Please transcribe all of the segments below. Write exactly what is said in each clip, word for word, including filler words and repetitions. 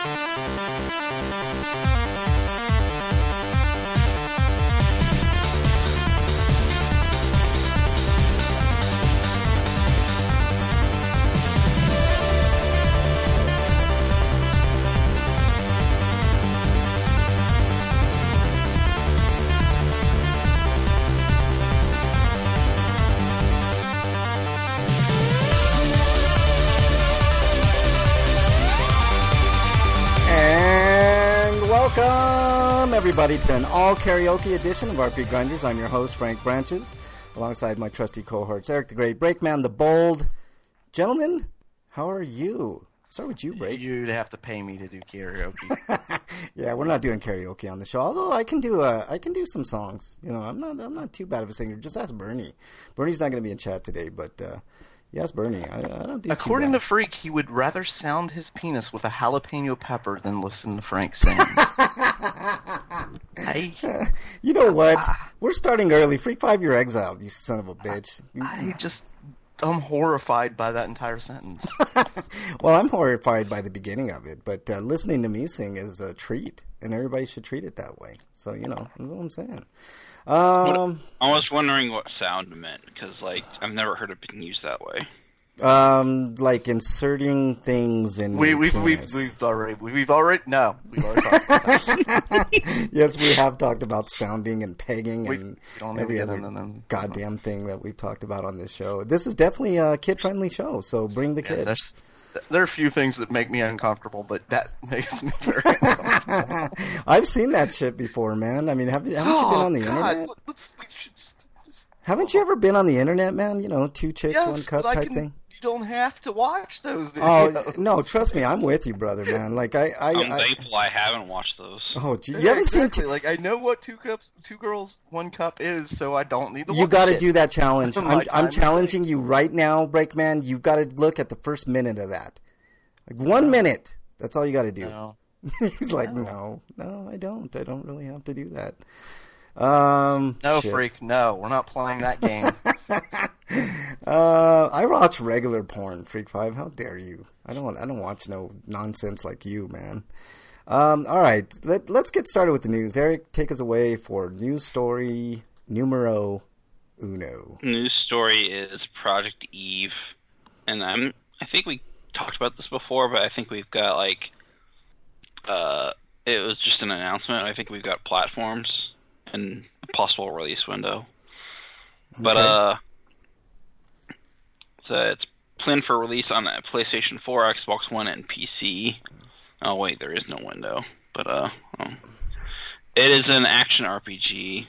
Welcome, everybody, to an all-karaoke edition of R P Grinders. I'm your host, Frank Branches, alongside my trusty cohorts, Eric the Great, Breakman the Bold. Gentlemen, how are you? Start with you, Break. You'd have to pay me to do karaoke. Yeah, we're not doing karaoke on the show, although I can do uh, I can do some songs. You know, I'm not I'm not too bad of a singer. Just ask Bernie. Bernie's not going to be in chat today, but uh, yes, Bernie. I, I don't do According too to bad. Freak, he would rather sound his penis with a jalapeno pepper than listen to Frank sing. I, You know what? We're starting early. Freak five, you're exiled, you son of a bitch. I just, I'm horrified by that entire sentence. Well, I'm horrified by the beginning of it, but uh, listening to me sing is a treat, and everybody should treat it that way. So, you know, that's what I'm saying. Um, I was wondering what sound meant, because, like, I've never heard it being used that way. um, like inserting things in we, your we've, we've, penis. we've already, we've already, no, we've already talked about that. Yes, we have talked about sounding and pegging We and don't every get other into them. goddamn thing that we've talked about on this show. This is definitely a kid-friendly show, so bring the Yeah, kids. there's, there are a few things that make me uncomfortable, but that makes me very uncomfortable. I've seen that shit before, man. I mean, have, haven't you been on the God, internet? Let's, we should just, just, Haven't you ever been on the internet, man? You know, two chicks, yes, one cup but I type can, thing. You don't have to watch those Oh videos. no, trust me, I'm with you, brother, man. Like I, I, I'm I thankful I haven't watched those. oh, gee, you Yeah, haven't exactly. seen. Like I know what two cups, two girls, one cup is, so I don't need to. You watch got to it. do that challenge. My I'm, time I'm is challenging you right now, Breakman. You've got to look at the first minute of that. Like one minute. That's all you got to do. No. He's like, no, no, I don't. I don't really have to do that. Um, No, shit. freak, no. We're not playing that game. Uh, I watch regular porn, Freak Five. How dare you? I don't. I don't watch no nonsense like you, man. Um, all right, let let's get started with the news. Eric, take us away for news story numero uno. News story is Project Eve, and I'm. I think we talked about this before, but I think we've got like. Uh, it was just an announcement. I think we've got platforms and a possible release window. But Okay. uh, so it's planned for release on PlayStation four, Xbox One, and P C. Oh wait, there is no window. But uh, oh. It is an action R P G,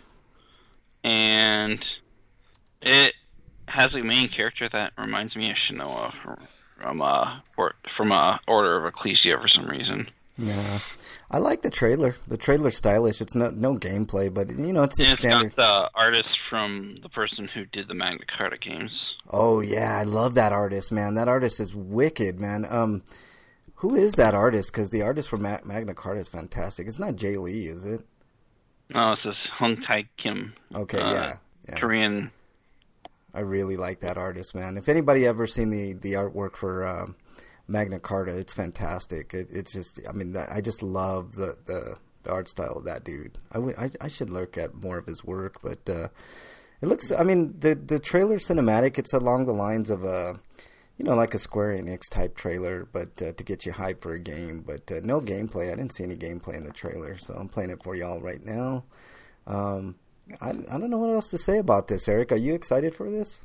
and it has a main character that reminds me of Shinoa from from uh or, from uh, Order of Ecclesia for some reason. Yeah, I like the trailer. The trailer's stylish. It's not no gameplay, but you know, it's the And it's standard. got the artist from the person who did the Magna Carta games. Oh yeah, I love that artist, man. That artist is wicked, man. Um, who is that artist? Because the artist from Ma- Magna Carta is fantastic. It's not Jay Lee, is it? No, it says Hung Tae Kim. Okay, uh, yeah, yeah. Korean. I really like that artist, man. If anybody ever seen the the artwork for um, Magna Carta, it's fantastic. It, it's just, I mean, I just love the, the, the art style of that dude. I, w- I, I should look at more of his work, but uh, it looks, I mean, the the trailer cinematic, it's along the lines of a, you know, like a Square Enix type trailer, but uh, to get you hyped for a game. But uh, no gameplay. I didn't see any gameplay in the trailer, so I'm playing it for y'all right now. Um, I, I don't know what else to say about this, Eric. Are you excited for this?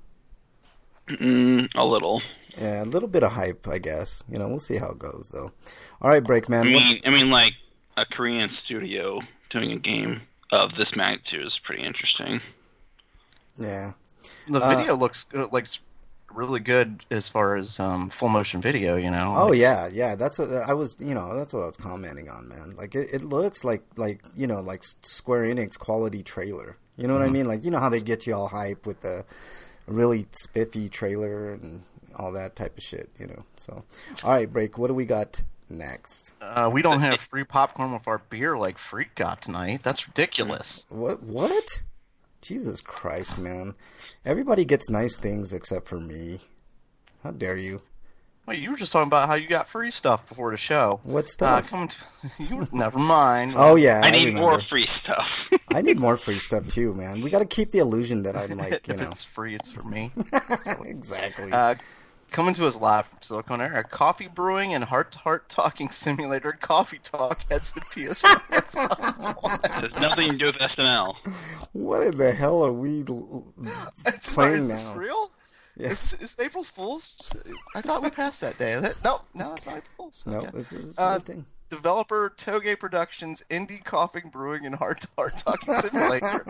Mm, a little. Yeah, a little bit of hype, I guess. You know, we'll see how it goes, though. All right, Breakman. I what- mean, I mean, like a Korean studio doing a game of this magnitude is pretty interesting. Yeah. The Uh, video looks good, like really good as far as um, full motion video. You know. Oh yeah, yeah. That's what I was. You know, that's what I was commenting on, man. Like it, it looks like, like you know, like Square Enix quality trailer. You know what I mean? Like, you know how they get you all hype with the really spiffy trailer and all that type of shit. You know. So, all right, Break. What do we got next? Uh, we don't have free popcorn with our beer like Freak got tonight. That's ridiculous. What? What? Jesus Christ, man! Everybody gets nice things except for me. How dare you? Wait, you were just talking about how you got free stuff before the show. What Uh, stuff? coming to, you were, never mind. Oh yeah, I need remember. more free stuff. I need more free stuff too, man. We got to keep the illusion that I'm like, you if know. it's free, it's for me. Exactly. Uh, coming to us live from Silicon Era, coffee brewing and heart-to-heart talking simulator. Coffee Talk heads to P S four Xbox One. It has nothing to do with S N L. What in the hell are we l- It's- playing is this now? real? Yeah. Is, is April's Fools? I thought we passed that day. Is it? No, no, it's not April Fools. No, Okay. this is a Uh, real thing. Developer Toge Productions indie coughing brewing and heart-to-heart talking simulator.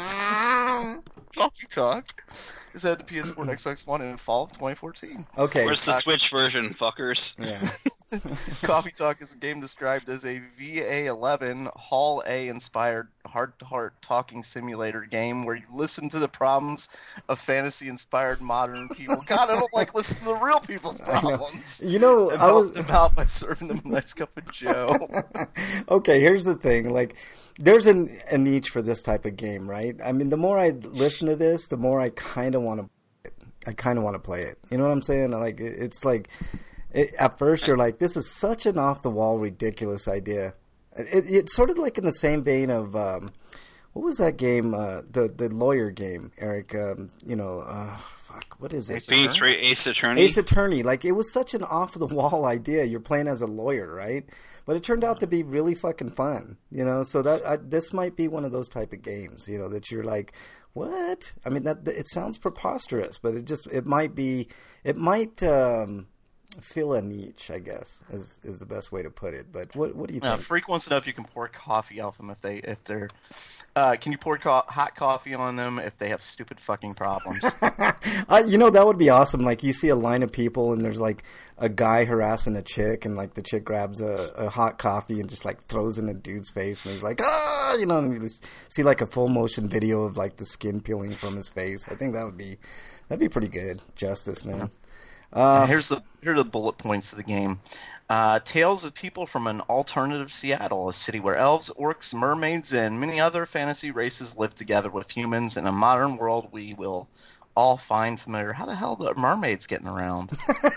Coffee Talk is headed to P S four and Xbox One in fall of twenty fourteen. Okay. Where's the uh, Switch version, fuckers? Yeah. Coffee Talk is a game described as a V A eleven Hall A inspired heart-to-heart talking simulator game where you listen to the problems of fantasy-inspired modern people. God, I don't like listening to real people's I know. problems. You know, And I help was them out by serving them a nice cup of Joe. okay. Here's the thing: like, there's an, a niche for this type of game, right? I mean, the more I listen to this, the more I kind of want to. I kind of want to play it. You know what I'm saying? Like, it, it's like it, at first you're like, this is such an off the wall, ridiculous idea. It, it's sort of like in the same vein of um, what was that game? Uh, the the lawyer game, Eric. Um, you know, uh, fuck, what is it? Ace Phoenix Ray Ace Attorney. Ace Attorney. Like, it was such an off the wall idea. You're playing as a lawyer, right? But it turned out to be really fucking fun, you know. So that I, this might be one of those type of games, you know, that you're like, what? I mean, that it sounds preposterous, but it just it might be, it might um, fill a niche, I guess, is is the best way to put it. But what what do you Uh, think? Freak wants to know if you can pour coffee off them if they if they're. Uh, can you pour co- hot coffee on them if they have stupid fucking problems? uh, you know, that would be awesome. Like, you see a line of people and there's like a guy harassing a chick, and like the chick grabs a, a hot coffee and just like throws in a dude's face, and he's like, ah, you know, and you just see like a full motion video of like the skin peeling from his face. I think that would be that'd be pretty good. Justice, man. Uh, here's the here are the bullet points of the game. Uh, tales of people from an alternative Seattle, a city where elves, orcs, mermaids, and many other fantasy races live together with humans in a modern world we will all find familiar. How the hell are mermaids getting around?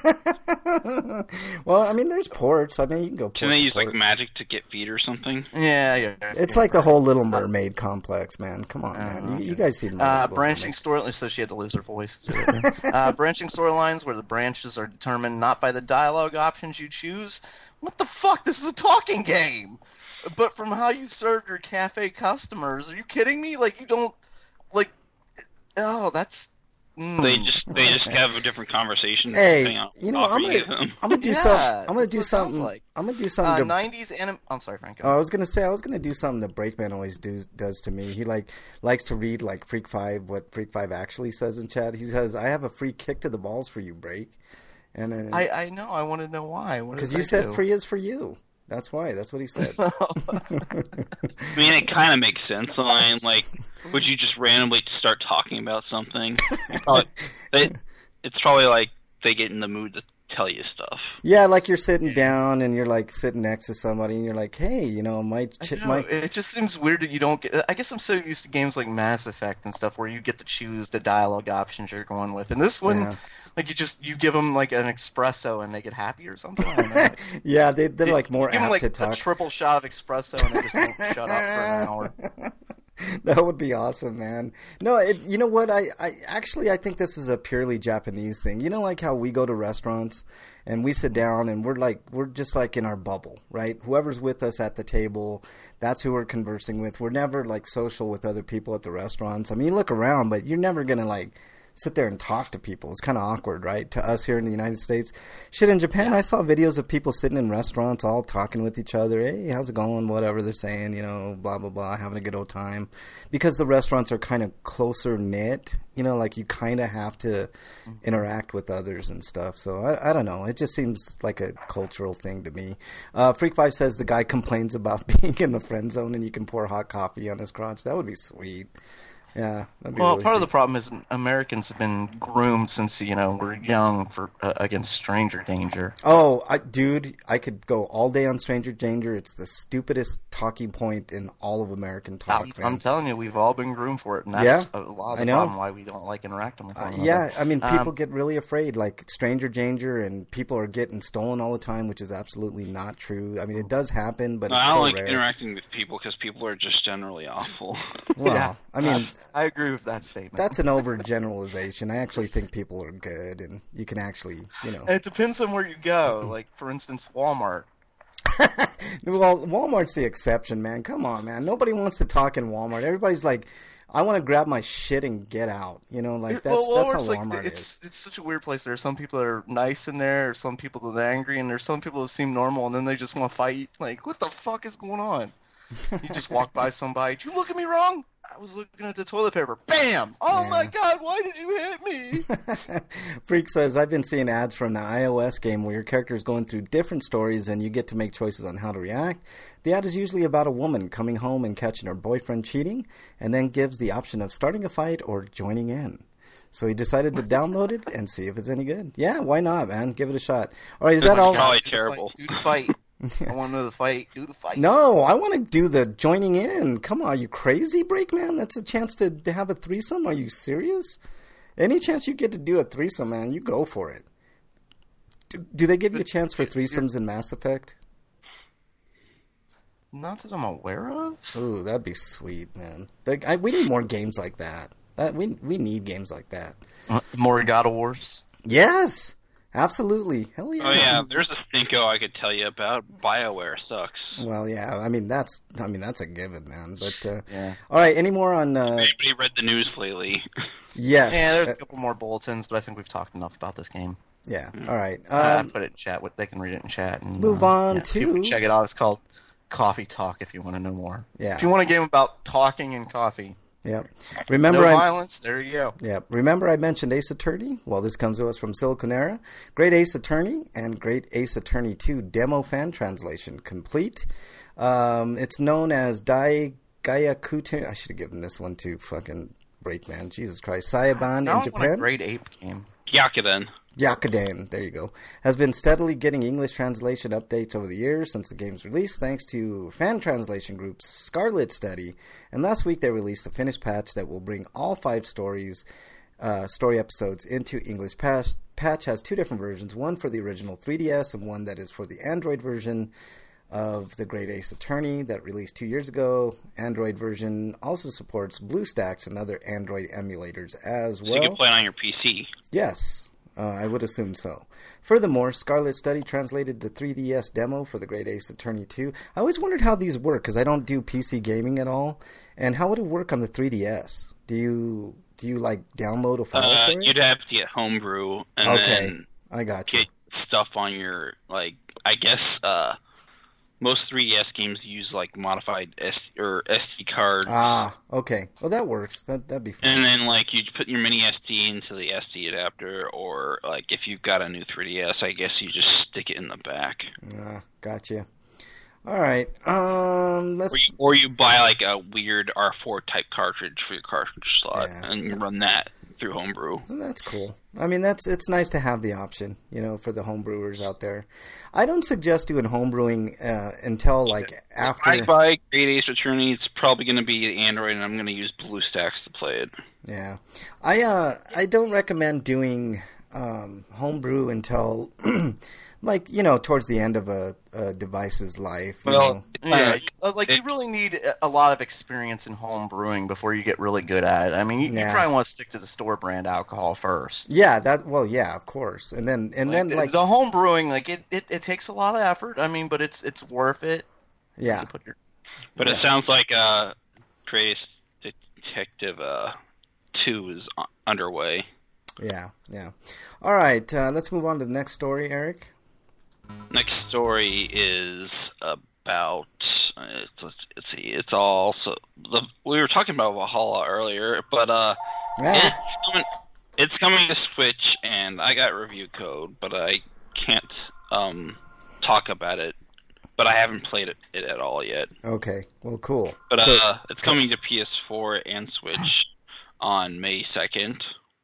well, I mean, there's ports. I mean, you can go port Can they to use like port. magic to get feet or something? yeah, yeah. It's like the whole Little Mermaid complex, man. Come on, man. You, you guys see Uh, Little branching Mermaid. story. So she had to lose her voice. uh, branching storylines where the branches are determined not by the dialogue options you choose. What the fuck? This is a talking game. But from how you serve your cafe customers, are you kidding me? Like, you don't like. Oh, that's. mm. They just they just have a different conversation. Hey, depending on you know, offer I'm you gonna, give them. I'm gonna do Yeah, something. I'm gonna that's do what it sounds something. like. I'm gonna do Uh, something. to, nineties anim. I'm sorry, Frank. Oh, I was gonna say I was gonna do something that Breakman always do, does to me. He like likes to read like Freak Five, what Freak Five actually says in chat. He says, "I have a free kick to the balls for you, Break," and then I, I know. I want to know why. because you said free is for you. That's why. That's what he said. I mean, it kind of makes sense. I mean, like, would you just randomly start talking about something? Probably, they, it's probably like they get in the mood to tell you stuff. Yeah, like you're sitting down and you're like sitting next to somebody and you're like, "Hey, you know, my ch- know, my." it just seems weird that you don't get. I guess I'm so used to games like Mass Effect and stuff where you get to choose the dialogue options you're going with, and this one, Yeah. like you just you give them like an espresso and they get happy or something. I don't know. Like, Yeah, they they're like more you give them apt like to talk. a triple shot of espresso and they just won't shut up for an hour. That would be awesome, man. No, it, you know what? I, I actually I think this is a purely Japanese thing. You know, like how we go to restaurants and we sit down and we're like we're just like in our bubble, right? Whoever's with us at the table, that's who we're conversing with. We're never like social with other people at the restaurants. I mean, you look around, but you're never gonna like sit there and talk to people. It's kind of awkward, right? To us here in the United States. Shit, in Japan, I saw videos of people sitting in restaurants all talking with each other. Hey, how's it going? Whatever they're saying, you know, blah, blah, blah, having a good old time. Because the restaurants are kind of closer knit, you know, like you kind of have to interact with others and stuff. So I, I don't know. It just seems like a cultural thing to me. Uh, Freak Five says the guy complains about being in the friend zone and you can pour hot coffee on his crotch. That would be sweet. Yeah. That'd be Well, really part of sweet. the problem is Americans have been groomed since you know we're young for uh, against stranger danger. Oh, I, dude, I could go all day on Stranger Danger. It's the stupidest talking point in all of American talk, I'm, man. I'm telling you, we've all been groomed for it, and that's Yeah, a lot of I the know. problem why we don't like interacting with one Uh, another. yeah, I mean, people Um, get really afraid, like Stranger Danger, and people are getting stolen all the time, which is absolutely not true. I mean, it does happen, but No, it's I don't so like rare. interacting with people because people are just generally awful. Well, yeah, I mean, that's- I agree with that statement. that's an overgeneralization. I actually think people are good, and you can actually, you know. It depends on where you go. Like, for instance, Walmart. Well, Walmart's the exception, man. Come on, man. Nobody wants to talk in Walmart. Everybody's like, I want to grab my shit and get out. You know, like that's well, that's Walmart's how like Walmart is. it's it's such a weird place. There are some people that are nice in there, or some people that are angry, and there's some people that seem normal, and then they just want to fight. Like, what the fuck is going on? You just walk by somebody. Did you look at me wrong? I was looking at the toilet paper. Bam! Oh Yeah. my god! Why did you hit me? Freak says, I've been seeing ads from the iOS game where your character is going through different stories and you get to make choices on how to react. The ad is usually about a woman coming home and catching her boyfriend cheating, and then gives the option of starting a fight or joining in. So he decided to download it and see if it's any good. Yeah, why not, man? Give it a shot. All right, is that all? Probably Do the terrible. fight. Do the fight. I want to know the fight. Do the fight. No, I want to do the joining in. Come on, are you crazy, Breakman? That's a chance to, to have a threesome. Are you serious? Any chance you get to do a threesome, man, you go for it. Do, do they give you a chance for threesomes in Mass Effect? Not that I'm aware of. Ooh, that'd be sweet, man. Like, I, we need more games like that. That we we need games like that. Uh, More God of Wars. Yes, absolutely. Hell yeah. Oh yeah, there's a stinko I could tell you about. BioWare sucks. Well, yeah. I mean, that's I mean that's a given, man. But uh, Yeah. all right, any more on? Uh, Anybody read the news lately? yes. Yeah, there's Uh, a couple more bulletins, but I think we've talked enough about this game. yeah. All right. Uh, I Um, put it in chat. What they can read it in chat. And, Move uh, on yeah, people can to- check it out. It's called Coffee Talk. If you want to know more. Yeah. If you want a game about talking and coffee, Yep. Remember, no I, violence. There you go. yeah. Remember, I mentioned Ace Attorney. Well, this comes to us from Siliconera. Great Ace Attorney and Great Ace Attorney two demo fan translation complete. Um, it's known as Dai Gayakuten. I should have given this one to fucking Breakman. Jesus Christ, Saiban Now in I want a Japan. great ape game. Yakuden. Yakuden, there you go, has been steadily getting English translation updates over the years since the game's release, thanks to fan translation group Scarlet Study. And last week they released a finished patch that will bring all five stories, uh, story episodes into English. Patch patch has two different versions: one for the original three D S and one that is for the Android version of the Great Ace Attorney that released two years ago. Android version also supports BlueStacks and other Android emulators as So well. you can play it on your P C. Yes, uh, I would assume so. Furthermore, Scarlet Study translated the three D S demo for the Great Ace Attorney two. I always wondered how these work because I don't do P C gaming at all. And how would it work on the three D S? Do you do you like download a file Uh, for it? you'd have to get homebrew and Okay, then I got you. get stuff on your, like, I guess uh, most three D S games use like modified S or S D cards, Ah, okay. Well, that works. That that'd be fun. and then like you put your mini S D into the S D adapter, or like if you've got a new three D S, I guess you just stick it in the back, Ah, gotcha. All right. Um, let's. or you, or you buy like a weird R four type cartridge for your cartridge slot, Yeah. and you run that through homebrew. Well, that's cool. I mean, that's it's nice to have the option, you know, for the homebrewers out there. I don't suggest doing homebrewing uh, until like after. If I buy Great Ace Attorney, it's probably going to be Android, and I'm going to use BlueStacks to play it. Yeah, I uh I don't recommend doing um, homebrew until like you know towards the end of a, a device's life. You Well, know? Yeah, Uh, uh, like it- you really need a lot of experience in home brewing before you get really good at it. I mean, you, Yeah. you probably want to stick to the store brand alcohol first. Yeah, that well, yeah, of course, and then and then the, like the home brewing, like it, it, it takes a lot of effort. I mean, but it's it's worth it. yeah, You put your, But it sounds like uh, Great Ace Detective uh, two is uh, underway. yeah, yeah. All right, uh, let's move on to the next story, Eric. Next story is about. Uh, it's, let's, let's see. It's all so. The, we were talking about Valhalla earlier, but uh, Yeah. it's coming. It's coming to Switch, and I got review code, but I can't um talk about it. But I haven't played it, it at all yet. Okay. Well, cool. But So- uh, it's coming to P S four and Switch. on May second.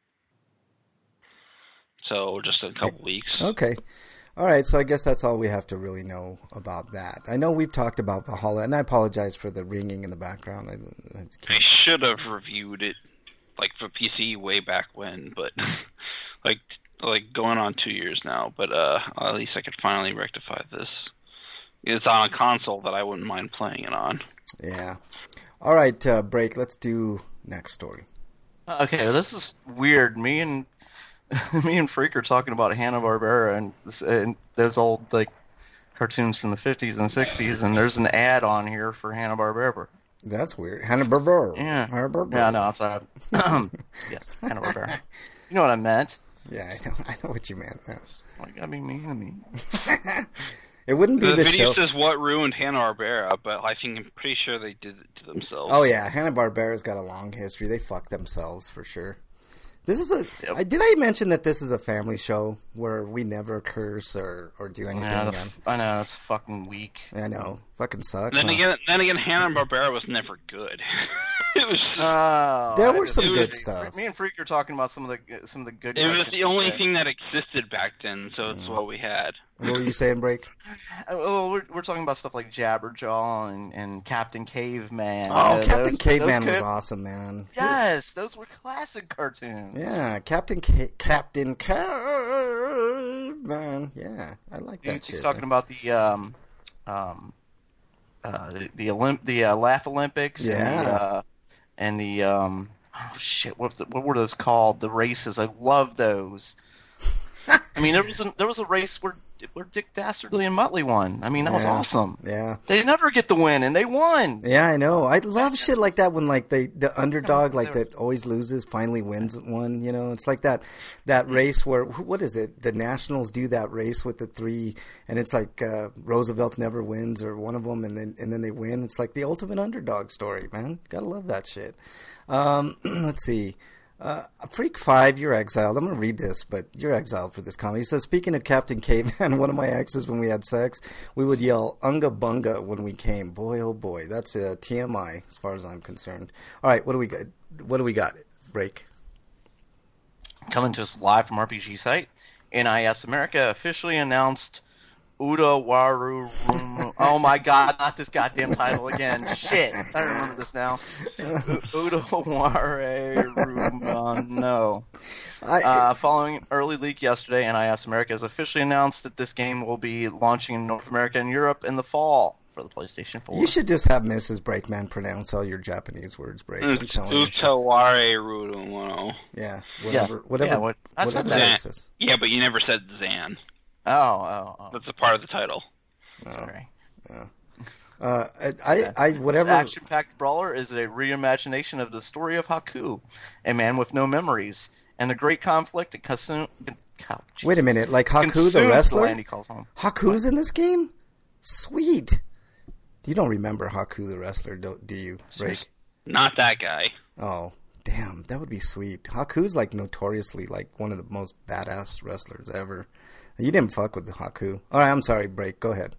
So just a couple weeks. Okay. All right, so I guess that's all we have to really know about that. I know we've talked about Valhalla, and I apologize for the ringing in the background. I, I I should have reviewed it, like, for P C way back when, but, like, like going on two years now. But uh, at least I could finally rectify this. It's on a console that I wouldn't mind playing it on. Yeah. All right, uh, break. Let's do next story. Okay, this is weird. Me and me and Freak are talking about Hanna-Barbera and, this- and those old like cartoons from the fifties and sixties, and there's an ad on here for Hanna-Barbera. That's weird. Hanna-Barbera. Yeah. Hanna-Barbera. Yeah, no, it's not. Yes, Hanna-Barbera. You know what I meant. Yeah, I know. I know what you meant. Man. Why you gotta be mean to me? It wouldn't be The the video show. says what ruined Hanna-Barbera, but I think I'm pretty sure they did it to themselves. Oh yeah, Hanna-Barbera's got a long history. They fuck themselves for sure. This is a. Yep. I, did I mention that this is a family show where we never curse or, or do anything? Yeah, the on- f- I know that's fucking weak. I know, fucking sucks. Then huh? again, then again, Hanna-Barbera was never good. It was just, Oh, There I were just- some it good was- stuff. Me and Freak are talking about some of the some of the good. it was cartoons the only today. thing that existed back then, so it's what we had. What were you saying, Break? Uh, Well, we're, we're talking about stuff like Jabberjaw and, and Captain Caveman. Oh, Uh, Captain those- Caveman those was could- awesome, man. Yes, those were classic cartoons. Yeah, Captain Ca- Captain Caveman. Yeah, I like He- that he's shit. talking man. about the um, um, uh, the the, Olymp- the uh, Laugh Olympics. And Yeah. the, uh, and the um, oh shit, what the, what were those called? The races. I love those. I mean, there was a, there was a race where where Dick Dastardly and Muttley won. I mean, that was Yeah. awesome. Yeah. They never get the win, and they won. Yeah, I know. I love shit like that when like they the underdog like They're- that always loses finally wins one. You know, it's like that that race where what is it? The Nationals do that race with the three, and it's like uh, Roosevelt never wins or one of them, and then and then they win. It's like the ultimate underdog story, man. Gotta love that shit. Um, let's see. Uh, Freak five, you're exiled. I'm going to read this, but you're exiled for this comment. He says, speaking of Captain Caveman, one of my exes, when we had sex, we would yell, unga bunga, when we came. Boy, oh boy. That's a T M I, as far as I'm concerned. All right, what do we got? What do we got? Break. Coming to us live from R P G Site, N I S America officially announced Utawaru Rumo. Oh my god, not this goddamn title again. Shit, I remember this now. Utawaru Rumo. No. I, Uh, following an early leak yesterday, N I S America has officially announced that this game will be launching in North America and Europe in the fall for the PlayStation four. you should just have Missus Breakman pronounce all your Japanese words, Break. I'm telling you. Utaware Rudomono. Yeah, whatever. Yeah, whatever. yeah, what- I said whatever that. Break says. Yeah, but you never said Zan. Oh, oh, oh. That's a part of the title. Sorry. Uh, I, I, I, whatever. This action-packed brawler is a reimagination of the story of Haku, a man with no memories, and the great conflict that consumed. Wait a minute, like Haku the Consumes wrestler? land he calls home. Haku's in this game? Sweet. You don't remember Haku the wrestler, do, do you, Break? Not that guy. Oh, damn, that would be sweet. Haku's like notoriously like one of the most badass wrestlers ever. You didn't fuck with the Haku. All right, I'm sorry, Break. Go ahead.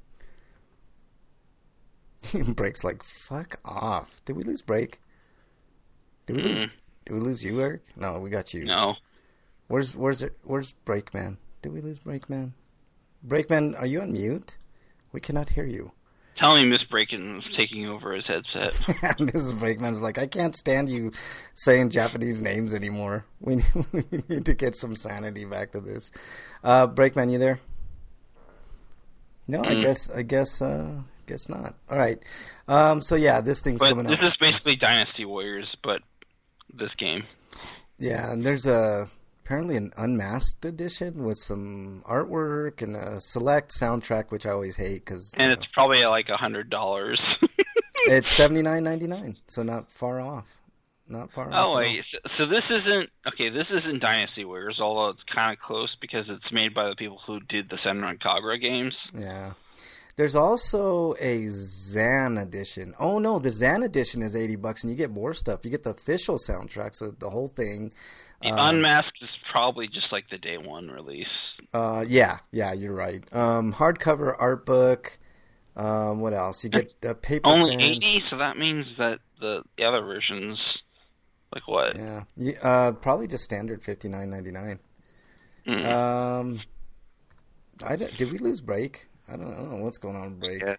Break's like, fuck off. Did we lose Break? Did we lose? Did we lose you, Eric? No, we got you. No. Where's where's it? Where's Breakman? Did we lose Breakman? Breakman, are you on mute? We cannot hear you. Tell me Miss Braken is taking over his headset. Missus Breakman's like, I can't stand you saying Japanese names anymore. We we need to get some sanity back to this. Uh, Breakman, you there? No, I Mm. guess I guess uh, guess not. All right. Um, so yeah, this thing's But coming this up. is basically Dynasty Warriors, but this game. Yeah, and there's a apparently an unmasked edition with some artwork and a select soundtrack, which I always hate because And it's probably like a hundred dollars. it's seventy nine ninety nine, so not far off. Not far off. at Oh all. wait, so, so this isn't okay. This isn't Dynasty Warriors, although it's kind of close because it's made by the people who did the Senran Kagura games. Yeah. There's also a Zan edition. Oh no, the Zan edition is eighty bucks, and you get more stuff. You get the official soundtrack, so the whole thing. The Um, Unmasked is probably just like the day one release. Uh, yeah, yeah, you're right. Um, hardcover art book. Um, what else? You get the paper. Only fan. eighty, so that means that the, the other versions Like what? Yeah, yeah uh, probably just standard fifty-nine ninety-nine. Mm. Um, I don't, did we lose Break? I don't, I don't know what's going on with Break. Yes.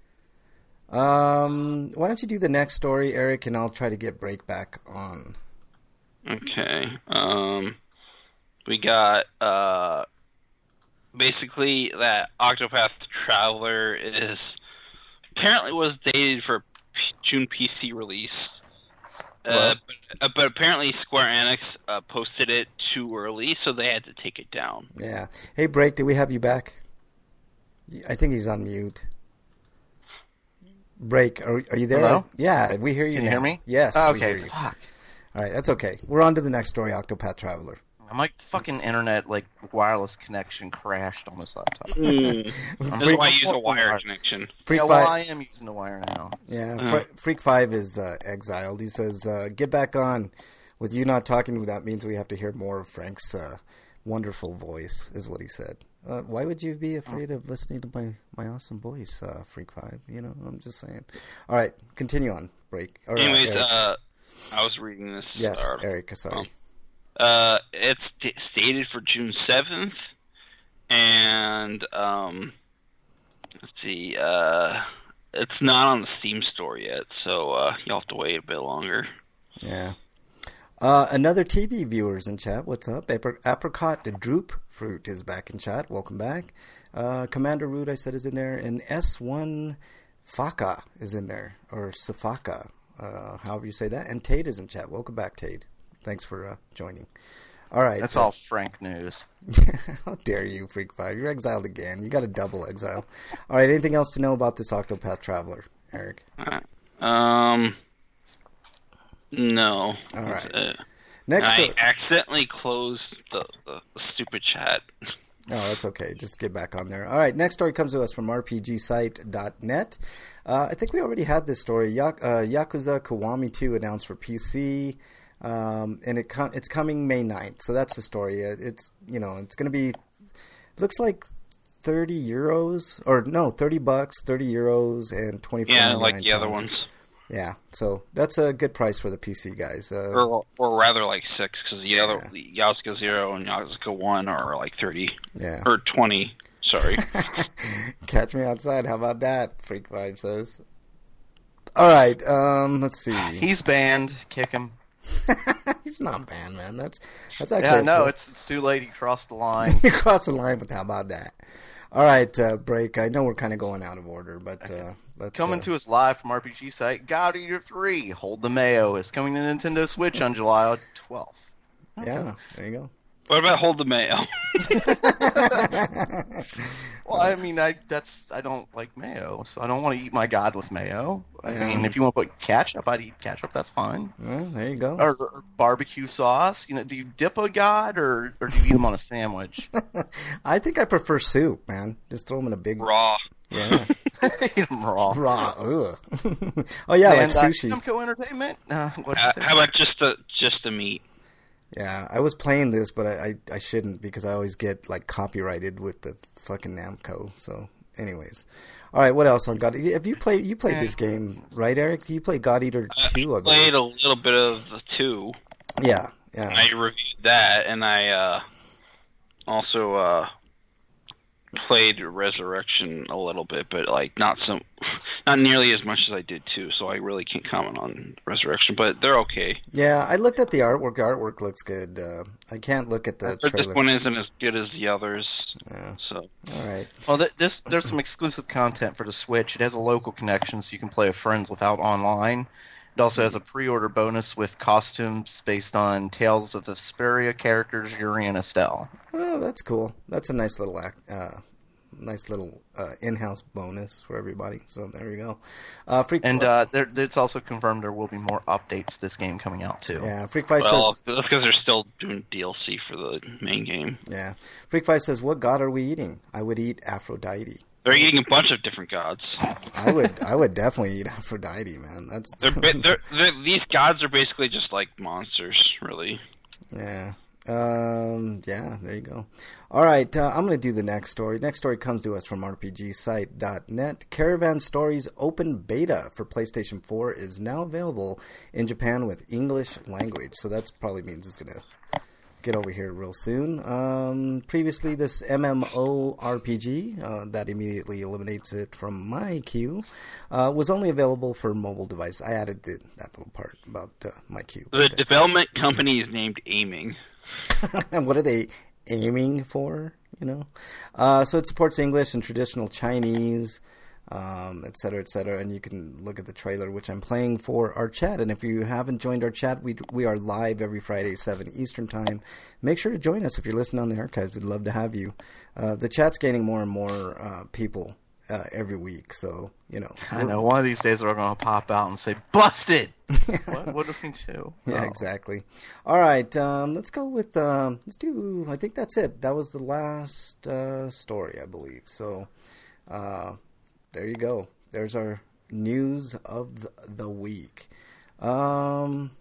Um, why don't you do the next story, Eric, and I'll try to get Break back on. Okay. Um, we got uh, basically that Octopath Traveler is apparently was dated for P- June P C release. Uh, but, uh, but apparently Square Enix uh, posted it too early, so they had to take it down. Yeah. Hey, Break, do we have you back? I think he's on mute. Break, are, are you there? Hello? Yeah, we hear you Can now. you hear me? Yes. Oh, we okay, hear you. fuck. All right, that's okay. We're on to the next story, Octopath Traveler. My fucking internet, like, wireless connection crashed on this laptop. Mm. That's why I use a wire connection. Freak yeah, well, Five, I am using the wire now. yeah, Uh. Fre- Freak Five is uh, exiled. He says, uh, get back on. With you not talking, that means we have to hear more of Frank's uh, wonderful voice, is what he said. Uh, why would you be afraid of listening to my, my awesome voice, uh, Freak Five? You know, I'm just saying. All right, continue on, Break. Or, uh, Anyways, Eric. uh, I was reading this. Yes, article. Eric, sorry. Uh, it's st- stated for June seventh, and um, let's see, uh, it's not on the Steam store yet, so uh, you'll have to wait a bit longer. Yeah. Uh, another T V viewers in chat. What's up? Apri- Apricot the Droop Fruit is back in chat. Welcome back. Uh, Commander Root, I said, is in there, and S one Faka is in there, or Safaka, uh, however you say that. And Tate is in chat. Welcome back, Tate. Thanks for uh, joining. All right. That's uh, all Frank news. How dare you, Freak Five? You're exiled again. You got a double exile. All right. Anything else to know about this Octopath Traveler, Eric? Uh, um, no. All right. Uh, Next. I Door- accidentally closed the, the, the stupid chat. No, that's okay. Just get back on there. All right, next story comes to us from R P G site dot net. Uh, I think we already had this story. Ya- uh, Yakuza Kiwami two announced for P C, um, and it com- it's coming May ninth. So that's the story. Uh, It's, you know, it's going to be, looks like thirty euros, or no, thirty bucks, thirty euros, and twenty-four Yeah, like pounds. the other ones. Yeah, so that's a good price for the P C guys. Uh, Or, or rather like six, because the other Yeah. Yakuza Zero and Yakuza One are like thirty. yeah. Or twenty, sorry. Catch me outside. How about that? Freak Vibe says. All right. Um. Let's see. He's banned. Kick him. He's not banned, man. That's that's actually. Yeah, a no, plus. it's, it's too late. He crossed the line. You crossed the line with how about that? All right, uh, Break. I know we're kind of going out of order, but uh, let's Coming uh, to us live from R P G site, God Eater three, Hold the Mayo, is coming to Nintendo Switch on July twelfth. Yeah, there you go. What about Hold the Mayo? Well, I mean, I that's I don't like mayo, so I don't want to eat my god with mayo. I Yeah. mean, if you want to put ketchup, I'd eat ketchup. That's fine. Well, there you go. Or, or barbecue sauce. You know, do you dip a god, or or do you eat them on a sandwich? I think I prefer soup, man. Just throw them in a big Raw. yeah Eat them raw. raw. Ugh. Oh yeah, and, like uh, sushi. Namco Entertainment. Uh, what'd you Uh, say? how about just the just the meat? Yeah, I was playing this, but I, I I shouldn't because I always get like copyrighted with the fucking Namco. So, anyways, all right. What else on God? Have you played? You played this game, right, Eric? You played God Eater two, I I played believe. a little bit of the two. Yeah, yeah. I reviewed that, and I uh, also uh, played Resurrection a little bit, but like not some, not nearly as much as I did two. So I really can't comment on Resurrection, but they're okay. Yeah, I looked at the artwork. The artwork looks good. Uh, I can't look at the But trailer. this one isn't as good as the others. Yeah. So All right. Well, th- this there's some exclusive content for the Switch. It has a local connection, so you can play with friends without online. It also has a pre-order bonus with costumes based on Tales of Vesperia characters Yuri and Estelle. Oh, that's cool. That's a nice little act. Uh, nice little uh, in-house bonus for everybody. So there you go. Uh, Freak. And uh, there, it's also confirmed there will be more updates to this game coming out too. yeah, Freak Five well, says. that's because they're still doing D L C for the main game. Yeah, Freak Five says, "What god are we eating? I would eat Aphrodite. They're eating a bunch of different gods. I would. I would definitely eat Aphrodite, man. That's. They're, ba- they're, they're, these gods are basically just like monsters, really. yeah. Um, yeah, there you go. All right, uh, I'm going to do the next story. Next story comes to us from R P G site dot net. Caravan Stories Open Beta for PlayStation four is now available in Japan with English language. So that probably means it's going to get over here real soon. Um, previously, this MMORPG, uh, that immediately eliminates it from my queue, uh, was only available for mobile device. I added the, that little part about uh, my queue. The development company is named Aiming. And what are they aiming for, you know? Uh, so it supports English and traditional Chinese, um, et cetera, et cetera. And you can look at the trailer, which I'm playing for our chat. And if you haven't joined our chat, we we are live every Friday, seven Eastern time. Make sure to join us if you're listening on the archives. We'd love to have you. Uh, the chat's gaining more and more uh, people uh, every week. So, you know. I know. One of these days we're going to pop out and say, busted! what, what do we do? Yeah, oh. exactly. All right, um, let's go with, um, let's do, I think that's it. That was the last uh, story, I believe. So, uh, there you go. There's our news of the, the week. Um,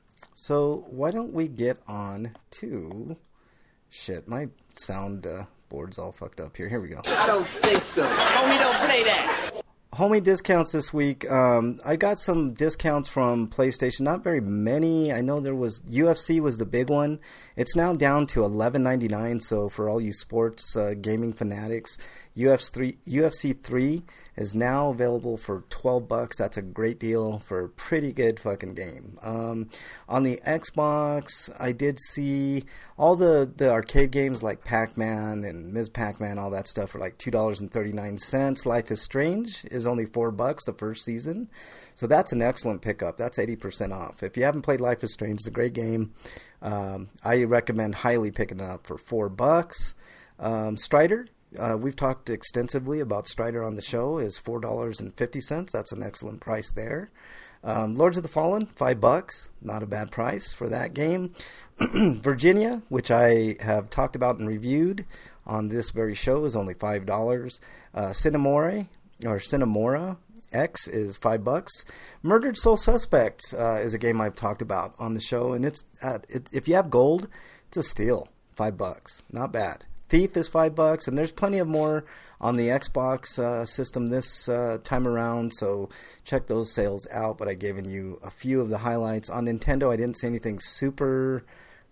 so, why don't we get on to, shit, my sound uh, board's all fucked up here. Here we go. I don't think so. Homie, don't play that. Homie discounts this week. Um, I got some discounts from PlayStation. Not very many. I know there was U F C was the big one. It's now down to eleven ninety-nine. So for all you sports uh, gaming fanatics, U F C three U F C three is now available for twelve bucks. That's a great deal for a pretty good fucking game. Um, on the Xbox, I did see all the, the arcade games like Pac-Man and Miz Pac-Man, all that stuff for like two dollars and thirty-nine cents. Life is Strange is only four bucks the first season. So that's an excellent pickup. That's eighty percent off. If you haven't played Life is Strange, it's a great game. Um, I recommend highly picking it up for four bucks. Um, Strider, uh, we've talked extensively about Strider on the show, is four dollars and fifty cents. That's an excellent price there. Um, Lords of the Fallen, five bucks. Not a bad price for that game. Virginia, which I have talked about and reviewed on this very show, is only five dollars. Uh, Cinemore, or Cinemora X is five bucks. Murdered Soul Suspects uh, is a game I've talked about on the show, and it's at, it, if you have gold, it's a steal. Five bucks, not bad. Thief is five bucks, and there's plenty of more on the Xbox uh, system this uh, time around. So check those sales out. But I've given you a few of the highlights on Nintendo. I didn't see anything super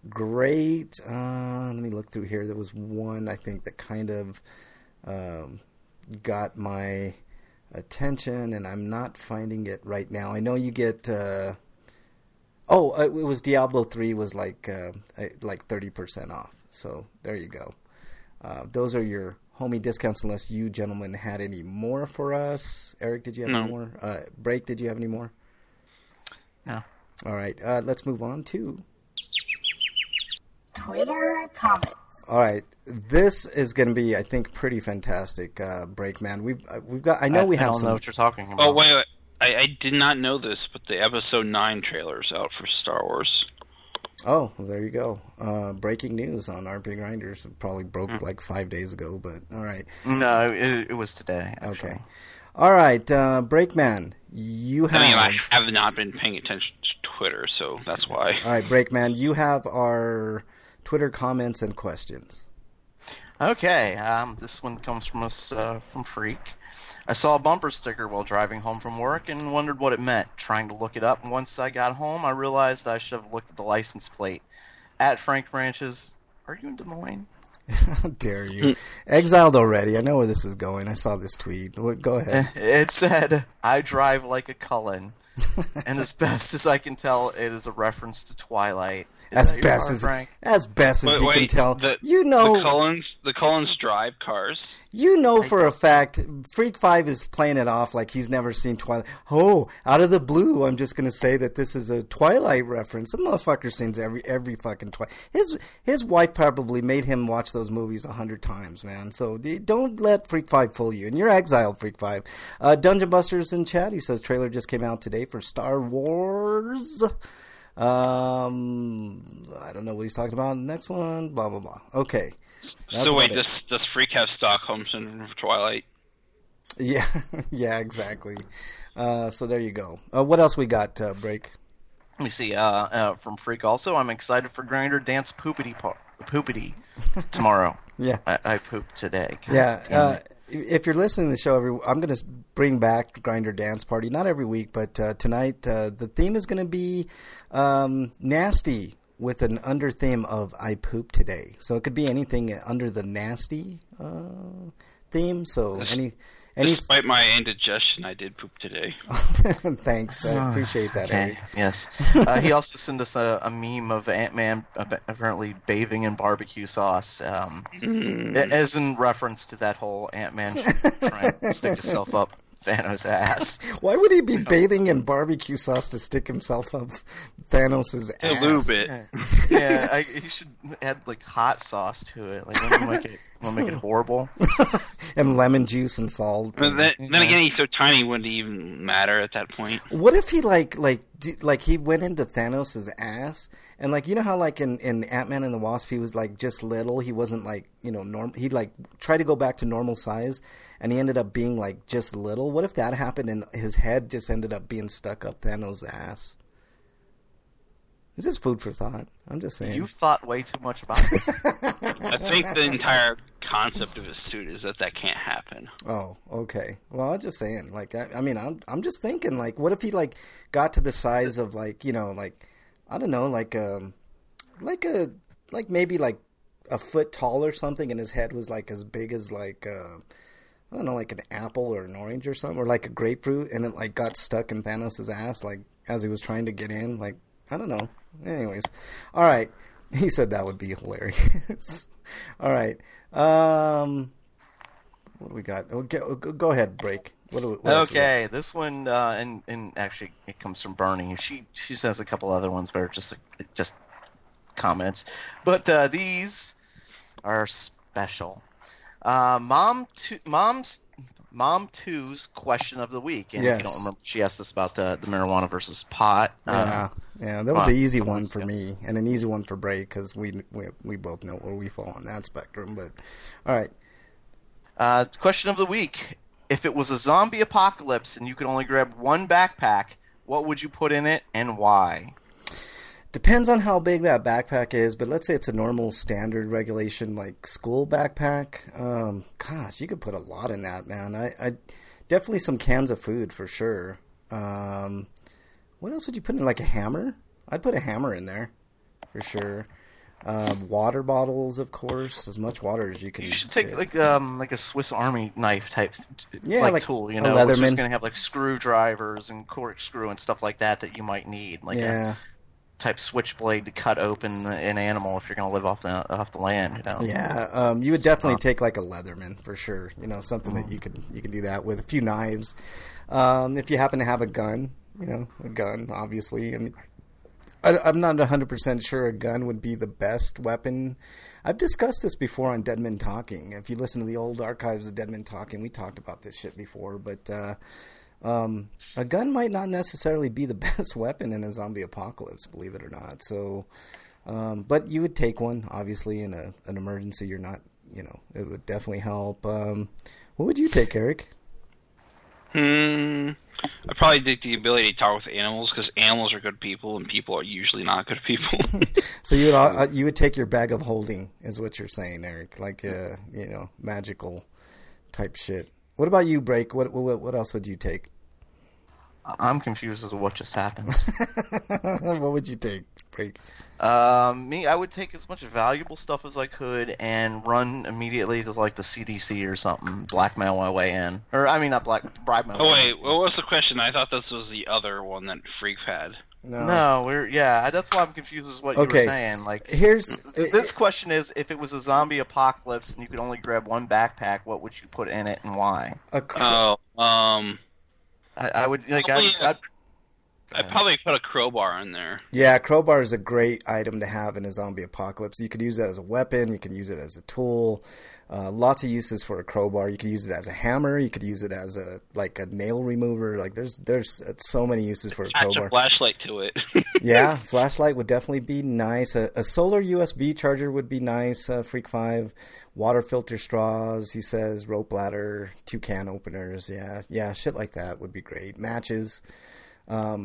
great. Uh, let me look through here. There was one I think that kind of um, got my attention, and I'm not finding it right now. I know you get. Uh, oh, it was Diablo three was like uh, like thirty percent off. So there you go. Uh, those are your homie discounts, unless you gentlemen had any more for us. Eric, did you have no. any more? Uh, Break, did you have any more? No. All right, uh, let's move on to Twitter comments. All right, this is going to be, I think, pretty fantastic. Uh, Break, man, we've uh, we've got. I know I, we have. I don't some... know what you're talking about. Oh wait, wait. I, I did not know this, but the episode nine trailer's out for Star Wars. Oh, well, there you go. Uh, breaking news on R P Grinders. It probably broke Mm. like five days ago, but all right. No, it, it was today. Actually. Okay. All right, uh, Breakman, you have. I mean, I have not been paying attention to Twitter, so that's why. All right, Breakman, you have our Twitter comments and questions. Okay, um, this one comes from us uh, from Freak. I saw a bumper sticker while driving home from work and wondered what it meant. Trying to look it up, and once I got home, I realized I should have looked at the license plate. At Frank Branches, are you in Des Moines? How dare you? Exiled already. I know where this is going. I saw this tweet. Go ahead. It said, I drive like a Cullen. And as best as I can tell, it is a reference to Twilight. Is As that your best car, as Frank? as best as Wait, you wait, can tell, the, you know, the Cullens, the Cullens drive cars. you know for a fact, Freak Five is playing it off like he's never seen Twilight. Oh, out of the blue, I'm just gonna say that this is a Twilight reference. The motherfucker sings every every fucking Twilight. His his wife probably made him watch those movies a hundred times, man. So don't let Freak Five fool you. And you're exiled, Freak Five. Uh, Dungeon Busters in chat. He says trailer just came out today for Star Wars. Um, I don't know what he's talking about. Next one, blah blah blah. Okay. That's so wait, about it. does does Freak have Stockholm Syndrome for Twilight? Yeah, yeah, exactly. Uh, so there you go. Uh, what else we got, uh, Break? Let me see. Uh, uh, from Freak also, I'm excited for Grinder Dance Poopity par- Poopity tomorrow. Yeah. I, I pooped today. God Yeah. damn Uh, it. if you're listening to the show, every I'm going to bring back Grinder Dance Party. Not every week, but uh, tonight uh, the theme is going to be um, nasty with an under theme of I pooped today. So it could be anything under the nasty uh, theme. So any. Any... Despite my indigestion, I did poop today. Thanks. I appreciate that, Okay. Eric. Yes. Uh, he also sent us a, a meme of Ant-Man apparently bathing in barbecue sauce, um, Mm. as in reference to that whole Ant-Man trying to stick himself up Thanos' ass. Why would he be bathing in barbecue sauce to stick himself up Thanos' To ass? lube it. Yeah, I, he should add like hot sauce to it. Like, want to make it, want to make it horrible. And lemon juice and salt. But then, then again, he's so tiny, it wouldn't even matter at that point. What if he like like do, like he went into Thanos' ass and like you know how like in, in Ant-Man and the Wasp he was like just little, he wasn't like you know norm he'd like try to go back to normal size and he ended up being like just little. What if that happened and his head just ended up being stuck up Thanos' ass? It's just food for thought. I'm just saying. You've thought way too much about this. I think the entire concept of his suit is that that can't happen. Oh, okay. Well, I'm just saying. Like, I, I mean, I'm I'm just thinking. Like, what if he like got to the size of like you know like I don't know like um like a like maybe like a foot tall or something, and his head was like as big as like uh, I don't know like an apple or an orange or something, or like a grapefruit, and it like got stuck in Thanos' ass like as he was trying to get in. Like, I don't know. Anyways, all right. He said that would be hilarious. All right. Um, what do we got? Oh, go, go ahead, break. What do we, what else we got? Okay, this one, uh, and and actually, it comes from Bernie. She she says a couple other ones, but are just just comments. But uh, these are special. Uh, mom, two, mom's mom two's question of the week, and Yes. you don't remember she asked us about the, the marijuana versus pot. Yeah, Um, yeah, that was well, an easy one for yeah. me, and an easy one for Break because we, we we both know where we fall on that spectrum. But all right, Uh, question of the week: if it was a zombie apocalypse and you could only grab one backpack, what would you put in it and why? depends on how big that backpack is. But let's say it's a normal standard regulation like school backpack. Um, gosh, you could put a lot in that, man. I, I definitely some cans of food for sure. Um, what else would you put in? Like a hammer? I'd put a hammer in there for sure. Um, water bottles, of course, as much water as you can. You should take get. like um like a Swiss Army knife type Yeah, like, like tool, you a know, which is Leatherman. going to have like screwdrivers and corkscrew and stuff like that that you might need, like yeah. a type switchblade to cut open an animal if you're going to live off the off the land, you know. Yeah, um, you would definitely Stop. take like a Leatherman for sure. You know, something that you could you can do that with. A few knives. Um, if you happen to have a gun, you know, a gun, obviously. I mean, I, I'm not one hundred percent sure a gun would be the best weapon. I've discussed this before on Dead Men Talking. If you listen to the old archives of Dead Men Talking, we talked about this shit before. But uh, um, a gun might not necessarily be the best weapon in a zombie apocalypse, believe it or not. So, um, but you would take one, obviously, in a, an emergency. You're not, you know, it would definitely help. Um, what would you take, Eric? Hmm. I probably take the ability to talk with animals because animals are good people and people are usually not good people. So you would uh, you would take your bag of holding, is what you're saying, Eric? Like uh, you know, magical type shit. What about you, Break? What what what else would you take? I'm confused as to what just happened. What would you take, Break? um, me, I would take as much valuable stuff as I could and run immediately to like the C D C or something, blackmail my way in, or I mean not black, bribe my Oh way wait, what was the question? I thought this was the other one that Freak had. No. No, we're yeah. That's why I'm confused as what you Okay. were saying. Like, Here's this question is: if it was a zombie apocalypse and you could only grab one backpack, what would you put in it and why? a cr- Oh, um, I, I would like. Probably, I, I'd, I'd probably put a crowbar in there. Yeah, crowbar is a great item to have in a zombie apocalypse. You could use it as a weapon. You can use it as a tool. Uh, lots of uses for a crowbar. You could use it as a hammer. You could use it as a like a nail remover. Like there's there's so many uses for a Attach crowbar. a flashlight to it. Yeah, flashlight would definitely be nice. A, a solar U S B charger would be nice. Uh, Freak Five, water filter straws. He says rope ladder, two can openers. Yeah, yeah, shit like that would be great. Matches. Um,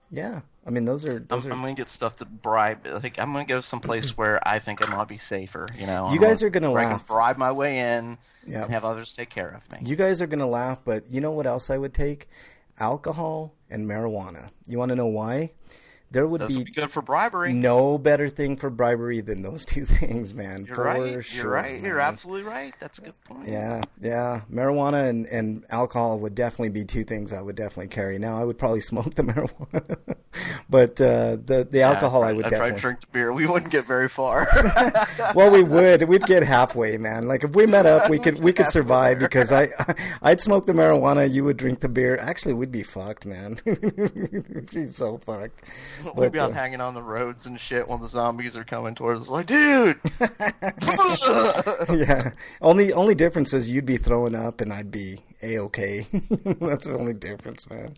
Yeah, I mean those are those I'm, are. I'm gonna get stuff to bribe. Like I'm gonna go someplace where I think I'm gonna be safer. You know, You guys are gonna where I laugh. can bribe my way in Yeah. and have others take care of me. You guys are gonna laugh, but you know what else I would take? Alcohol and marijuana. You want to know why? There would Those be, would be good for bribery. no better thing for bribery than those two things, man. You're for right. sure, You're right. You're man. absolutely right. That's a good point. Yeah, yeah. Marijuana and, and alcohol would definitely be two things I would definitely carry. Now, I would probably smoke the marijuana, but uh, the the alcohol yeah, I would I definitely. tried to drink the beer. We wouldn't get very far. Well, we would. We'd get halfway, man. Like if we met up, we could we could survive because I I'd smoke the marijuana, you would drink the beer. Actually, we'd be fucked, man. We'd be so fucked. We'd But, be out uh, hanging on the roads and shit while the zombies are coming towards us. Like, dude. yeah. Only only difference is you'd be throwing up and I'd be a-okay. That's the only difference, man.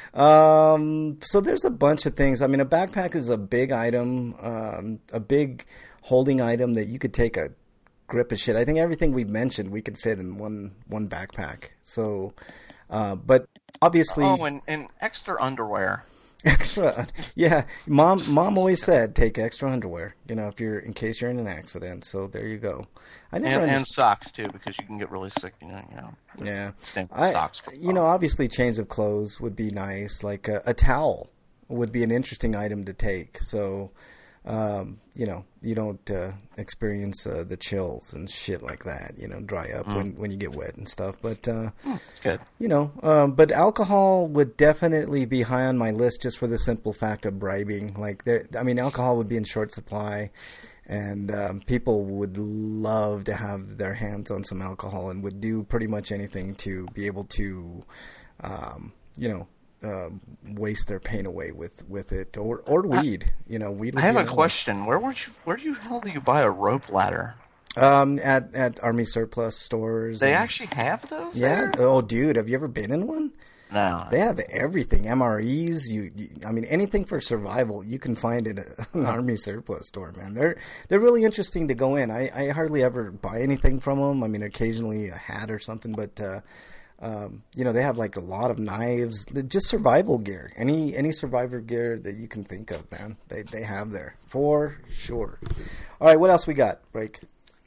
Um, so there's a bunch of things. I mean, a backpack is a big item, um, a big holding item that you could take a grip of shit. I think everything we've mentioned we could fit in one one backpack. So, uh, but obviously, Oh, and, and extra underwear. extra. Yeah, mom. Mom always said take extra underwear. You know, if you're in case you're in an accident. So there you go. I never And, understood. and socks, too, because you can get really sick, you know. You know Yeah, stink with I, socks. For a you know, while. obviously, change of clothes would be nice. Like a, a towel would be an interesting item to take. So, um, you know, you don't uh, experience uh, the chills and shit like that. You know, dry up Mm. when when you get wet and stuff. But uh, It's good. you know, um, but alcohol would definitely be high on my list just for the simple fact of bribing. Like, there, I mean, alcohol would be in short supply. And um, people would love to have their hands on some alcohol and would do pretty much anything to be able to, um, you know, uh, waste their pain away with, with it. Or or weed. You know, weed would I have be a another question. Where would you? Where do you hell do you buy a rope ladder? one. Um, at, at Army surplus stores. They and- actually have those. Yeah. There? Oh, dude, have you ever been in one? No. They have everything. M R Es. You, you, I mean, anything for survival you can find in a, an army surplus store, man. They're they're really interesting to go in. I, I hardly ever buy anything from them. I mean, occasionally a hat or something, but uh, um, you know, they have like a lot of knives, just survival gear. Any any survivor gear that you can think of, man. They they have there for sure. All right, what else we got? Break.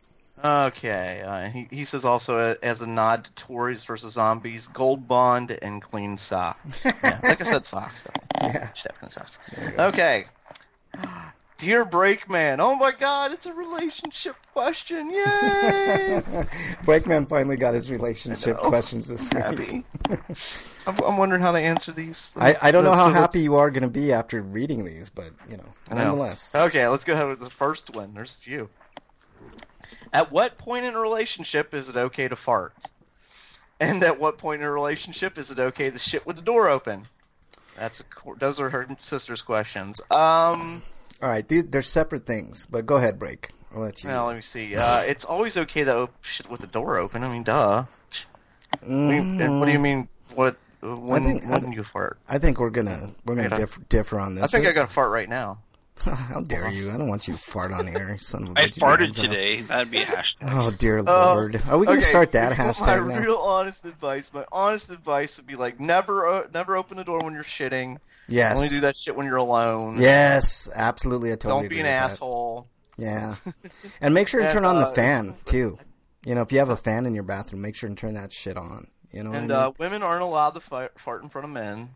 Okay. Uh, he he says also uh, as a nod to Tories versus Zombies, Gold Bond and clean socks. Yeah, like I said, socks though. Yeah. Definitely socks. Okay. Dear Breakman, oh my God, it's a relationship question! Yay! Breakman finally got his relationship I know. questions this week. Happy. I'm, I'm wondering how to answer these. I, I don't know how So let's- happy you are going to be after reading these, but, you know, I know. nonetheless. Okay, let's go ahead with the first one. There's a few. At what point in a relationship is it okay to fart? And at what point in a relationship is it okay to shit with the door open? That's a, those are her sister's questions. Um, All right, these, they're separate things, but go ahead, Break. I'll let you. well, let me see. Uh, it's always okay to op- shit with the door open. I mean, duh. What do you, what do you mean? What when think- when I- you fart? I think we're gonna we're gonna Yeah. differ, differ on this. I think I got to fart right now. How dare you? I don't want you to fart on air, son of a I bitch. Your farted hands up. today. That'd be a hashtag. Oh dear Oh, lord! Are we gonna okay, start that my hashtag now? real honest advice. My honest advice would be like never, uh, never open the door when you're shitting. Yes. Only do that shit when you're alone. Yes, absolutely. I totally Don't agree be an with that. asshole. Yeah, and make sure to And, turn on the uh, fan too. You know, if you have a fan in your bathroom, make sure and turn that shit on. You know, And what I uh, women aren't allowed to fi- fart in front of men.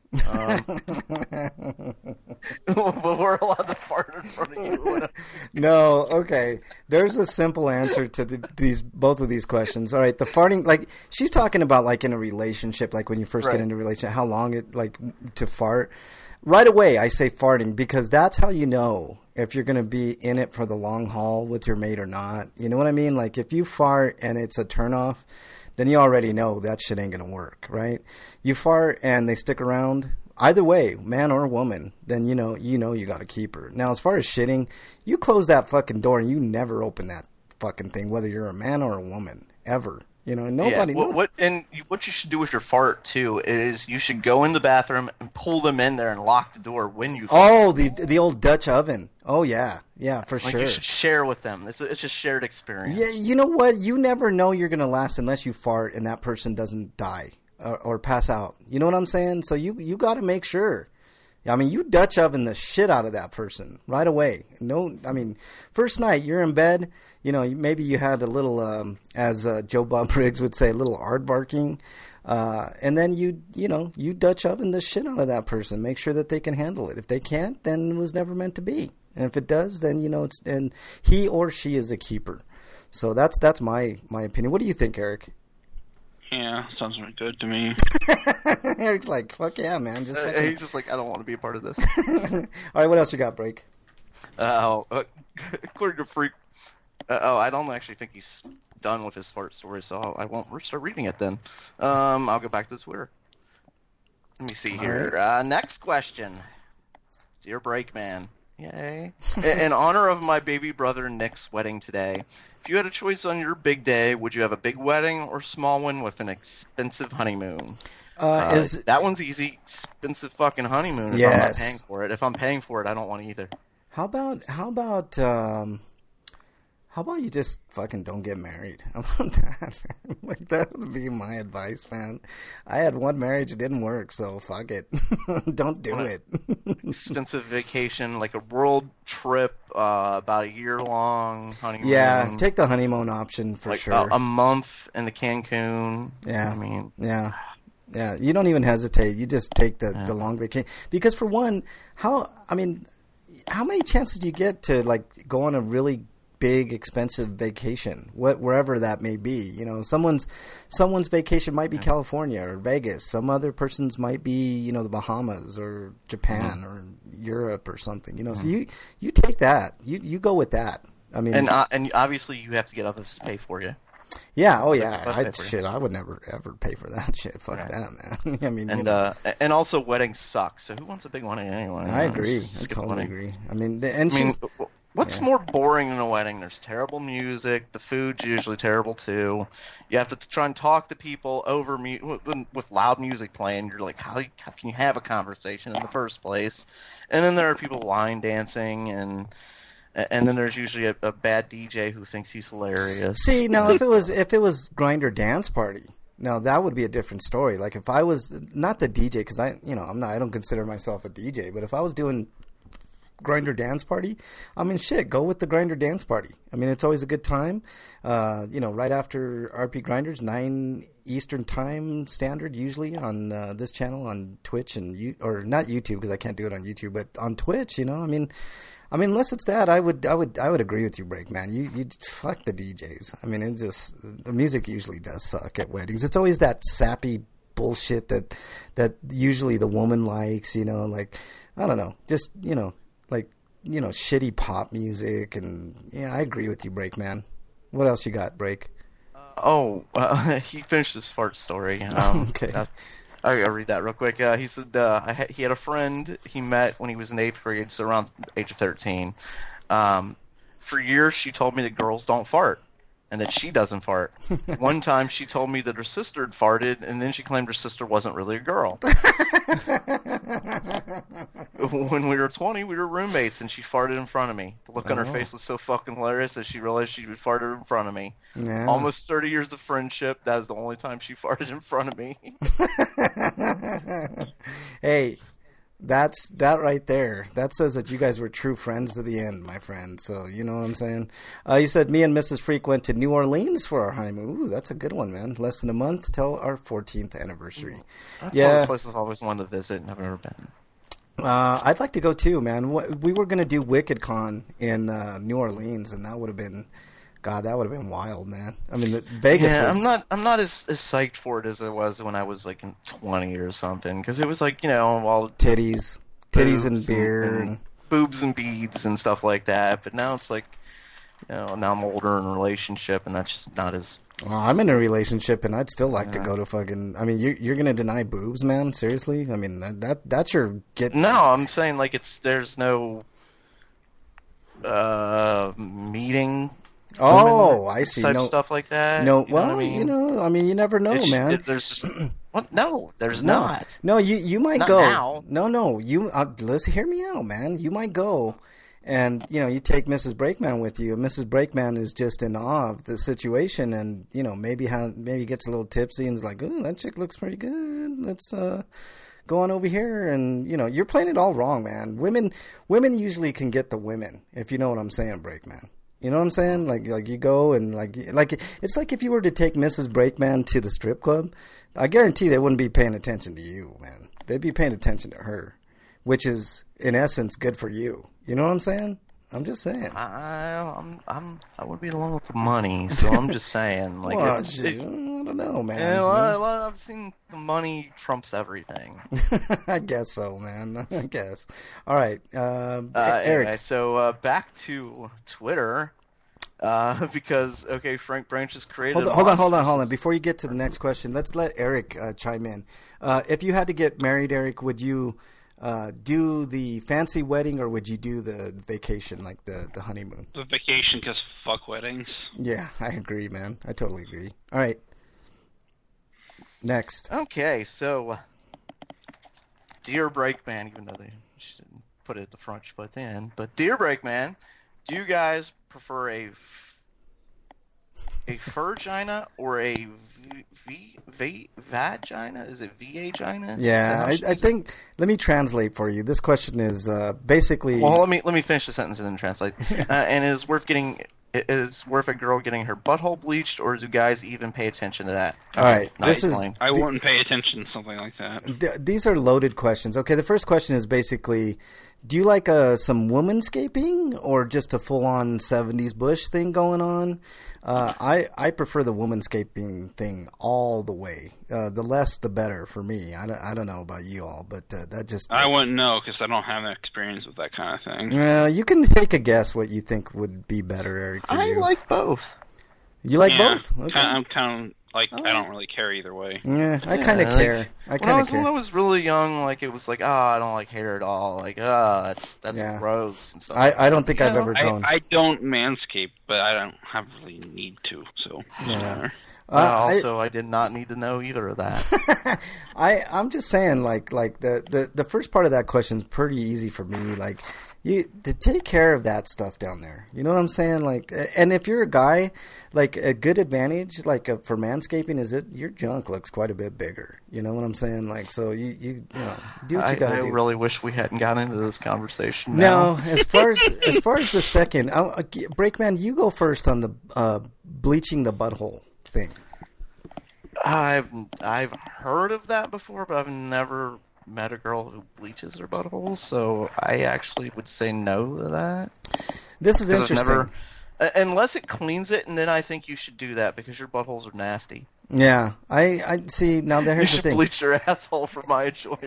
Um, but we're allowed to fart in front of you. No, okay. There's a simple answer to the, these both of these questions. All right, the farting, like she's talking about, like in a relationship, like when you first Right. get into a relationship, how long it like to fart. Right away, I say farting because that's how you know if you're going to be in it for the long haul with your mate or not. You know what I mean? Like if you fart and it's a turnoff, then you already know that shit ain't going to work, right? You fart and they stick around. Either way, man or woman, then you know you know you got to keep her. Now, as far as shitting, you close that fucking door and you never open that fucking thing, whether you're a man or a woman, ever. You know, and nobody. Yeah, what, what and you- what you should do with your fart too is you should go in the bathroom and pull them in there and lock the door when you. fart. Oh, the the old Dutch oven. Oh yeah, yeah, for like sure. you should share with them. It's a, it's a shared experience. Yeah, you know what? You never know you're gonna last unless you fart and that person doesn't die or, or pass out. You know what I'm saying? So you you got to make sure. I mean, you Dutch oven the shit out of that person right away. No, I mean, first night you're in bed, you know, maybe you had a little, um, as uh, Joe Bob Briggs would say, a little aardvarking. Uh, and then you, you know, you Dutch oven the shit out of that person. Make sure that they can handle it. If they can't, then it was never meant to be. And if it does, then, you know, it's, and he or she is a keeper. So that's, that's my, my opinion. What do you think, Eric? Yeah, sounds really good to me. Eric's like, fuck yeah, man. Just Uh, fucking... he's just like, I don't want to be a part of this. All right, what else you got, Break? Uh, uh, according to Freak, uh, oh, I don't actually think he's done with his fart story, so I won't start reading it then. Um, I'll go back to Twitter. Let me see here. Right. Uh, next question. Dear Breakman, yay. in, in honor of my baby brother Nick's wedding today, if you had a choice on your big day, would you have a big wedding or small one with an expensive honeymoon? Uh, Uh, is that one's easy. Expensive fucking honeymoon. If I'm Yes. not paying for it. If I'm paying for it, I don't want either. how about how about um, how about you just fucking don't get married? How about that? Man? Like that would be my advice, man. I had one marriage, it didn't work, so fuck it. Don't do Wanna- it. Expensive vacation, like a world trip, uh, about a year long honeymoon. Yeah, take the honeymoon option for like sure. a, a month in the Cancun. Yeah. I mean, Yeah. Yeah. You don't even hesitate. You just take the, the long vacation. Because for one, how, I mean, how many chances do you get to like go on a really big, expensive vacation, what, wherever that may be? You know, someone's, someone's vacation might be California or Vegas. Some other person's might be, you know, the Bahamas or Japan or Europe or something, you know, so you, you take that, you, you go with that. I mean, and uh, and obviously you have to get others to pay for you. yeah. Oh yeah. Let's I, pay for it. shit, I would never ever pay for that shit. Fuck Right. that, man. I mean, you And know. uh, and also weddings suck. So who wants a big wedding anyway? I You know, agree. just I skip the totally wedding. agree. I mean, the, and I mean, she's, what's yeah. more boring than a wedding? There's terrible music. The food's usually terrible too. You have to t- try and talk to people over mu- with, with loud music playing. You're like, how, how can you have a conversation in the first place? And then there are people line dancing, and and then there's usually a, a bad D J who thinks he's hilarious. see now if it was if it was Grindr dance party, now that would be a different story. Like if I was not the D J, because I you know I'm not I don't consider myself a D J, but if I was doing Grindr dance party, I mean shit, go with the Grindr dance party. I mean it's always a good time. Uh, you know, right after R P Grinders, nine Eastern time standard usually on uh, this channel on Twitch and you or not YouTube because I can't do it on YouTube, but on Twitch. You know, I mean. I mean, unless it's that, I would, I would, I would agree with you, Break, man. You, you fuck the D Js. I mean, it just the music usually does suck at weddings. It's always that sappy bullshit that that usually the woman likes. You know, like I don't know, just you know, like you know, shitty pop music. And yeah, I agree with you, Break, man. What else you got, Break? Oh, uh, he finished his fart story. Um, Okay. uh, I gotta read that real quick. Uh, he said uh, I ha- he had a friend he met when he was in eighth grade, so around the age of thirteen. Um, for years, she told me that girls don't fart and that she doesn't fart. One time, she told me that her sister had farted, and then she claimed her sister wasn't really a girl. When we were twenty, we were roommates, and she farted in front of me. The look on her Oh. face was so fucking hilarious that she realized she would farted in front of me. Yeah. Almost thirty years of friendship. That is the only time she farted in front of me. Hey, that's that right there. That says that you guys were true friends to the end, my friend. So you know what I'm saying. Uh, you said me and Missus Freak went to New Orleans for our honeymoon. Ooh, that's a good one, man. Less than a month till our fourteenth anniversary. That's Yeah. one of those places I've always wanted to visit and I've never been. Uh, I'd like to go too, man. What- We were gonna do Wicked Con in uh, New Orleans, and that would have been, God, that would have been wild, man. I mean, the, Vegas. Yeah, was, I'm not. I'm not as, as psyched for it as I was when I was like in twenty or something. Because it was like you know all titties, titties and boobs beer. and, And, and boobs and beads and stuff like that. But now it's like, you know, now I'm older in a relationship, and that's just not as. well, I'm in a relationship, and I'd still like to Yeah. go to fucking. I mean, you're you're gonna deny boobs, man? Seriously? I mean, that, that that's your get. No, I'm saying like it's there's no uh meeting. Oh, women I see. Type No, stuff like that. no. you know Well, what I mean? you know, I mean, you never know, It's- man. it- there's just what? No, there's No, not. no, you you might Not go. now. No, no, you uh, listen. Hear me out, man. You might go, and you know, you take Missus Breakman with you. And Missus Breakman is just in awe of the situation, and you know, maybe how maybe gets a little tipsy and is like, "Oh, that chick looks pretty good. Let's uh, go on over here, and you know, you're playing it all wrong, man. Women, women usually can get the women, if you know what I'm saying, Breakman. You know what I'm saying? Like, like you go and like, like it's like if you were to take Missus Breakman to the strip club, I guarantee they wouldn't be paying attention to you, man. They'd be paying attention to her, which is in essence good for you. You know what I'm saying? I'm just saying. I, I'm, I'm, I would be along with the money, so I'm just saying. Like, well, it's, gee, it, I don't know, man. Yeah, well, I, I've seen the money trumps everything. I guess so, man. I guess. All right, uh, uh, Eric. Anyway, so uh, back to Twitter, uh, because okay, Frank Branch has created. Hold on, hold on, hold on, hold on. Before you get to the next question, let's let Eric uh, chime in. Uh, if you had to get married, Eric, would you uh, do the fancy wedding or would you do the vacation, like the, the honeymoon? The vacation, because fuck weddings. Yeah, I agree, man. I totally agree. All right. Next. Okay, so dear Breakman, even though they she didn't put it at the front, she put it at the end. But dear Breakman, do you guys prefer a f- a furgina or a v, v, v vagina? Is it vagina? Yeah, I, I think. Let me translate for you. This question is uh, basically. Well, let me let me finish the sentence and then translate. uh, and is worth getting. Is worth a girl getting her butthole bleached, or do guys even pay attention to that? All right, Nice this is. line. I wouldn't pay attention to something like that. Th- these are loaded questions. Okay, the first question is basically, do you like uh, some womanscaping or just a full-on seventies bush thing going on? Uh, I, I prefer the womanscaping thing all the way. Uh, the less, the better for me. I don't, I don't know about you all, but uh, that just... I wouldn't know because I don't have experience with that kind of thing. Uh, you can take a guess what you think would be better, Eric, for I you. like both. You like Yeah, both? Okay. Kind I'm kind of like I don't really care either way. Yeah, I kind of Yeah, like, care. I When I kind of was when I care. was really young, like it was like, oh, I don't like hair at all. Like, oh, that's that's Yeah. gross and stuff. I, I don't think You I've know? ever I, grown. I don't manscape, but I don't have really need to. So it doesn't Yeah. matter. Uh, Uh, I- also, I, did not need to know either of that. I I'm just saying, like like the, the, the first part of that question is pretty easy for me. Like you to take care of that stuff down there. You know what I'm saying? Like, and if you're a guy, like a good advantage, like uh for manscaping, is it your junk looks quite a bit bigger. You know what I'm saying? Like, so you you you know do what I, you gotta I do. really wish we hadn't gotten into this conversation. Now. No, as far as as far as the second, I, I, Breakman, you go first on the uh, bleaching the butthole thing. I've I've heard of that before, but I've never met a girl who bleaches her butthole. So I actually would say no to that. This is 'Cause I've interesting. never- uh, unless it cleans it, and then I think you should do that because your buttholes are nasty. Yeah, I, I see. Now You here's the should thing. bleach your asshole for my enjoyment.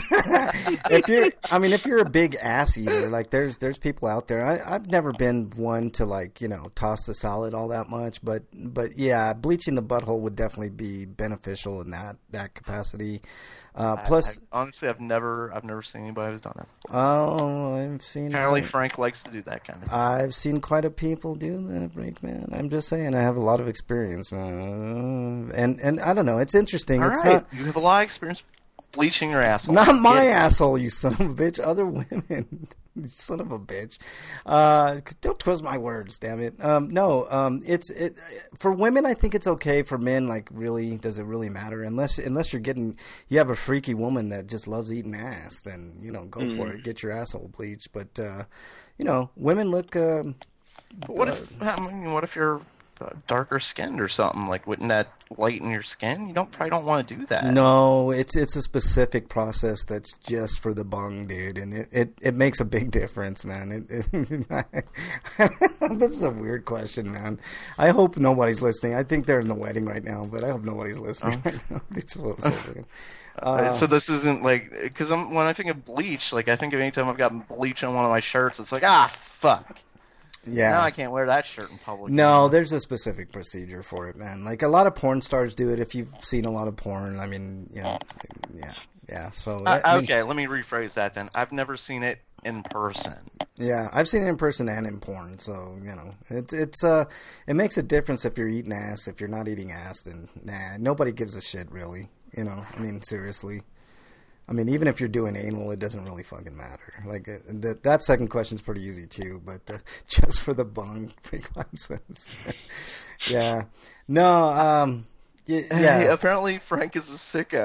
If you're, I mean, if you're a big ass eater, like there's there's people out there. I, I've never been one to like you know toss the salad all that much, but but yeah, bleaching the butthole would definitely be beneficial in that that capacity. Uh, plus, I, I, honestly, I've never I've never seen anybody who's done that before. oh, I've seen. Apparently, Frank likes to do that kind of thing. I've seen quite a people do that, Breakman. I'm just saying, I have a lot of experience, uh, and and I don't know. It's interesting. All it's right, not. you have a lot of experience bleaching your asshole. Not my Get it. asshole, you son of a bitch. Other women, you son of a bitch. Uh, don't twist my words, damn it. Um, no, um, it's it for women. I think it's okay. For men, like, really, does it really matter? Unless unless you're getting, you have a freaky woman that just loves eating ass, then you know, go Mm. for it. Get your asshole bleached. But uh, you know, women look. Um, But what if I mean, what if you're uh, darker skinned or something? Like, wouldn't that lighten your skin? You don't probably don't want to do that. No, it's it's a specific process that's just for the bung, dude, and it, it, it makes a big difference, man. It, it, this is a weird question, man. I hope nobody's listening. I think they're in the wedding right now, but I hope nobody's listening right now. It's so, so weird. Uh, so this isn't like because I'm when I think of bleach, like I think of any time I've got bleach on one of my shirts, it's like ah fuck. Yeah. Now I can't wear that shirt in public. No, there's a specific procedure for it, man. Like a lot of porn stars do it. If you've seen a lot of porn, I mean, you know, yeah, yeah. So Uh, I mean, okay, let me rephrase that then. I've never seen it in person. yeah, I've seen it in person and in porn. So you know, it's it's uh, it makes a difference if you're eating ass. If you're not eating ass, then nah, nobody gives a shit really. You know, I mean, seriously. I mean, even if you're doing anal, it doesn't really fucking matter. Like uh, that, that second question's pretty easy too. But uh, just for the bung, forty-five cents. Yeah, no, um, y- Hey, yeah. apparently Frank is a sicko.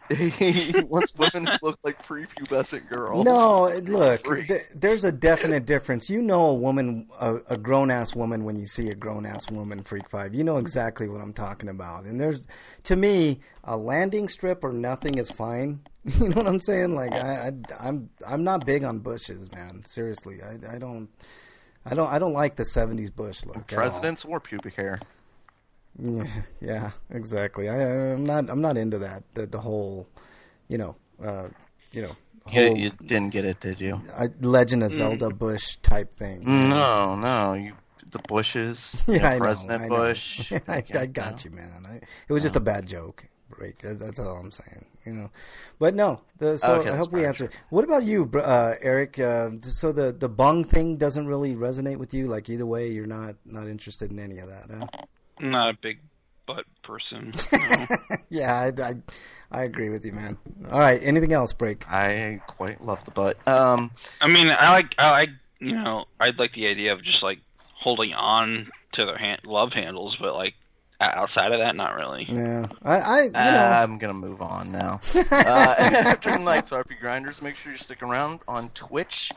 he wants women who look like prepubescent girls. No, look, Freak. th- there's a definite difference. You know a woman, a, a grown-ass woman when you see a grown-ass woman Freak Five. You know exactly what I'm talking about. And there's, to me, a landing strip or nothing is fine. You know what I'm saying? Like, I, I, I'm I'm not big on bushes, man. Seriously, I, I don't, I don't, I don't like the seventies bush look. at all. Presidents or pubic hair. Yeah, yeah, exactly. I, I'm not. I'm not into that. The, the whole, you know, uh, you know, You, whole you didn't get it, did you? I, Legend of Zelda Bush type thing. No, no. You the Bushes. you Yeah, know, I know. President I know. Bush. I, I got you, man. I, it was just a bad joke. Right? That's, that's all I'm saying. You know, but no. The, so Okay, I that's hope we fine. answered. What about you, br- uh, Eric? Uh, so the the bung thing doesn't really resonate with you. Like either way, you're not not interested in any of that, huh? I'm not a big butt person. No. Yeah, I, I I agree with you, man. All right. Anything else, Break? I quite love the butt. Um, I mean, I like, I like, you know, I'd like the idea of just like holding on to their hand, love handles, but like outside of that, not really. Yeah, I, I you know. I'm gonna move on now. uh, after tonight's R P Grinders, make sure you stick around on Twitch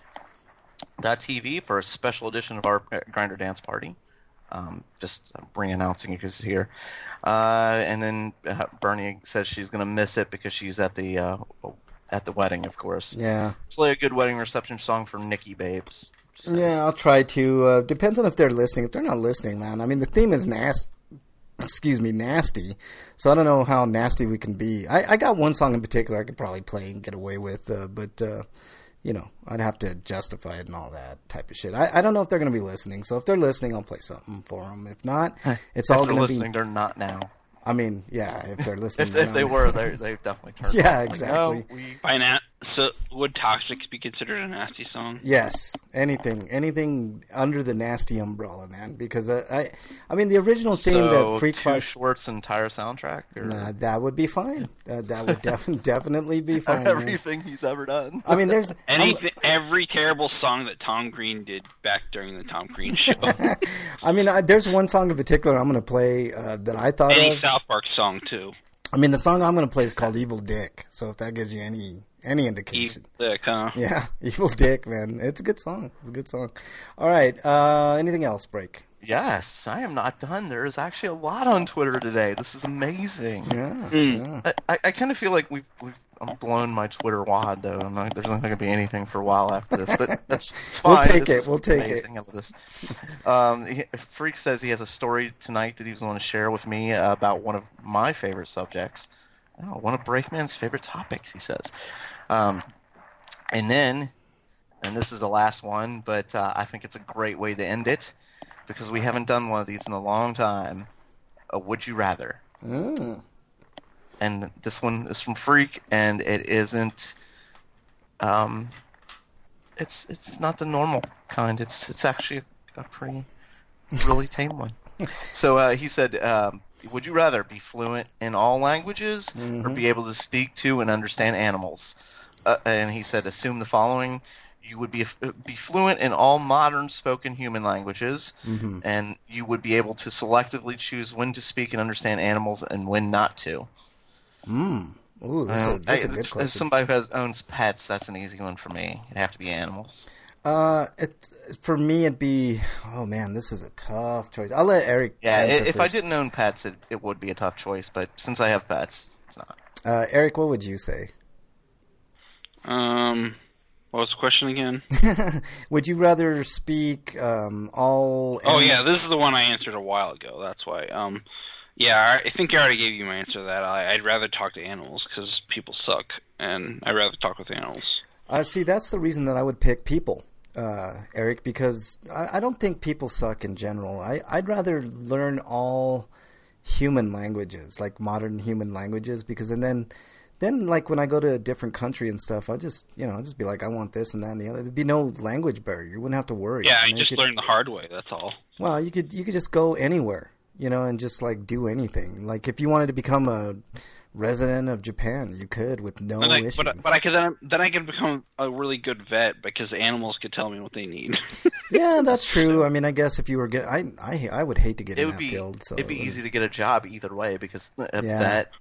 dot T V for a special edition of our Grinder Dance Party. Um, just re-announcing it because it's here. Uh, and then uh, Bernie says she's gonna miss it because she's at the uh, at the wedding, of course. Yeah. Play a good wedding reception song for Nikki Babes. Just Yeah, I'll try to. Uh, depends on if they're listening. If they're not listening, man, I mean, the theme is nasty. Excuse me, nasty. So I don't know how nasty we can be. I, I got one song in particular I could probably play and get away with, uh, but uh, you know, I'd have to justify it and all that type of shit. I, I don't know if they're going to be listening. So if they're listening, I'll play something for them. If not, it's if all they're going to listening, be. they're not now. I mean, yeah, if they're listening, If, they're if they not. were, they they've definitely turned. Yeah, off. Like, exactly. no, we, By na- so would Toxics be considered a nasty song? Yes, anything, anything under the nasty umbrella, man. Because uh, I, I mean, the original theme so that Freak Two Five. Shorts entire soundtrack. Or Nah, that would be fine. Uh, that would def- definitely be fine. man. everything he's ever done. I mean, there's Anything, every terrible song that Tom Green did back during the Tom Green show. I mean, I, there's one song in particular I'm going to play uh, that I thought Any of. South Park song too. I mean, the song I'm going to play is called "Evil Dick." So if that gives you any any indication, Dick, huh? yeah, "Evil Dick," man, it's a good song. It's a good song. All right, uh, anything else, Break? Yes, I am not done. There is actually a lot on Twitter today. This is amazing. Yeah, Mm. yeah. I, I, I kind of feel like we've we've I'm blown my Twitter wad though. I'm not, there's not going to be anything for a while after this, but that's it's fine. We'll take This it. is We'll take it. amazing. I love this. Um, he, Freak says he has a story tonight that he was going to share with me uh, about one of my favorite subjects. Oh, one of Breakman's favorite topics, he says. Um, and then, and this is the last one, but uh, I think it's a great way to end it because we haven't done one of these in a long time. A Would You Rather. Mm. And this one is from Freak, and it isn't. Um, it's it's not the normal kind. It's it's actually a, a pretty really tame one. So uh, he said, um, "Would you rather be fluent in all languages Mm-hmm. or be able to speak to and understand animals?" Uh, and he said, "Assume the following: you would be be fluent in all modern spoken human languages, Mm-hmm. and you would be able to selectively choose when to speak and understand animals and when not to." Mm. Ooh, that's, Uh, a, that's a I- good as question. somebody who has owns pets, that's an easy one for me. It'd have to be animals. Uh, it for me it'd be. Oh man, this is a tough choice. I'll let Eric. Yeah, i- answer if I first. didn't own pets, it, it would be a tough choice. But since I have pets, it's not. Uh, Eric, what would you say? Um, what was the question again? Would you rather speak um, all? Oh animal- yeah, this is the one I answered a while ago. That's why. Um, yeah, I I think I already gave you my answer to that. I, I'd rather talk to animals because people suck, and I'd rather talk with animals. Uh, see, that's the reason that I would pick people, uh, Eric, because I, I don't think people suck in general. I, I'd rather learn all human languages, like modern human languages, because and then, then like when I go to a different country and stuff, I just, you know, I'd just be like, I want this and that and the other. There'd be no language barrier. You wouldn't have to worry. Yeah, I You know, you just could- learned the hard way. That's all. Well, you could you could just go anywhere, you know, and just like do anything. Like if you wanted to become a resident of Japan, you could with no But I, issue. but, but I could then, then I could become a really good vet because animals could tell me what they need. Yeah, that's true. I mean, I guess if you were get, I, I, I would hate to get It in would that be field. So it'd be easy to get a job either way because a Yeah. vet or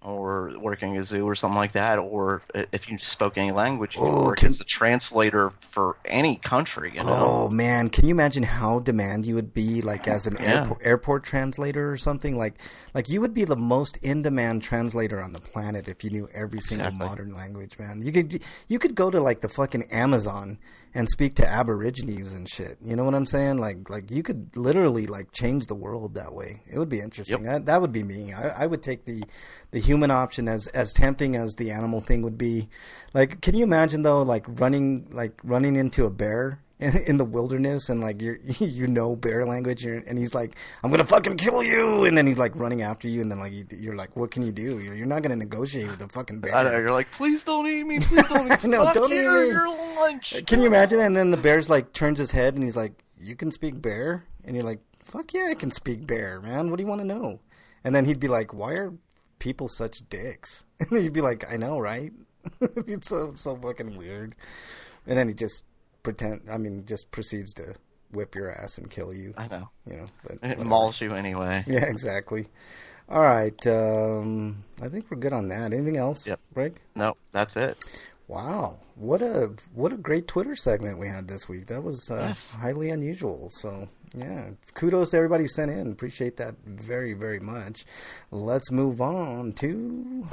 or working at a zoo or something like that, or if you spoke any language, you could Oh, work can- as a translator for any country. You know? Oh man, can you imagine how demand you would be, like as an Yeah. airport, airport translator or something? Like, like you would be the most in-demand translator on the planet if you knew every single Exactly. modern language, man. You could, you could go to like the fucking Amazon and speak to Aborigines and shit. You know what I'm saying? Like, like you could literally like change the world that way. It would be interesting. Yep. That that would be me. I, I would take the the human option as as tempting as the animal thing would be. Like, can you imagine though, like running like running into a bear in, in the wilderness and like you you know bear language and, and he's like, I'm gonna fucking kill you, and then he's like running after you, and then like you, you're like, what can you do? You're, you're not gonna negotiate with a fucking bear. I know, you're like, please don't eat me, please don't eat me. No, Fuck don't eat you, me. Your lunch. Can you imagine? And then the bear's like turns his head and he's like, you can speak bear? And you're like, fuck yeah, I can speak bear, man. What do you want to know? And then he'd be like, why are people such dicks? And he'd be like, I know, right? It's so so fucking weird. And then he just pretend, I mean, just proceeds to whip your ass and kill you. I know. You know, but It whatever. mauls you anyway. Yeah, exactly. All right, um, I think we're good on that. Anything else? Yep. Greg? No, that's it. Wow, what a what a great Twitter segment we had this week. That was uh, Yes. highly unusual. So yeah, kudos to everybody who sent in. Appreciate that very very much. Let's move on to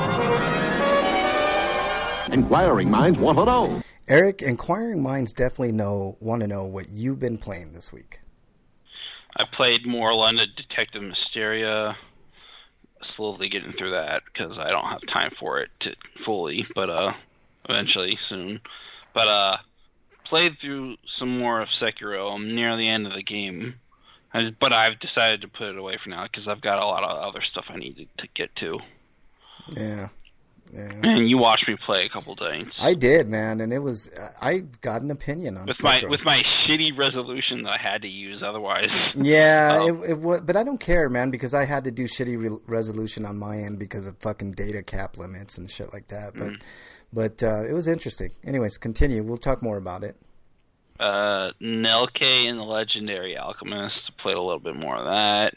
Inquiring minds want to know. Eric. Inquiring minds definitely know want to know what you've been playing this week. I played more London Detective Mysteria. Slowly getting through that because I don't have time for it to fully, but uh, eventually soon. But uh, played through some more of Sekiro. I'm near the end of the game, I, but I've decided to put it away for now because I've got a lot of other stuff I need to, to get to. Yeah, yeah. And you watched me play a couple days. I did, man, and it was. I got an opinion on with my Sekiro. with my shitty resolution that I had to use otherwise. Yeah, Um, it, it was, but I don't care, man, because I had to do shitty re- resolution on my end because of fucking data cap limits and shit like that. But, Mm. but uh, it was interesting. Anyways, continue. We'll talk more about it. uh, Nelke and the Legendary Alchemist. Played a little bit more of that.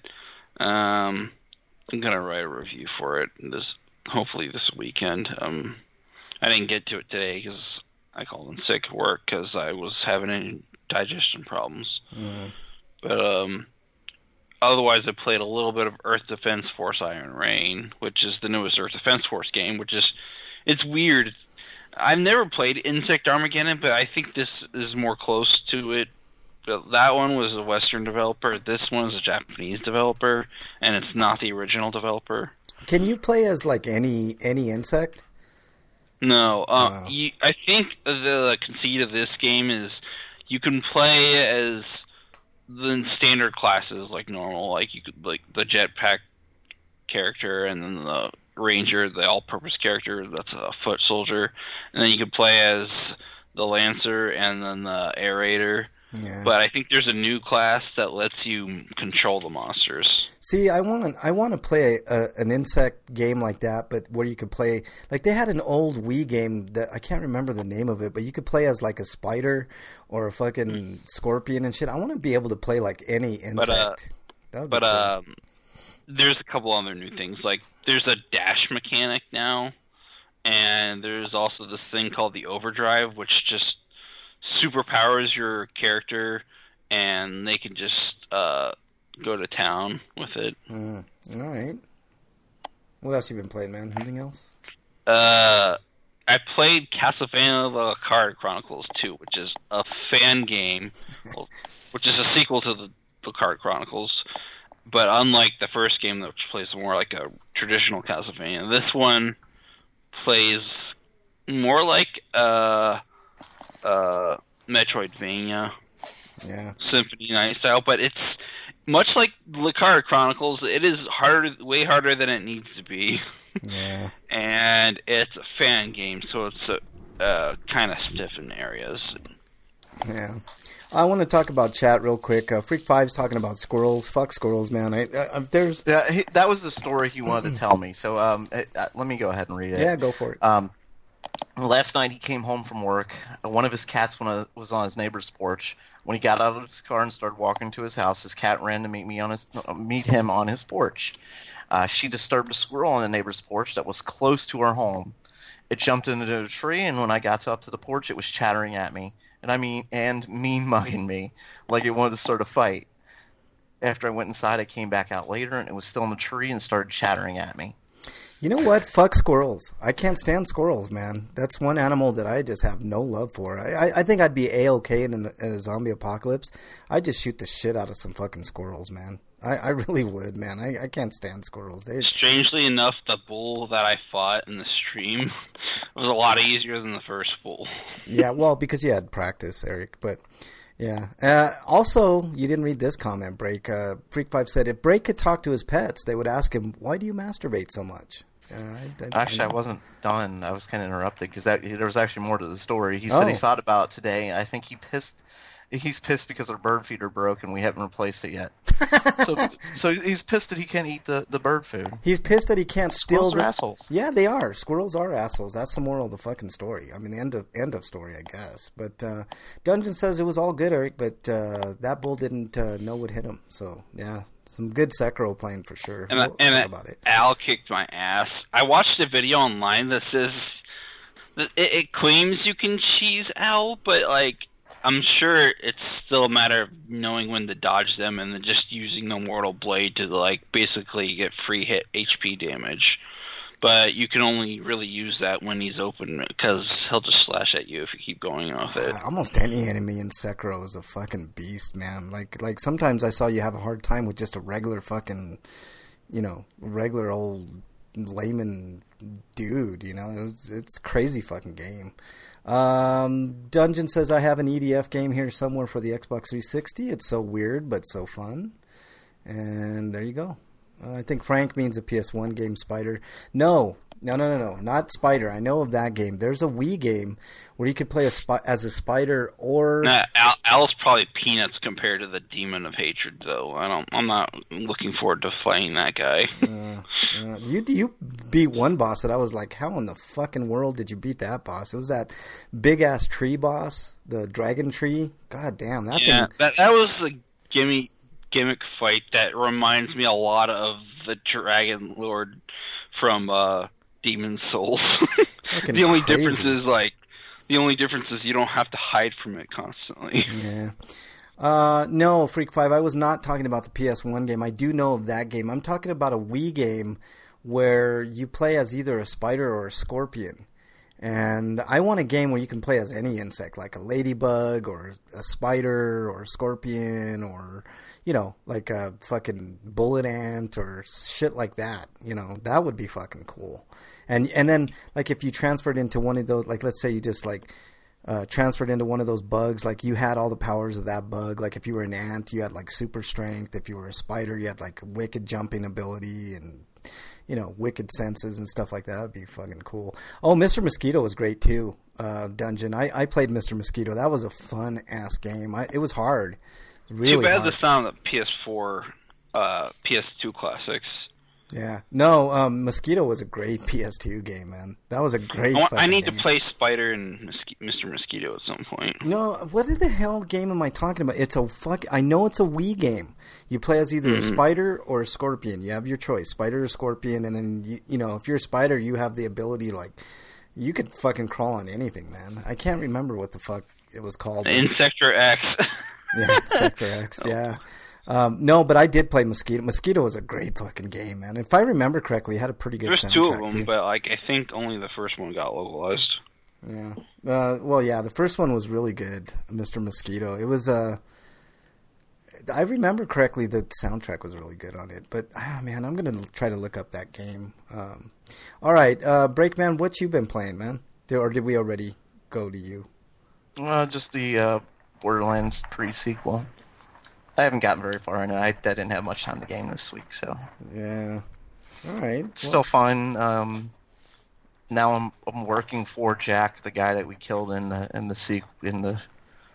Um, I'm gonna write a review for it this hopefully this weekend. Um, I didn't get to it today because I called in sick at work because I was having any digestion problems. Mm. But um, otherwise, I played a little bit of Earth Defense Force Iron Rain, which is the newest Earth Defense Force game. Which is it's weird. I've never played Insect Armageddon, but I think this is more close to it. But that one was a Western developer. This one is a Japanese developer, and it's not the original developer. Can you play as like any any insect? No, uh, Wow. you, I think the conceit of this game is you can play as the standard classes like normal, like you could like the jetpack character, and then the ranger, the all-purpose character that's a foot soldier, and then you could play as the lancer and then the aerator. Yeah. But I think there's a new class that lets you control the monsters. See, I want I want to play a, an insect game like that, but where you could play like they had an old Wii game that I can't remember the name of it, but you could play as like a spider or a fucking scorpion and shit. I want to be able to play like any insect. But, uh, That would be But cool. um, there's a couple other new things. Like there's a dash mechanic now, and there's also this thing called the overdrive, which just superpowers your character, and they can just uh, go to town with it. Mm, all right. What else you been playing, man? Anything else? Uh, I played Castlevania: The Card Chronicles two, which is a fan game, well, which is a sequel to the, the Card Chronicles. But unlike the first game, which plays more like a traditional Castlevania, this one plays more like a, a Metroidvania, Yeah. Symphony Night style. But it's much like the Card Chronicles. It is harder, way harder than it needs to be. Yeah. And it's a fan game, so it's uh, uh, kind of stiff in areas. Yeah. I want to talk about chat real quick. Uh, Freak Five's talking about squirrels. Fuck squirrels, man. I, I, there's Yeah, he, that was the story he wanted to tell me. So um, uh, uh, let me go ahead and read it. yeah, go for it. Um, last night he came home from work. One of his cats was on his neighbor's porch. When he got out of his car and started walking to his house, his cat ran to meet me on his meet him on his porch. Uh, she disturbed a squirrel on a neighbor's porch that was close to our home. It jumped into a tree, and when I got up to the porch, it was chattering at me, and I mean, and mean mugging me, like it wanted to start a fight. After I went inside, I came back out later, and it was still in the tree and started chattering at me. You know what? Fuck squirrels. I can't stand squirrels, man. That's one animal that I just have no love for. I, I, I think I'd be A-okay in a, in a zombie apocalypse. I'd just shoot the shit out of some fucking squirrels, man. I, I really would, man. I, I can't stand squirrels. They... Strangely enough, the bull that I fought in the stream was a lot easier than the first bull. Yeah, well, because you had practice, Eric, but... Yeah. Uh, also, you didn't read this comment, Break. Uh, Freak Five said, if Break could talk to his pets, they would ask him, why do you masturbate so much? Uh, I, I, actually, I, I wasn't done. I was kind of interrupted because there was actually more to the story. He oh. said he thought about it today. I think he pissed. He's pissed because our bird feeder broke and we haven't replaced it yet. so, so he's pissed that he can't eat the, the bird food. He's pissed that he can't steal. Squirrels are assholes. Yeah, they are. Squirrels are assholes. That's the moral of the fucking story. I mean, the end of end of story, I guess. But uh, Dungeon says it was all good, Eric. But uh, that bull didn't uh, know what hit him. So yeah, some good Sekiro playing for sure. And, we'll, and we'll uh, about it. Al kicked my ass. I watched a video online that says that it, it claims you can cheese Al, but like. I'm sure it's still a matter of knowing when to dodge them and then just using the Mortal Blade to, like, basically get free hit H P damage. But you can only really use that when he's open because he'll just slash at you if you keep going off it. Uh, almost any enemy in Sekiro is a fucking beast, man. Like, like sometimes I saw you have a hard time with just a regular fucking, you know, regular old layman dude, you know? It was, it's a crazy fucking game. Um, Dungeon says, I have an E D F game here somewhere for the Xbox three sixty. It's so weird, but so fun. And there you go. Uh, I think Frank means a P S one game, Spider. No, no, no, no, no, not Spider. I know of that game. There's a Wii game where you could play a spi- as a spider or... Nah, Al- Al's probably peanuts compared to the Demon of Hatred, though. I don't, I'm not looking forward to fighting that guy. uh, uh, you you beat one boss that I was like, how in the fucking world did you beat that boss? It was that big-ass tree boss, the dragon tree. God damn, that yeah, thing... that, that was a gimmick, gimmick fight that reminds me a lot of the Dragon Lord from uh, Demon Souls. The only crazy. difference is, like, the only difference is you don't have to hide from it constantly. Yeah. Uh, no, Freak five, I was not talking about the P S one game. I do know of that game. I'm talking about a Wii game where you play as either a spider or a scorpion. And I want a game where you can play as any insect, like a ladybug or a spider or a scorpion or, you know, like a fucking bullet ant or shit like that. You know, that would be fucking cool. And and then, like, if you transferred into one of those, like, let's say you just, like, uh, transferred into one of those bugs, like, you had all the powers of that bug. Like, if you were an ant, you had, like, super strength. If you were a spider, you had, like, wicked jumping ability and, you know, wicked senses and stuff like that. That would be fucking cool. Oh, Mister Mosquito was great, too, uh, Dungeon. I, I played Mister Mosquito. That was a fun-ass game. I, it was hard. Really Too bad hard. the sound of P S four, uh, P S two classics. Yeah. No, um, Mosquito was a great P S two game, man. That was a great I, want, I fucking need game. to play Spider and Mosqu- Mister Mosquito at some point. No, what the hell game am I talking about? It's a fuck. I know it's a Wii game. You play as either Mm-hmm. a spider or a scorpion. You have your choice, spider or scorpion, and then you, you know if you're a spider, you have the ability like you could fucking crawl on anything, man. I can't remember what the fuck it was called. but- Insector X. Yeah, Sector X. Yeah. Um, no, but I did play Mosquito. Mosquito was a great fucking game, man. If I remember correctly, it had a pretty good There's soundtrack two of them, too. but like I think only the first one got localized. Yeah. Uh, well, yeah, the first one was really good, Mister Mosquito. It was, uh, I remember correctly, the soundtrack was really good on it. But, ah, man, I'm going to try to look up that game. Um, all right, uh, Breakman, what you been playing, man? Did, or did we already go to you? Uh, just the uh, Borderlands pre-sequel. I haven't gotten very far in it. I, I didn't have much time to game this week, so Yeah. All right. it's still fun. Um, now I'm I'm working for Jack, the guy that we killed in the in the sequ- in the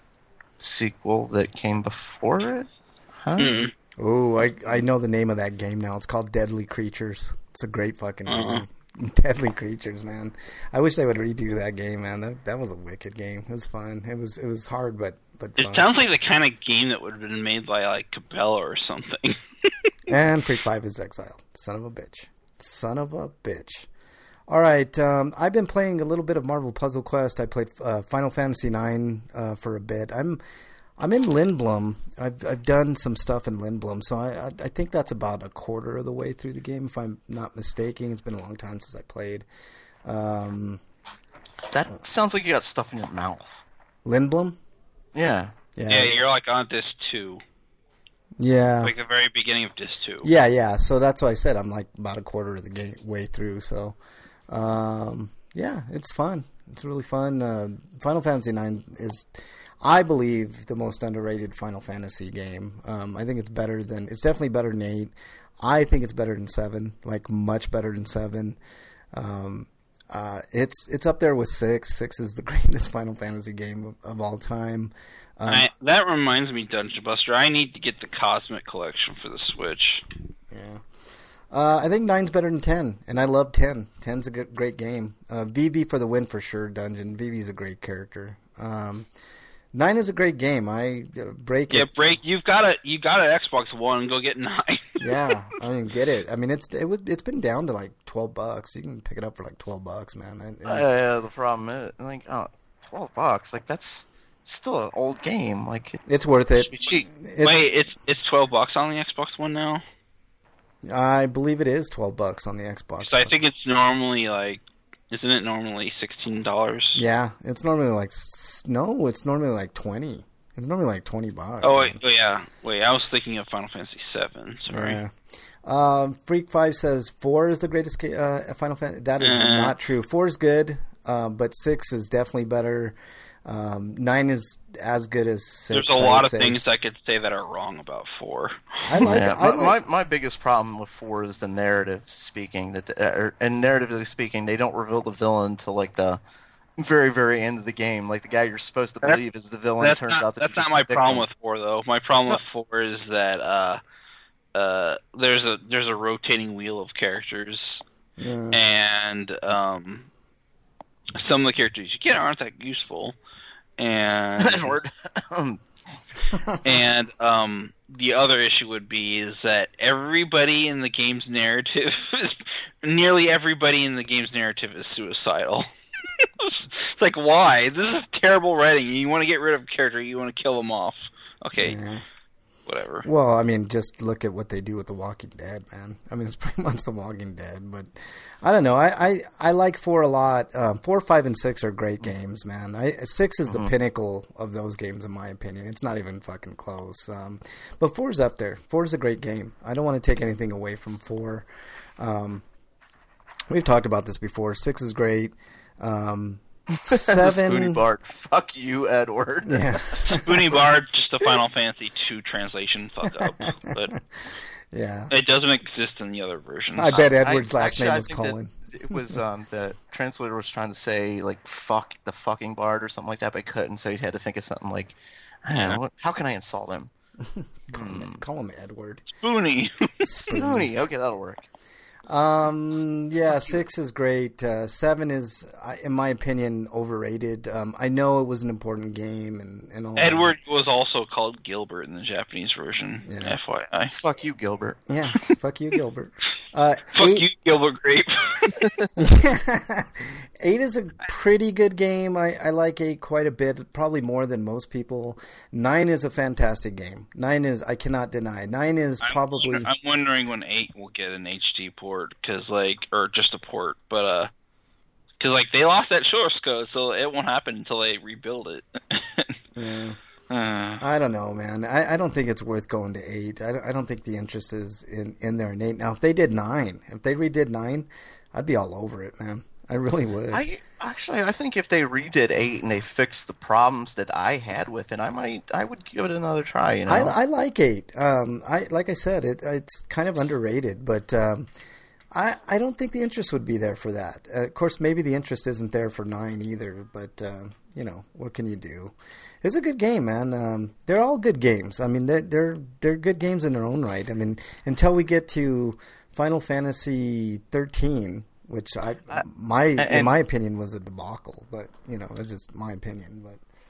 sequel that came before it. Huh? Mm. Oh, I I know the name of that game now. It's called Deadly Creatures. It's a great fucking Uh-huh. game. Deadly Creatures, man. I wish they would redo that game, man. That that was a wicked game. It was fun. It was it was hard, but but fun. It sounds like the kind of game that would have been made by like Cabela or something. And Freak five is exiled. Son of a bitch. Son of a bitch. All right, um, I've been playing a little bit of Marvel Puzzle Quest. I played uh, Final Fantasy nine uh, for a bit. I'm I'm in Lindblom. I've I've done some stuff in Lindblom, so I, I I think that's about a quarter of the way through the game, if I'm not mistaken. It's been a long time since I played. Um, That sounds like you got stuff in your mouth. Lindblom? Yeah. Yeah. Yeah, you're like on disc two. Yeah. Like the very beginning of disc two. Yeah, yeah. So that's why I said I'm like about a quarter of the game way through. So, um, yeah, it's fun. It's really fun. Uh, Final Fantasy nine is, I believe, the most underrated Final Fantasy game. Um, I think it's better than, it's definitely better than eight. I think it's better than seven, like much better than seven. Um, uh, it's it's up there with six. Six is the greatest Final Fantasy game of, of all time. Um, I, that reminds me, Dungeon Buster, I need to get the Cosmic Collection for the Switch. Yeah. Uh, I think nine's better than ten, and I love ten. ten's a good, great game. Uh, Vivi for the win for sure, Dungeon. Vivi's a great character. Um, nine is a great game. I uh, break Yeah, it. break. You've got a you got an Xbox One. Go get nine. Yeah, I mean, get it. I mean, it's it would it's been down to like twelve bucks. You can pick it up for like twelve bucks, man. And, and, Uh, the problem is, like, oh, twelve bucks. Like, that's still an old game. Like, it it's worth it. should be cheap. It's- Wait, it's it's twelve bucks on the Xbox One now. I believe it is twelve bucks on the Xbox. So I think it's normally like, isn't it normally sixteen dollars? Yeah, it's normally like s- no, it's normally like twenty. It's normally like twenty bucks. Oh man. wait, oh, yeah, wait. I was thinking of Final Fantasy seven. Sorry. Yeah. Um, Freak Five says four is the greatest ca- uh, Final Fantasy. That is Uh. not true. Four is good, uh, but six is definitely better. Um, nine is as good as six. There's a I lot would of say. things I could say that are wrong about four. I like. Yeah, I my, like my my biggest problem with four is the narrative speaking that, the, uh, and narratively speaking, they don't reveal the villain until like the very very end of the game. Like the guy you're supposed to That- believe is the villain That's turns not, out to that's be just not my a victim. problem with four though. My problem with four is that uh, uh, there's a there's a rotating wheel of characters, yeah. and um, some of the characters you get aren't that useful, and Edward. and um, the other issue would be is that everybody in the game's narrative, is, nearly everybody in the game's narrative is suicidal. It's like, why? This is terrible writing. You want to get rid of a character, you want to kill them off. Okay, Yeah. whatever. Well, I mean, just look at what they do with The Walking Dead, man. I mean, it's pretty much The Walking Dead, but I don't know. I, I, I like four a lot. Um, four, five, and six are great games, man. I, six is the Mm-hmm. pinnacle of those games, in my opinion. It's not even fucking close. Um, but four's up there. Four is a great game. I don't want to take anything away from four. Um, we've talked about this before. Six is great. Um, the seven. Spoonie Bart. Fuck you, Edward. Yeah. Spoonie Bard, just a Final Fantasy two translation fuck up, but Yeah. it doesn't exist in the other versions. I bet I- Edward's last actually, name I was think that Colin. It was um, the translator was trying to say like "fuck the fucking Bard" or something like that, but he couldn't, so he had to think of something like, I don't know, what- how can I insult him? Call him, call him Edward. Spoonie. Spoonie. Okay, that'll work. Um, yeah, six is great. Uh, seven is, I- in my opinion, overrated. Um, I know it was an important game and, and all that. Edward was also called Gilbert in the Japanese version. Yeah. F Y I. Fuck you, Gilbert. Yeah, fuck you, Gilbert. Uh, Fuck eight, you, Gilbert Grape. eight is a pretty good game. I, I like eight quite a bit, probably more than most people. Nine is a fantastic game. Nine is, I cannot deny. Nine is probably... I'm, I'm wondering when eight will get an H D port, cause like, or just a port, but uh, cause like they lost that source code, so it won't happen until they rebuild it. Yeah. uh, I don't know, man. I, I don't think it's worth going to eight. I don't, I don't think the interest is in, in there in eight. Now, if they did nine, if they redid nine, I'd be all over it, man. I really would. I actually, I think if they redid eight and they fixed the problems that I had with it, I might, I would give it another try. You know, I, I like eight. Um, I like I said, it it's kind of underrated, but um, I I don't think the interest would be there for that. Uh, of course, maybe the interest isn't there for nine either. But uh, you know, what can you do? It's a good game, man. Um, they're all good games. I mean, they're they're they're good games in their own right. I mean, until we get to Final Fantasy thirteen, which I my in and- my opinion was a debacle. But you know, that's just my opinion. But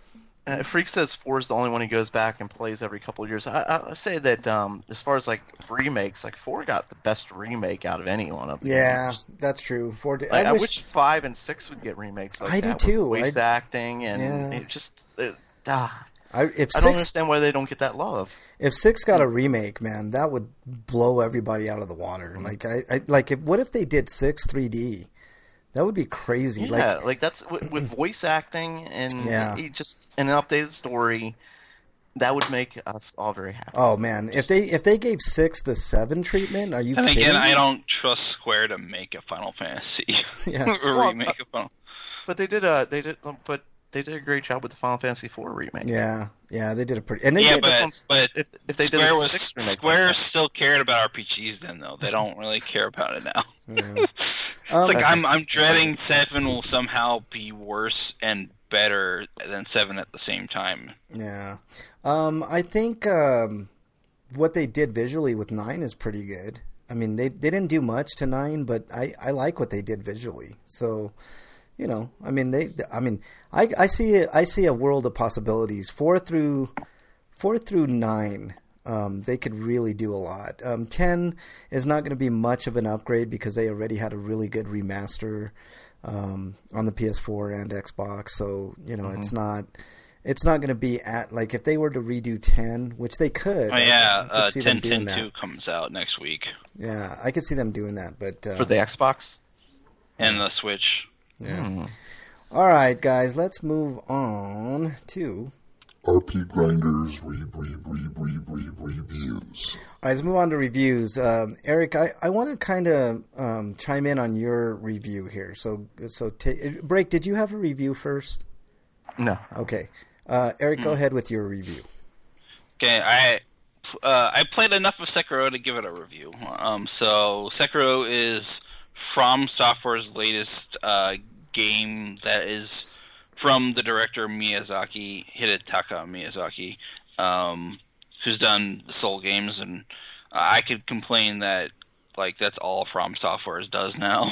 Uh, Freak says four is the only one he goes back and plays every couple of years. I, I, I say that um, as far as like remakes, like four got the best remake out of any one of them. Yeah, that's true. Four. Like, I, I, wish... I wish five and six would get remakes. Like I that do too. With voice I... acting and yeah. it just. It, ah. I, if I six, don't understand why they don't get that love. If six got a remake, man, that would blow everybody out of the water. Mm-hmm. Like, I, I like, if, what if they did six three D? That would be crazy. Yeah, like, like that's with, with voice acting and yeah. just an updated story. That would make us all very happy. Oh man, if they if they gave six the seven treatment, are you and kidding again, me? I don't trust Square to make a Final Fantasy yeah. or well, remake uh, a Final. But they did a they did but they did a great job with the Final Fantasy four remake. Yeah, yeah, they did a pretty. And they yeah, did, but, but if if they did Square a was, six remake, Square like still cared about R P Gs then, though. They don't really care about it now. Yeah. um, like I'm I'm dreading seven will somehow be worse and better than seven at the same time. Yeah, um, I think um, what they did visually with nine is pretty good. I mean, they they didn't do much to nine, but I, I like what they did visually. So, you know, I mean, they, I mean, I I see I see a world of possibilities. Four through four through nine, um, they could really do a lot. Um, ten is not going to be much of an upgrade because they already had a really good remaster. Um, on the P S four and Xbox, so you know mm-hmm. it's not it's not going to be at like if they were to redo ten, which they could. Oh yeah, I, I could uh, see ten them doing ten that. two comes out next week. Yeah, I could see them doing that, but uh, for the Xbox and the Switch. Yeah. Mm. All right, guys, let's move on to R P Grinders re, re, re, re, re, reviews. All right, let's move on to reviews. Um, Eric, I, I want to kind of um, chime in on your review here. So, so t- Break, did you have a review first? No. Okay. Uh, Eric, mm. go ahead with your review. Okay, I uh, I played enough of Sekiro to give it a review. Um, so, Sekiro is From Software's latest uh, game that is from the director Miyazaki, Hidetaka Miyazaki, um, who's done the Soul games, and uh, I could complain that like that's all From Software does now.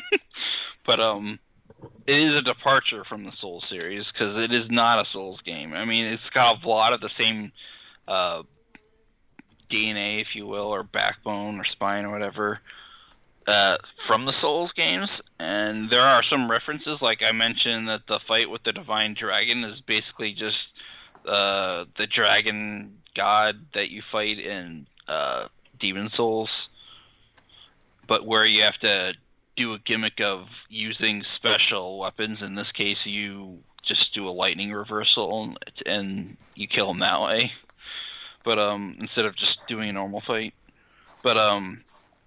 But um, it is a departure from the Soul series because it is not a Souls game. I mean, it's got a lot of the same uh, D N A, if you will, or backbone or spine or whatever. Uh, from the Souls games, and there are some references, like I mentioned that the fight with the Divine Dragon is basically just uh, the dragon god that you fight in uh, Demon Souls, but where you have to do a gimmick of using special weapons. In this case, you just do a lightning reversal and, and you kill him that way, but um, instead of just doing a normal fight. But um.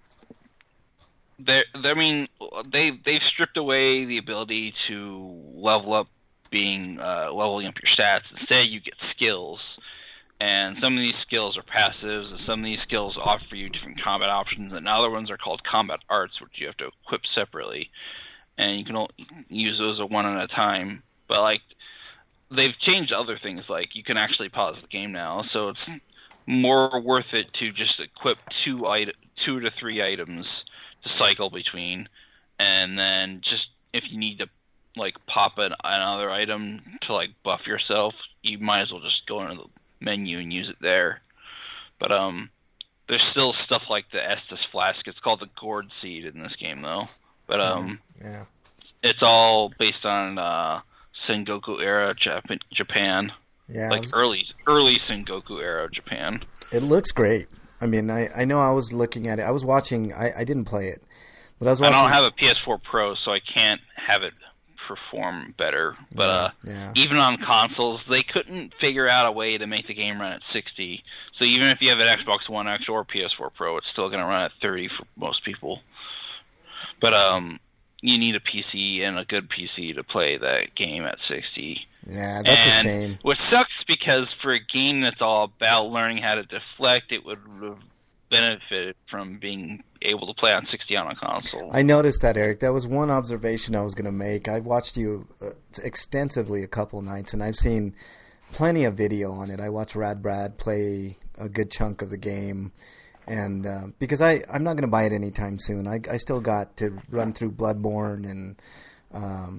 They, I mean, they they've stripped away the ability to level up, being uh, leveling up your stats. Instead, you get skills, and some of these skills are passives, and some of these skills offer you different combat options, and other ones are called combat arts, which you have to equip separately, and you can only use those one at a time. But like, they've changed other things, like you can actually pause the game now, so it's more worth it to just equip two it- two to three items to cycle between, and then just if you need to like pop an, another item to like buff yourself, you might as well just go into the menu and use it there. But um there's still stuff like the Estus flask. It's called the Gourd Seed in this game though. But um yeah, it's all based on uh Sengoku era Jap- Japan. Yeah, like was... early early Sengoku era Japan. It looks great. I mean, I, I know I was looking at it. I was watching. I, I didn't play it, but I was watching. I don't have a P S four Pro, so I can't have it perform better. But yeah, uh, yeah. even on consoles, they couldn't figure out a way to make the game run at sixty. So even if you have an Xbox One X or P S four Pro, it's still going to run at thirty for most people. But um, you need a P C and a good P C to play that game at sixty. Yeah, that's and a shame. What sucks because for a game that's all about learning how to deflect, it would have benefited from being able to play on sixty on a console. I noticed that, Eric. That was one observation I was going to make. I watched you uh, extensively a couple nights, and I've seen plenty of video on it. I watched Rad Brad play a good chunk of the game, and uh, because I, I'm not going to buy it anytime soon. I, I still got to run through Bloodborne and um,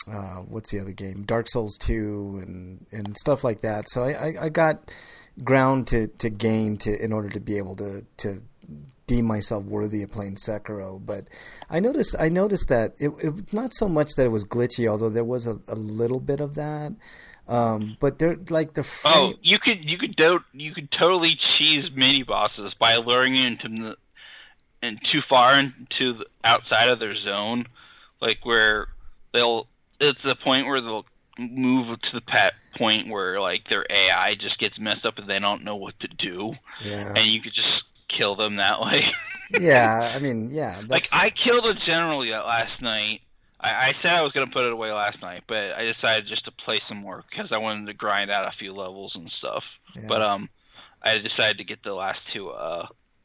uh, what's the other game? Dark Souls two and, and stuff like that. So I, I, I got ground to, to gain to in order to be able to, to deem myself worthy of playing Sekiro. But I noticed I noticed that it, it not so much that it was glitchy, although there was a, a little bit of that. Um, but they're like the frame... oh you could you could do you could totally cheese mini bosses by luring you into the and too far into the outside of their zone, like where they'll it's the point where they'll move to the pat point where like their A I just gets messed up and they don't know what to do, yeah. and you could just kill them that way. yeah, I mean, yeah. That's... Like I killed a general last night. I, I said I was going to put it away last night, but I decided just to play some more because I wanted to grind out a few levels and stuff. Yeah. But um, I decided to get the last two uh,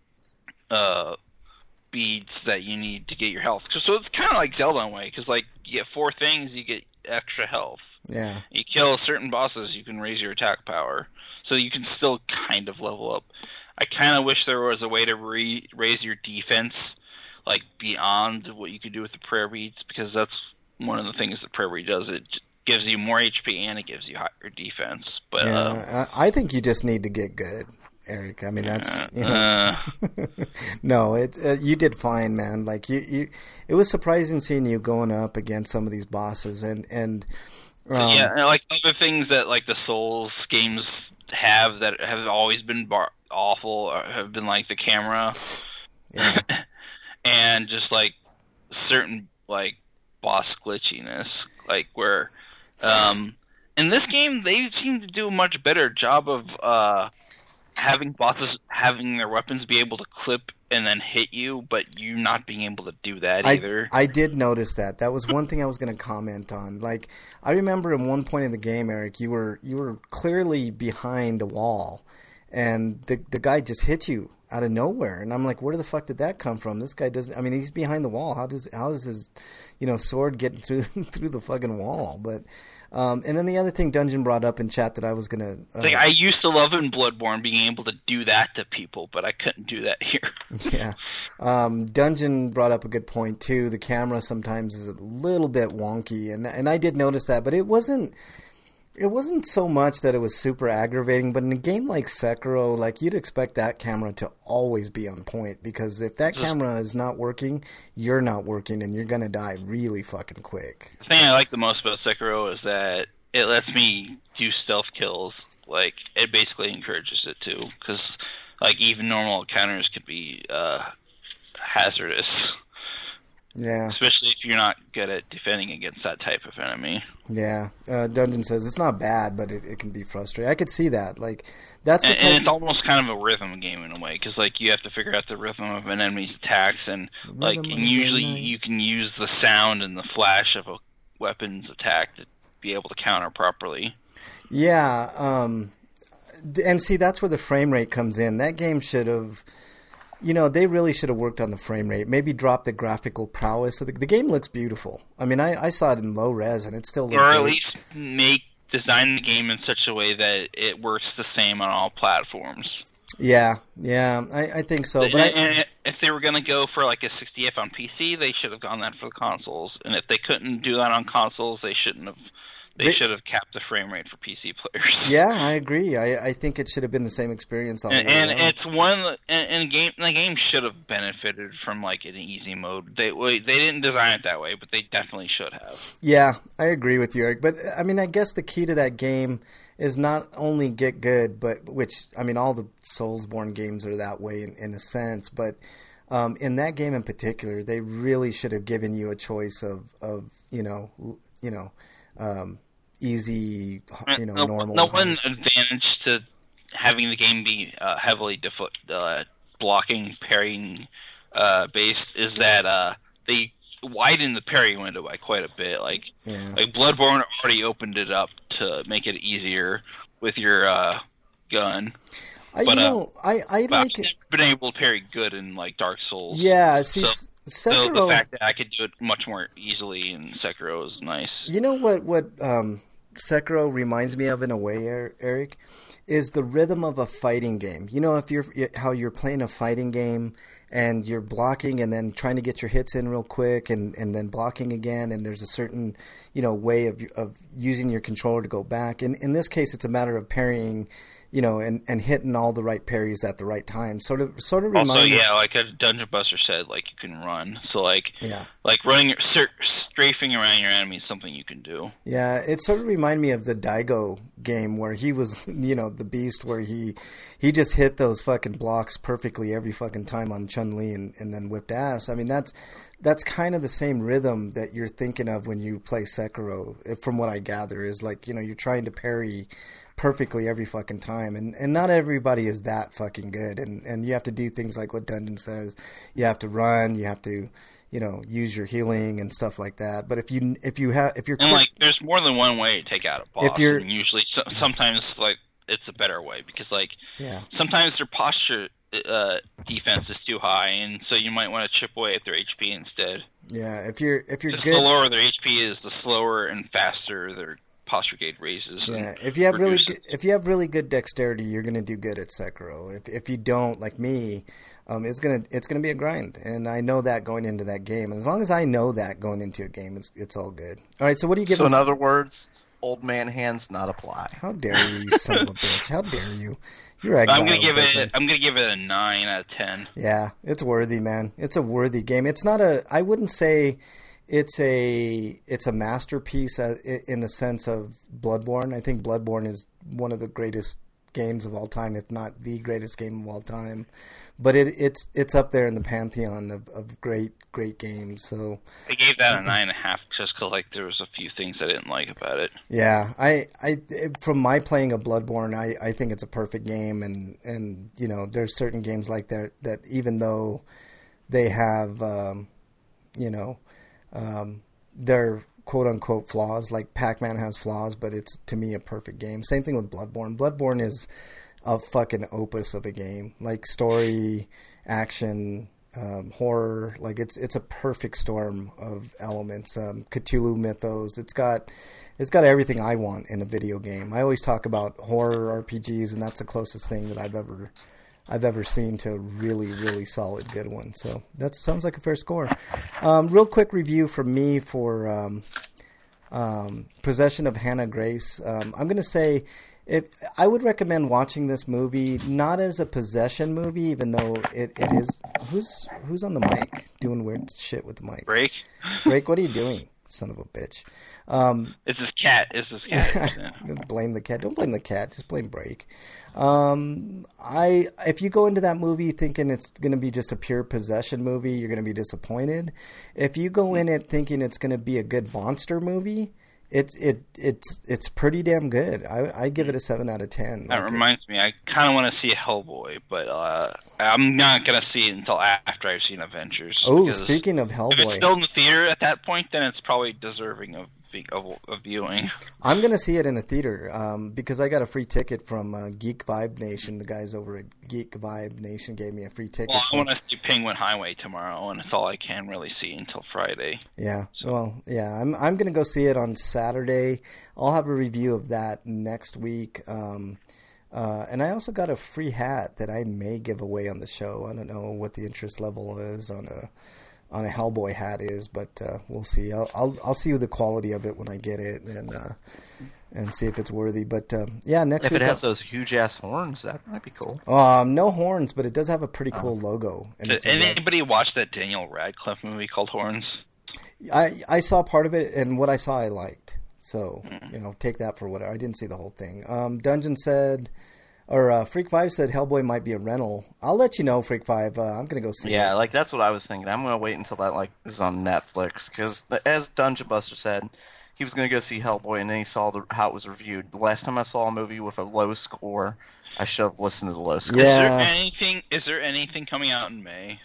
uh, beads that you need to get your health. So, so it's kind of like Zelda in a way, because like you get four things, you get extra health. Yeah. You kill certain bosses, you can raise your attack power, so you can still kind of level up. I kind of wish there was a way to re- raise your defense, like beyond what you could do with the prayer beads, because that's one of the things that prayer bead does. It gives you more H P and it gives you higher defense. But yeah, uh, I think you just need to get good, Eric. I mean, that's uh, you know. uh, no, it uh, you did fine, man. Like you, you, it was surprising seeing you going up against some of these bosses, and and um, yeah, and like other things that like the Souls games have that have always been bar- awful or have been like the camera. Yeah. And just like certain like boss glitchiness, like where um, in this game they seem to do a much better job of uh, having bosses having their weapons be able to clip and then hit you, but you not being able to do that I, either. I did notice that. That was one thing I was going to comment on. Like I remember in one point in the game, Eric, you were you were clearly behind a wall, and the the guy just hit you out of nowhere, and I'm like, where the fuck did that come from? This guy doesn't. I mean, he's behind the wall. How does how does his, you know, sword get through through the fucking wall? But, um, and then the other thing Dungeon brought up in chat that I was gonna. Uh, like I used to love in Bloodborne being able to do that to people, but I couldn't do that here. Yeah, um, Dungeon brought up a good point too. The camera sometimes is a little bit wonky, and and I did notice that, but it wasn't. It wasn't so much that it was super aggravating, but in a game like Sekiro, like you'd expect that camera to always be on point, because if that camera is not working, you're not working, and you're gonna die really fucking quick. The thing I like the most about Sekiro is that it lets me do stealth kills. Like it basically encourages it to, because like even normal encounters could be uh, hazardous. Yeah. Especially if you're not good at defending against that type of enemy. Yeah. Uh, Dungeon says it's not bad, but it, it can be frustrating. I could see that. Like, that's the and, type and it's almost kind of a rhythm game in a way, because like you have to figure out the rhythm of an enemy's attacks, and like and usually you can use the sound and the flash of a weapon's attack to be able to counter properly. Yeah. Um, and see, that's where the frame rate comes in. That game should have... You know, they really should have worked on the frame rate. Maybe drop the graphical prowess. So the, the game looks beautiful. I mean, I, I saw it in low res, and it still looks Or at great. least make design the game in such a way that it works the same on all platforms. Yeah, yeah, I, I think so. But and, I, and if they were going to go for like a sixty F on P C, they should have gone that for the consoles. And if they couldn't do that on consoles, they shouldn't have. They, they should have capped the frame rate for P C players. Yeah, I agree. I, I think it should have been the same experience all and, the way and around. it's one and, and game the game should have benefited from like an easy mode. They they didn't design it that way, but they definitely should have. Yeah, I agree with you, Eric. But I mean, I guess the key to that game is not only get good, but which I mean, all the Soulsborne games are that way in, in a sense. But um, in that game in particular, they really should have given you a choice of of you know you know. Um, easy, you know, no, normal. No one advantage to having the game be uh, heavily defu- uh, blocking, parrying uh, based is that uh, they widen the parry window by quite a bit. Like, yeah. like Bloodborne already opened it up to make it easier with your uh, gun. I, but, you know, uh, I, I but like I've it. never been able to parry good in like Dark Souls. Yeah, see, so, Sekiro. So the fact that I could do it much more easily in Sekiro is nice. You know what? What um, Sekiro reminds me of in a way, Eric, is the rhythm of a fighting game. You know, if you're how you're playing a fighting game and you're blocking and then trying to get your hits in real quick and, and then blocking again, and there's a certain, you know, way of of using your controller to go back. And in this case, it's a matter of parrying, you know, and, and hitting all the right parries at the right time. Sort of, sort of remind Also, me. yeah, like a Dungeon Buster said, like you can run. So, like, Yeah. like running, your, strafing around your enemy is something you can do. Yeah, it sort of reminded me of the Daigo game where he was, you know, the beast where he he just hit those fucking blocks perfectly every fucking time on Chun-Li and, and then whipped ass. I mean, that's that's kind of the same rhythm that you're thinking of when you play Sekiro, if- from what I gather, is like, you know, you're trying to parry perfectly every fucking time, and and not everybody is that fucking good, and and you have to do things like what Dungeon says. You have to run, you have to, you know, use your healing and stuff like that. But if you if you have if you're And quick, like, there's more than one way to take out a boss. If you're- and usually, so, sometimes like it's a better way because like yeah, sometimes their posture uh, defense is too high, and so you might want to chip away at their H P instead. yeah, if you're if you're Just good, the lower their H P is, the slower and faster their posture gauge raises. and yeah, if you have really reduces. good, if you have really good dexterity, you're gonna do good at Sekiro. If if you don't, like me, um, it's gonna it's gonna be a grind, and I know that going into that game. And as long as I know that going into a game, it's it's all good. All right, so what do you give? So in us? other words, old man hands not apply. How dare you, you son of a bitch! How dare you? You're exiled. I'm gonna give Beckman. it. I'm gonna give it a nine out of ten. Yeah, it's worthy, man. It's a worthy game. It's not a. I wouldn't say it's a. It's a masterpiece uh, i- in the sense of Bloodborne. I think Bloodborne is one of the greatest games of all time, if not the greatest game of all time. But it, it's it's up there in the pantheon of, of great great games. So I gave that a nine and a half just because like there was a few things I didn't like about it. yeah, I, I from my playing of Bloodborne, I, I think it's a perfect game, and, and you know there's certain games like that that even though they have um, you know um, their quote unquote flaws, like Pac-Man has flaws, but it's to me a perfect game. Same thing with Bloodborne. Bloodborne is a fucking opus of a game, like story, action, um, horror. Like it's it's a perfect storm of elements. Um, Cthulhu mythos. It's got it's got everything I want in a video game. I always talk about horror R P Gs, and that's the closest thing that I've ever I've ever seen to a really really solid good one. So that sounds like a fair score. Um, real quick review from me for um, um, Possession of Hannah Grace. Um, I'm going to say. If, I would recommend watching this movie not as a possession movie, even though it, it is. Who's who's on the mic doing weird shit with the mic? Break. Drake, what are you doing, son of a bitch? Um, It's his cat. It's his cat. Yeah. Don't blame the cat. Don't blame the cat. Just blame Break. Um, I if you go into that movie thinking it's going to be just a pure possession movie, you're going to be disappointed. If you go in it thinking it's going to be a good monster movie. It it it's it's pretty damn good. I I give it a seven out of ten. That Like, reminds me, I kind of want to see Hellboy, but uh, I'm not gonna see it until after I've seen Avengers. oh, because speaking of if it's Hellboy, still in the theater at that point, then it's probably deserving of of, of viewing. I'm gonna see it in the theater um, because I got a free ticket from uh, Geek Vibe Nation. The guys over at Geek Vibe Nation gave me a free ticket. Well, I so- want to see Penguin Highway tomorrow, and it's all I can really see until Friday. Yeah, well, yeah, I'm I'm gonna go see it on Saturday. I'll have a review of that next week. Um, uh, and I also got a free hat that I may give away on the show. I don't know what the interest level is on a on a Hellboy hat is, but uh, we'll see. I'll, I'll I'll see the quality of it when I get it, and uh, and see if it's worthy. But um, yeah, next If week it has I'll- those huge ass horns, that might be cool. um, no horns, but it does have a pretty cool logo. And Did it's a red- anybody watch that Daniel Radcliffe movie called Horns? I I saw part of it, and what I saw I liked. So, Hmm. you know, take that for whatever. I didn't see the whole thing. Um, Dungeon said, or uh, Freak Five said Hellboy might be a rental. I'll let you know, Freak Five. Uh, I'm going to go see Yeah, it. like that's what I was thinking. I'm gonna wait until that like is on Netflix because as Dungeon Buster said, he was gonna go see Hellboy and then he saw the, how it was reviewed. The last time I saw a movie with a low score, I should have listened to the low score. Yeah. Is there anything? Is there anything coming out in May?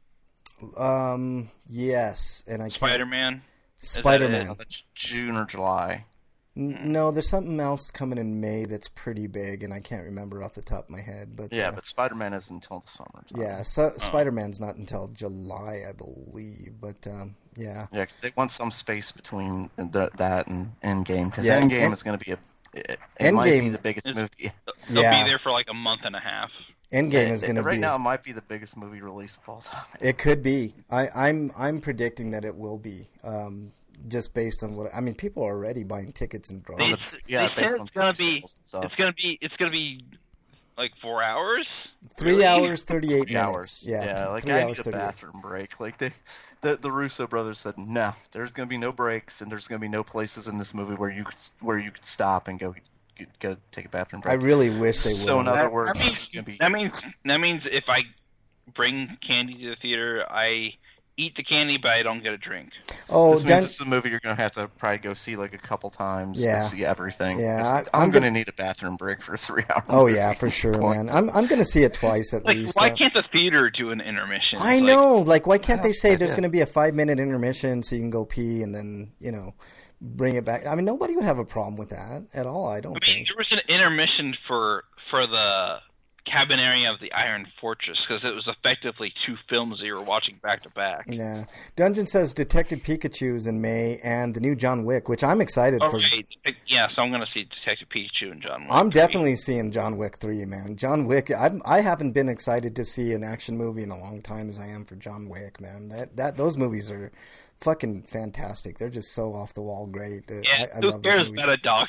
Um, yes, and I can't. Spider-Man. Spider-Man. That's June or July. N- No, there's something else coming in May that's pretty big, and I can't remember off the top of my head. But Yeah, uh, but Spider-Man is until the summer. yeah, so, Spider-Man's not until July, I believe. But um, yeah, Yeah, they want some space between th- that and Endgame because Yeah, Endgame End- is going to be a. It, it might be Endgame- the biggest Is- movie. They'll Yeah. be there for like a month and a half. Endgame is going to right be now. It might be the biggest movie release of all time. It could be. I, I'm I'm predicting that it will be. Um, just based on what I mean, people are already buying tickets and droves. It's, yeah, they said based on it's gonna pre-sales be. and stuff. It's gonna be. It's gonna be like four hours. Three Really? hours, thirty-eight Three minutes. hours. Yeah, yeah. Like three I hours, need a thirty-eight. bathroom break. Like they, the the Russo brothers said, no, there's gonna be no breaks, and there's gonna be no places in this movie where you could where you could stop and go go take a bathroom break. I really wish they would. So in other That, words, that, means, it's gonna be that means that means if I bring candy to the theater, I eat the candy, but I don't get a drink. Oh, this Dun- means it's a movie you're gonna have to probably go see like a couple times Yeah. to see everything. Yeah, 'Cause I- I'm, I'm gonna gonna- need a bathroom break for a three hour. Oh movie yeah, for at sure, this point. man. I'm I'm gonna see it twice at Like, least. why uh, can't the theater do an intermission? I Like, know. Like, why can't they That's say the there's idea. going to be a five minute intermission so you can go pee and then you know bring it back? I mean, nobody would have a problem with that at all. I don't I mean, think. there was an intermission for for the cabin area of the Iron Fortress because it was effectively two films that you were watching back to back. Yeah. Dungeon says Detective Pikachu's in May and the new John Wick, which I'm excited Oh, for. right. Yeah, so I'm going to see Detective Pikachu and John Wick. I'm three. definitely seeing John Wick three, man. John Wick. I I haven't been excited to see an action movie in a long time as I am for John Wick, man. That that those movies are fucking fantastic. They're just so off the wall great. Uh, Yeah, I, I who love those cares movies. about a dog's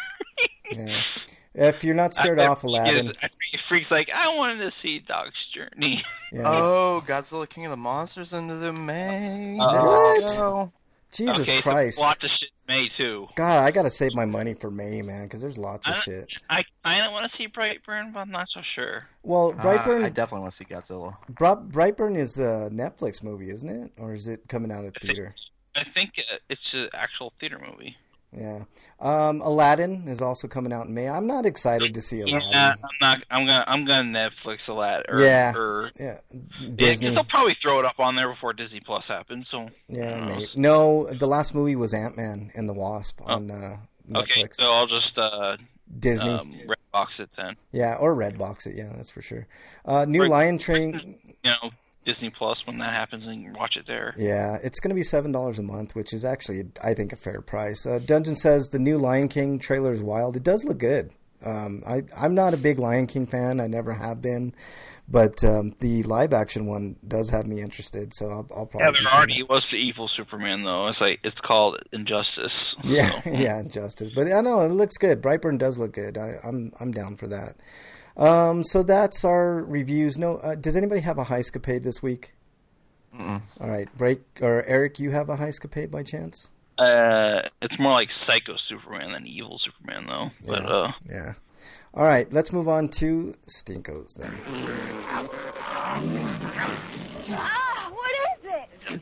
Yeah. If you're not scared I, off Aladdin, I, I, Freak's like, I wanted to see Dog's Journey. yeah. Oh, Godzilla King of the Monsters into the May. Uh, There What? we go. Jesus okay, Christ. so watch the shit in May too. God, I gotta save my money for May, man, because there's lots of I- shit. I kind of want to see Brightburn, but I'm not so sure. Well, Uh, Brightburn, I definitely want to see Godzilla. Bri- Brightburn is a Netflix movie, isn't it? Or is it coming out at theater? I think uh, it's an actual theater movie. Yeah. Um, Aladdin is also coming out in May. I'm not excited to see Aladdin. Yeah, I'm not. I'm gonna. I'm gonna Netflix Aladdin. Or, Yeah. Or, Yeah, yeah, Disney. 'cause they'll probably throw it up on there before Disney Plus happens. So. Yeah, Uh, maybe. No, the last movie was Ant-Man and the Wasp on uh, Okay, Netflix. so I'll just uh, Disney. um, red box it then. Yeah, or Redbox it. Yeah, that's for sure. Uh, new Or- Lion Train. You know, Disney Plus when that happens, and you can watch it there. Yeah, it's going to be seven dollars a month, which is actually, I think, a fair price. Uh, Dungeon says the new Lion King trailer is wild. It does look good. Um, I, I'm not a big Lion King fan. I never have been. But um, the live-action one does have me interested, so I'll, I'll probably Yeah, be there seeing already it. was the evil Superman though. It's like it's called Injustice. Yeah, So. yeah, Injustice. But I know it looks good. Brightburn does look good. I, I'm I'm down for that. Um, so that's our reviews. No, uh, does anybody have a Heiscapade this week? Mm-mm. All right, break or Eric, you have a Heiscapade by chance? Uh, it's more like Psycho Superman than Evil Superman though. But Yeah. uh, Yeah. All right, let's move on to Stinkos then. Ah, what is it?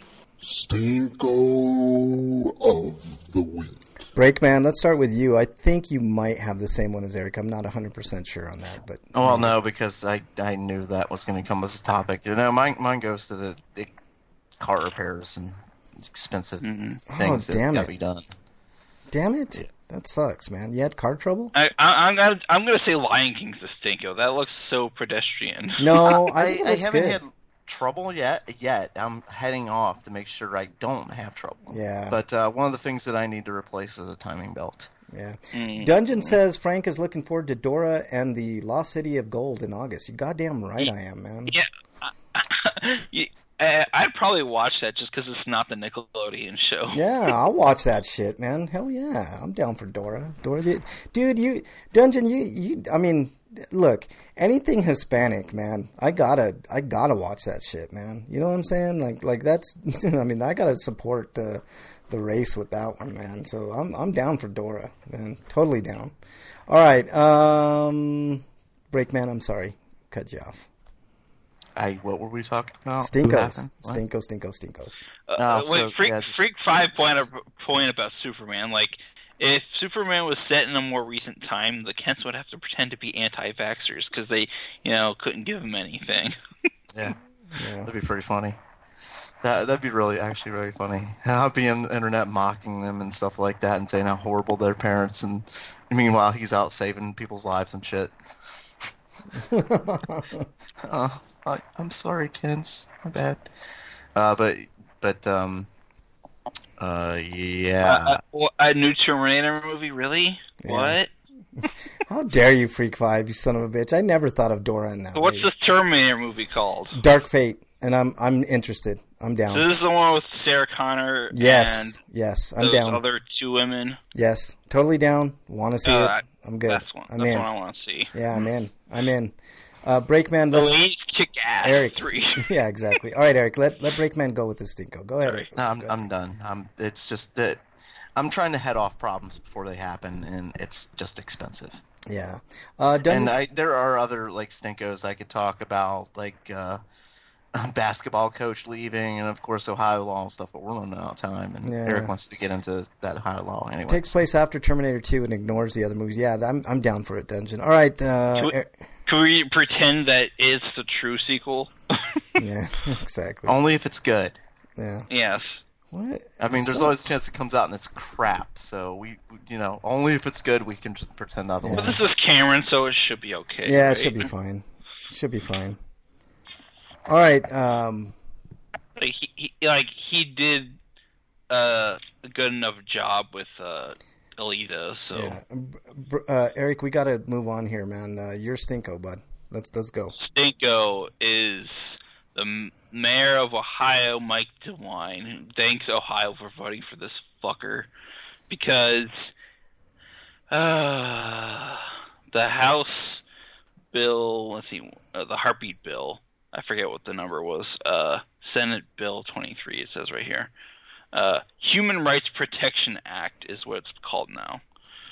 Stinko of the week. Breakman, let's start with you. I think you might have the same one as Eric. I'm not one hundred percent sure on that, but Oh, well, no, because I I knew that was going to come as a topic. You know, mine mine goes to the, the car repairs and expensive Mm-hmm. things Oh, that damn got it. to be done. damn it, that sucks, man. You had car trouble? I, I, I'm gonna I'm gonna say Lion King's the Stinko. That looks so pedestrian. No, I, I, think it I looks haven't good. had trouble yet. Yet I'm heading off to make sure I don't have trouble. Yeah. But uh, one of the things that I need to replace is a timing belt. Yeah. Mm. Dungeon says Frank is looking forward to Dora and the Lost City of Gold in August. You goddamn right I am, man. Yeah. You- uh, I'd probably watch that just because it's not the Nickelodeon show. Yeah, I'll watch that shit, man. Hell yeah, I'm down for Dora. Dora, the, dude, you Dungeon, you you. I mean, look, anything Hispanic, man. I gotta, I gotta watch that shit, man. You know what I'm saying? Like, like that's. I mean, I gotta support the the race with that one, man. So I'm I'm down for Dora, man. Totally down. All right, um, Breakman. I'm sorry, cut you off. I what were we talking about? Who Stinkos, happened? What? Stinkos, Stinkos, Stinkos. Uh, Oh, wait, so, Freak, yeah, just- Freak Five point of, point about Superman. Like, if Superman was set in a more recent time, the Kents would have to pretend to be anti-vaxxers because they, you know, couldn't give him anything. Yeah, Yeah. that'd be pretty funny. That that'd be really actually really funny. I'd be on the internet mocking them and stuff like that, and saying how horrible their parents, and meanwhile he's out saving people's lives and shit. uh, I, I'm sorry, Kens. My bad. Uh, but but um, uh, yeah. Uh, uh, a new Terminator movie, really? Yeah. What? How dare you, Freak Five, you son of a bitch! I never thought of Dora in that So what's way. this Terminator movie called? Dark Fate, and I'm I'm interested. I'm down. So this is the one with Sarah Connor yes, and yes, I'm those down. other two women. Yes, totally down. Want to see Uh, it? I'm good. That's one. I'm That's in. one I want to see. Yeah, I'm in. I'm in. Uh, Breakman, The let's. ladies kick ass. Eric. Three. Yeah, exactly. All right, Eric. Let let Breakman go with this stinko. Go ahead. Eric. No, I'm Go I'm ahead. done. I'm. It's just that I'm trying to head off problems before they happen, and it's just expensive. Yeah. Uh, And Dundas- I, there are other like stinkos I could talk about, like uh, basketball coach leaving, and of course Ohio law and stuff. But we're running out of time, and Yeah. Eric wants to get into that Ohio law anyway. takes place after Terminator two and ignores the other movies. Yeah, I'm I'm down for it, Dungeon. All right. Uh, Can we- Er- Can we pretend that it's the true sequel? yeah, exactly. Only if it's good. Yeah. Yes. What? I mean, there's So- always a chance it comes out and it's crap. So we, you know, only if it's good we can just pretend otherwise. But this is Cameron, so it should be okay. Yeah, right? it should be fine. Should be fine. All right. Um, Like he, he like he did uh, a good enough job with uh, Alita. So yeah. B- b- Uh, Eric, we got to move on here, man. Uh, you're stinko, bud. Let's let's go. Stinko is the m- mayor of Ohio, Mike DeWine, who thanks Ohio for voting for this fucker because uh, the House bill, let's see, uh, the heartbeat bill, I forget what the number was, uh, Senate Bill twenty-three, it says right here. Uh, Human Rights Protection Act is what it's called now.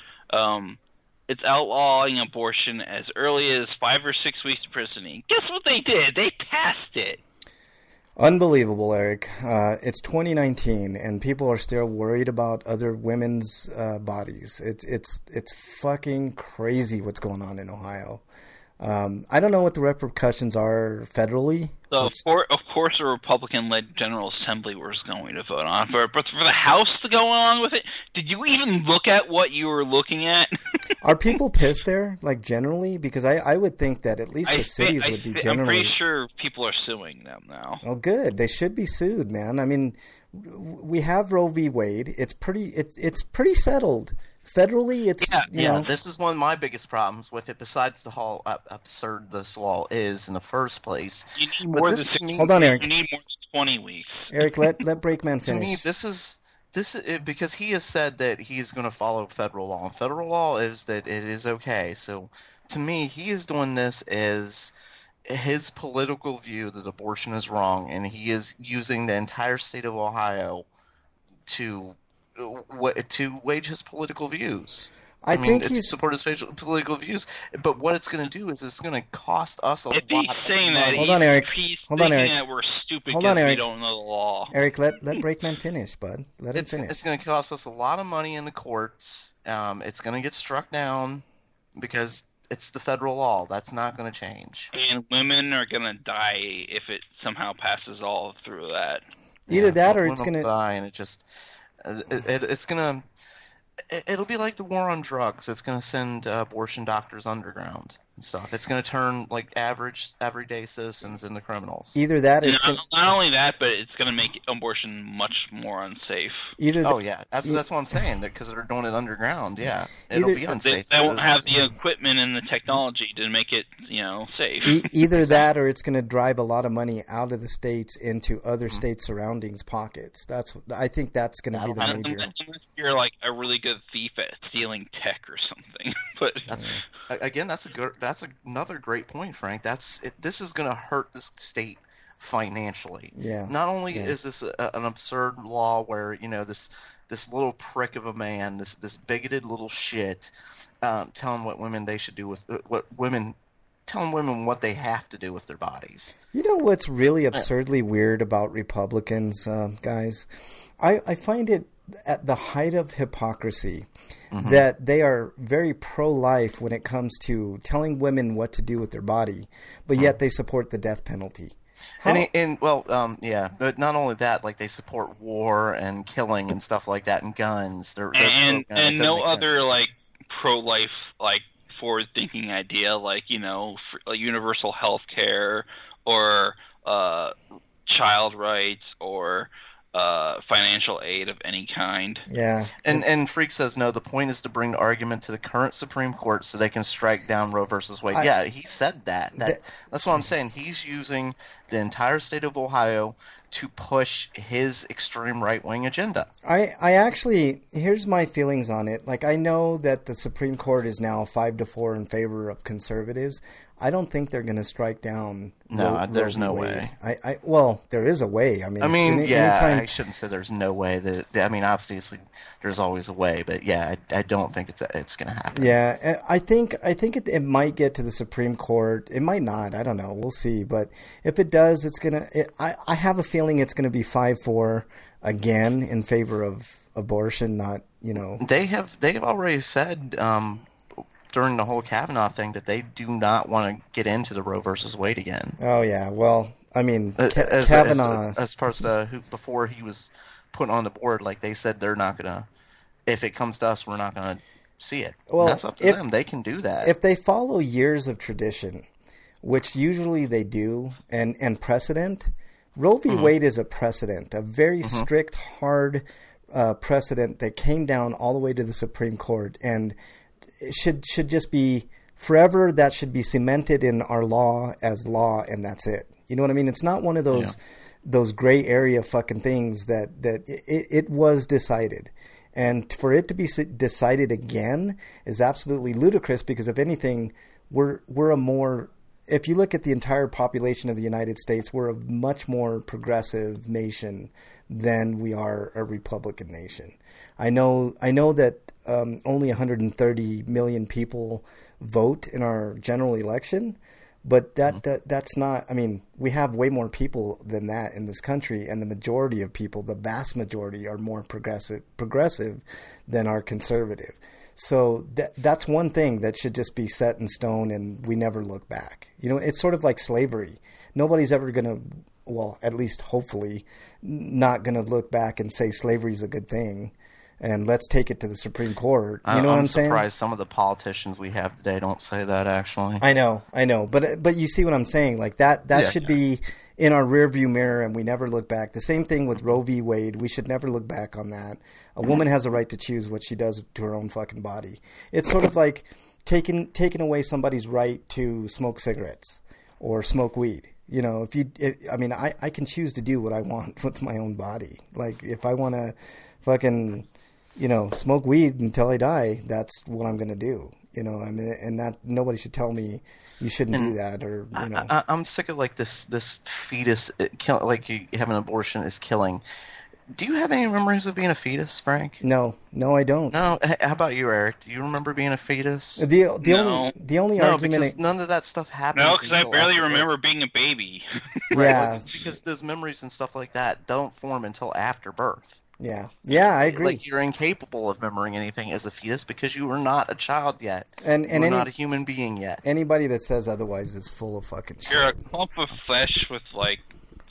Um, it's outlawing abortion as early as five or six weeks of prison. Guess what they did? They passed it. Unbelievable, Eric. Uh, it's twenty nineteen, and people are still worried about other women's uh, bodies. It's it's it's fucking crazy what's going on in Ohio. Um, I don't know what the repercussions are federally. So, of, which- course, of course, a Republican-led General Assembly was going to vote on it. But, but for the House to go along with it, did you even look at what you were looking at? Are people pissed there, like generally? Because I, I would think that at least the I cities thi- I would be thi- I'm generally. pretty sure people are suing them now. Oh, good. They should be sued, man. I mean, w- we have Roe v. Wade. It's pretty. It's it's pretty settled. Federally, it's Yeah, you Yeah, know. this is one of my biggest problems with it. Besides the how uh, absurd this law is in the first place. You need But more this than to me- Hold on, Eric. You need more than twenty weeks. Eric, let let Breakman To me, finish. this is this is, because he has said that he is going to follow federal law. And federal law is that it is okay. So, to me, he is doing this as his political view that abortion is wrong, and he is using the entire state of Ohio to uh, to wage his political views. I, I, mean, think it's he's. support his facial- political views, but what it's going to do is it's going to cost us a If lot. he's of saying that, money. Hold he's, on, Eric. he's Hold on, thinking Eric. that we're stupid Hold because on, we Eric. don't know the law. Eric, let let Breakman finish, bud. Let him it's finish. it's going to cost us a lot of money in the courts. Um, it's going to get struck down because it's the federal law. That's not going to change. And women are gonna die if it somehow passes all through that. Either Yeah, that or women it's will gonna. die, and it just uh, it, it, it's going to. It'll be like the war on drugs. It's going to send uh, abortion doctors underground and stuff. It's going to turn like average, everyday citizens into criminals. Either that or it's Not, gonna. not only that, but it's gonna make abortion much more unsafe. Either. Oh yeah, that's that's what I'm saying. Because they're doing it underground. Yeah, it'll Either- be They, unsafe. they won't for have those- the equipment and the technology to make it, you know, safe. E- either that or it's going to drive a lot of money out of the states into other state surroundings pockets. That's I think that's going to be the I don't major. think unless you're like a really good thief at stealing tech or something. But That's a- again, that's a good. That's another great point, Frank. That's it, this is going to hurt this state financially. Yeah. Not only Yeah. is this a, an absurd law where you know this this little prick of a man, this this bigoted little shit, um, telling what women they should do with uh, what women, telling women what they have to do with their bodies. You know what's really absurdly weird about Republicans, uh, guys? I, I find it at the height of hypocrisy Mm-hmm. that they are very pro-life when it comes to telling women what to do with their body, but yet they support the death penalty. How- And, and well, um, yeah, but not only that, like they support war and killing and stuff like that, and guns. They're, they're and pro-gun. It and doesn't no make sense. other like pro-life like forward-thinking idea like you know fr- like universal health care or uh, child rights or uh, financial aid of any kind. Yeah. And and Freak says no. The point is to bring the argument to the current Supreme Court so they can strike down Roe versus Wade. I, yeah, he said that. that th- that's what I'm saying. He's using the entire state of Ohio to push his extreme right wing agenda. I, I actually, here's my feelings on it. Like, I know that the Supreme Court is now five to four in favor of conservatives. I don't think they're going to strike down. No, Roe, there's Roe no Wade. way. I, I, well, there is a way. I mean, I mean, any, yeah, anytime, I shouldn't say there's no way that. I mean, obviously, there's always a way, but yeah, I, I don't think it's it's going to happen. Yeah, I think I think it, it might get to the Supreme Court. It might not. I don't know. We'll see. But if it does, it's gonna. It, I I have a feeling it's going to be five four again in favor of abortion. Not you know. They have they have already said. Um, during the whole Kavanaugh thing that they do not want to get into the Roe versus Wade again. Oh yeah, well, I mean, As, Ka- as, Kavanaugh. as, as part of the, who, before he was put on the board, like they said, they're not gonna. If it comes to us, we're not gonna see it. Well, And that's up to if- them. They can do that. If they follow years of tradition, which usually they do, and, and precedent, Roe v. Mm-hmm. Wade is a precedent, a very strict, hard uh, precedent that came down all the way to the Supreme Court, and it should should just be forever. That should be cemented in our law as law, and that's it. You know what I mean? It's not one of those Yeah. those gray area fucking things that that it, it was decided. And for it to be s- decided again is absolutely ludicrous because, if anything, we're we're a more, if you look at the entire population of the United States, we're a much more progressive nation than we are a Republican nation. I know I know that um, only one hundred thirty million people vote in our general election, but that, that that's not, I mean, we have way more people than that in this country, and the majority of people, the vast majority, are more progressive progressive than are conservative. So that that's one thing that should just be set in stone, and we never look back. You know, it's sort of like slavery. Nobody's ever going to, well, at least hopefully, not going to look back and say slavery is a good thing, and let's take it to the Supreme Court. You know I'm what I'm saying? surprised some of the politicians we have today don't say that. Actually, I know, I know, but but you see what I'm saying? Like that that Yeah, should yeah. be in our rearview mirror, and we never look back. The same thing with Roe v. Wade. We should never look back on that. A woman has a right to choose what she does to her own fucking body. It's sort of like taking taking away somebody's right to smoke cigarettes or smoke weed. You know, if you, if, I mean, I, I can choose to do what I want with my own body. Like if I want to fucking, you know, smoke weed until I die, that's what I'm going to do. You know, I mean, and that nobody should tell me you shouldn't do that, or you know. I, I, I'm sick of like this this fetus uh, kill, like you have an abortion is killing. Do you have any memories of being a fetus, Frank? No, no, I don't. No. H- How about you, Eric? Do you remember being a fetus? The the No. only the only No, argument, because none of that stuff happens. No, because I until barely after birth. remember being a baby. yeah, Like, because those memories and stuff like that don't form until after birth. yeah, yeah, I agree. Like you're incapable of remembering anything as a fetus because you were not a child yet. And- you and were any- not a human being yet. Anybody that says otherwise is full of fucking shit. You're a clump of flesh with like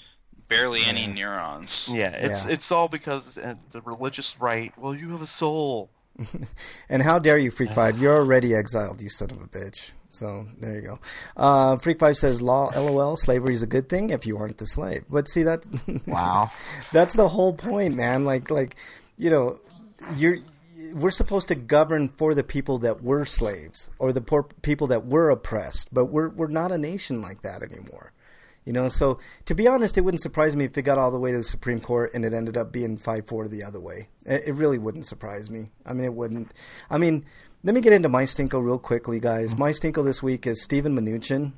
barely any neurons. yeah, it's Yeah. it's all because uh, the religious right. Well, you have a soul. And how dare you, Freak Five? You're already exiled, you son of a bitch. So there you go. Uh, Freak Five says, "Law, lol. Slavery is a good thing if you aren't the slave." But see that? Wow. That's the whole point, man. Like, like you know, you're we're supposed to govern for the people that were slaves or the poor people that were oppressed, but we're we're not a nation like that anymore. You know, so to be honest, it wouldn't surprise me if it got all the way to the Supreme Court and it ended up being five four the other way. It, it really wouldn't surprise me. I mean, it wouldn't. I mean, let me get into my stinko real quickly, guys. My stinko this week is Stephen Mnuchin.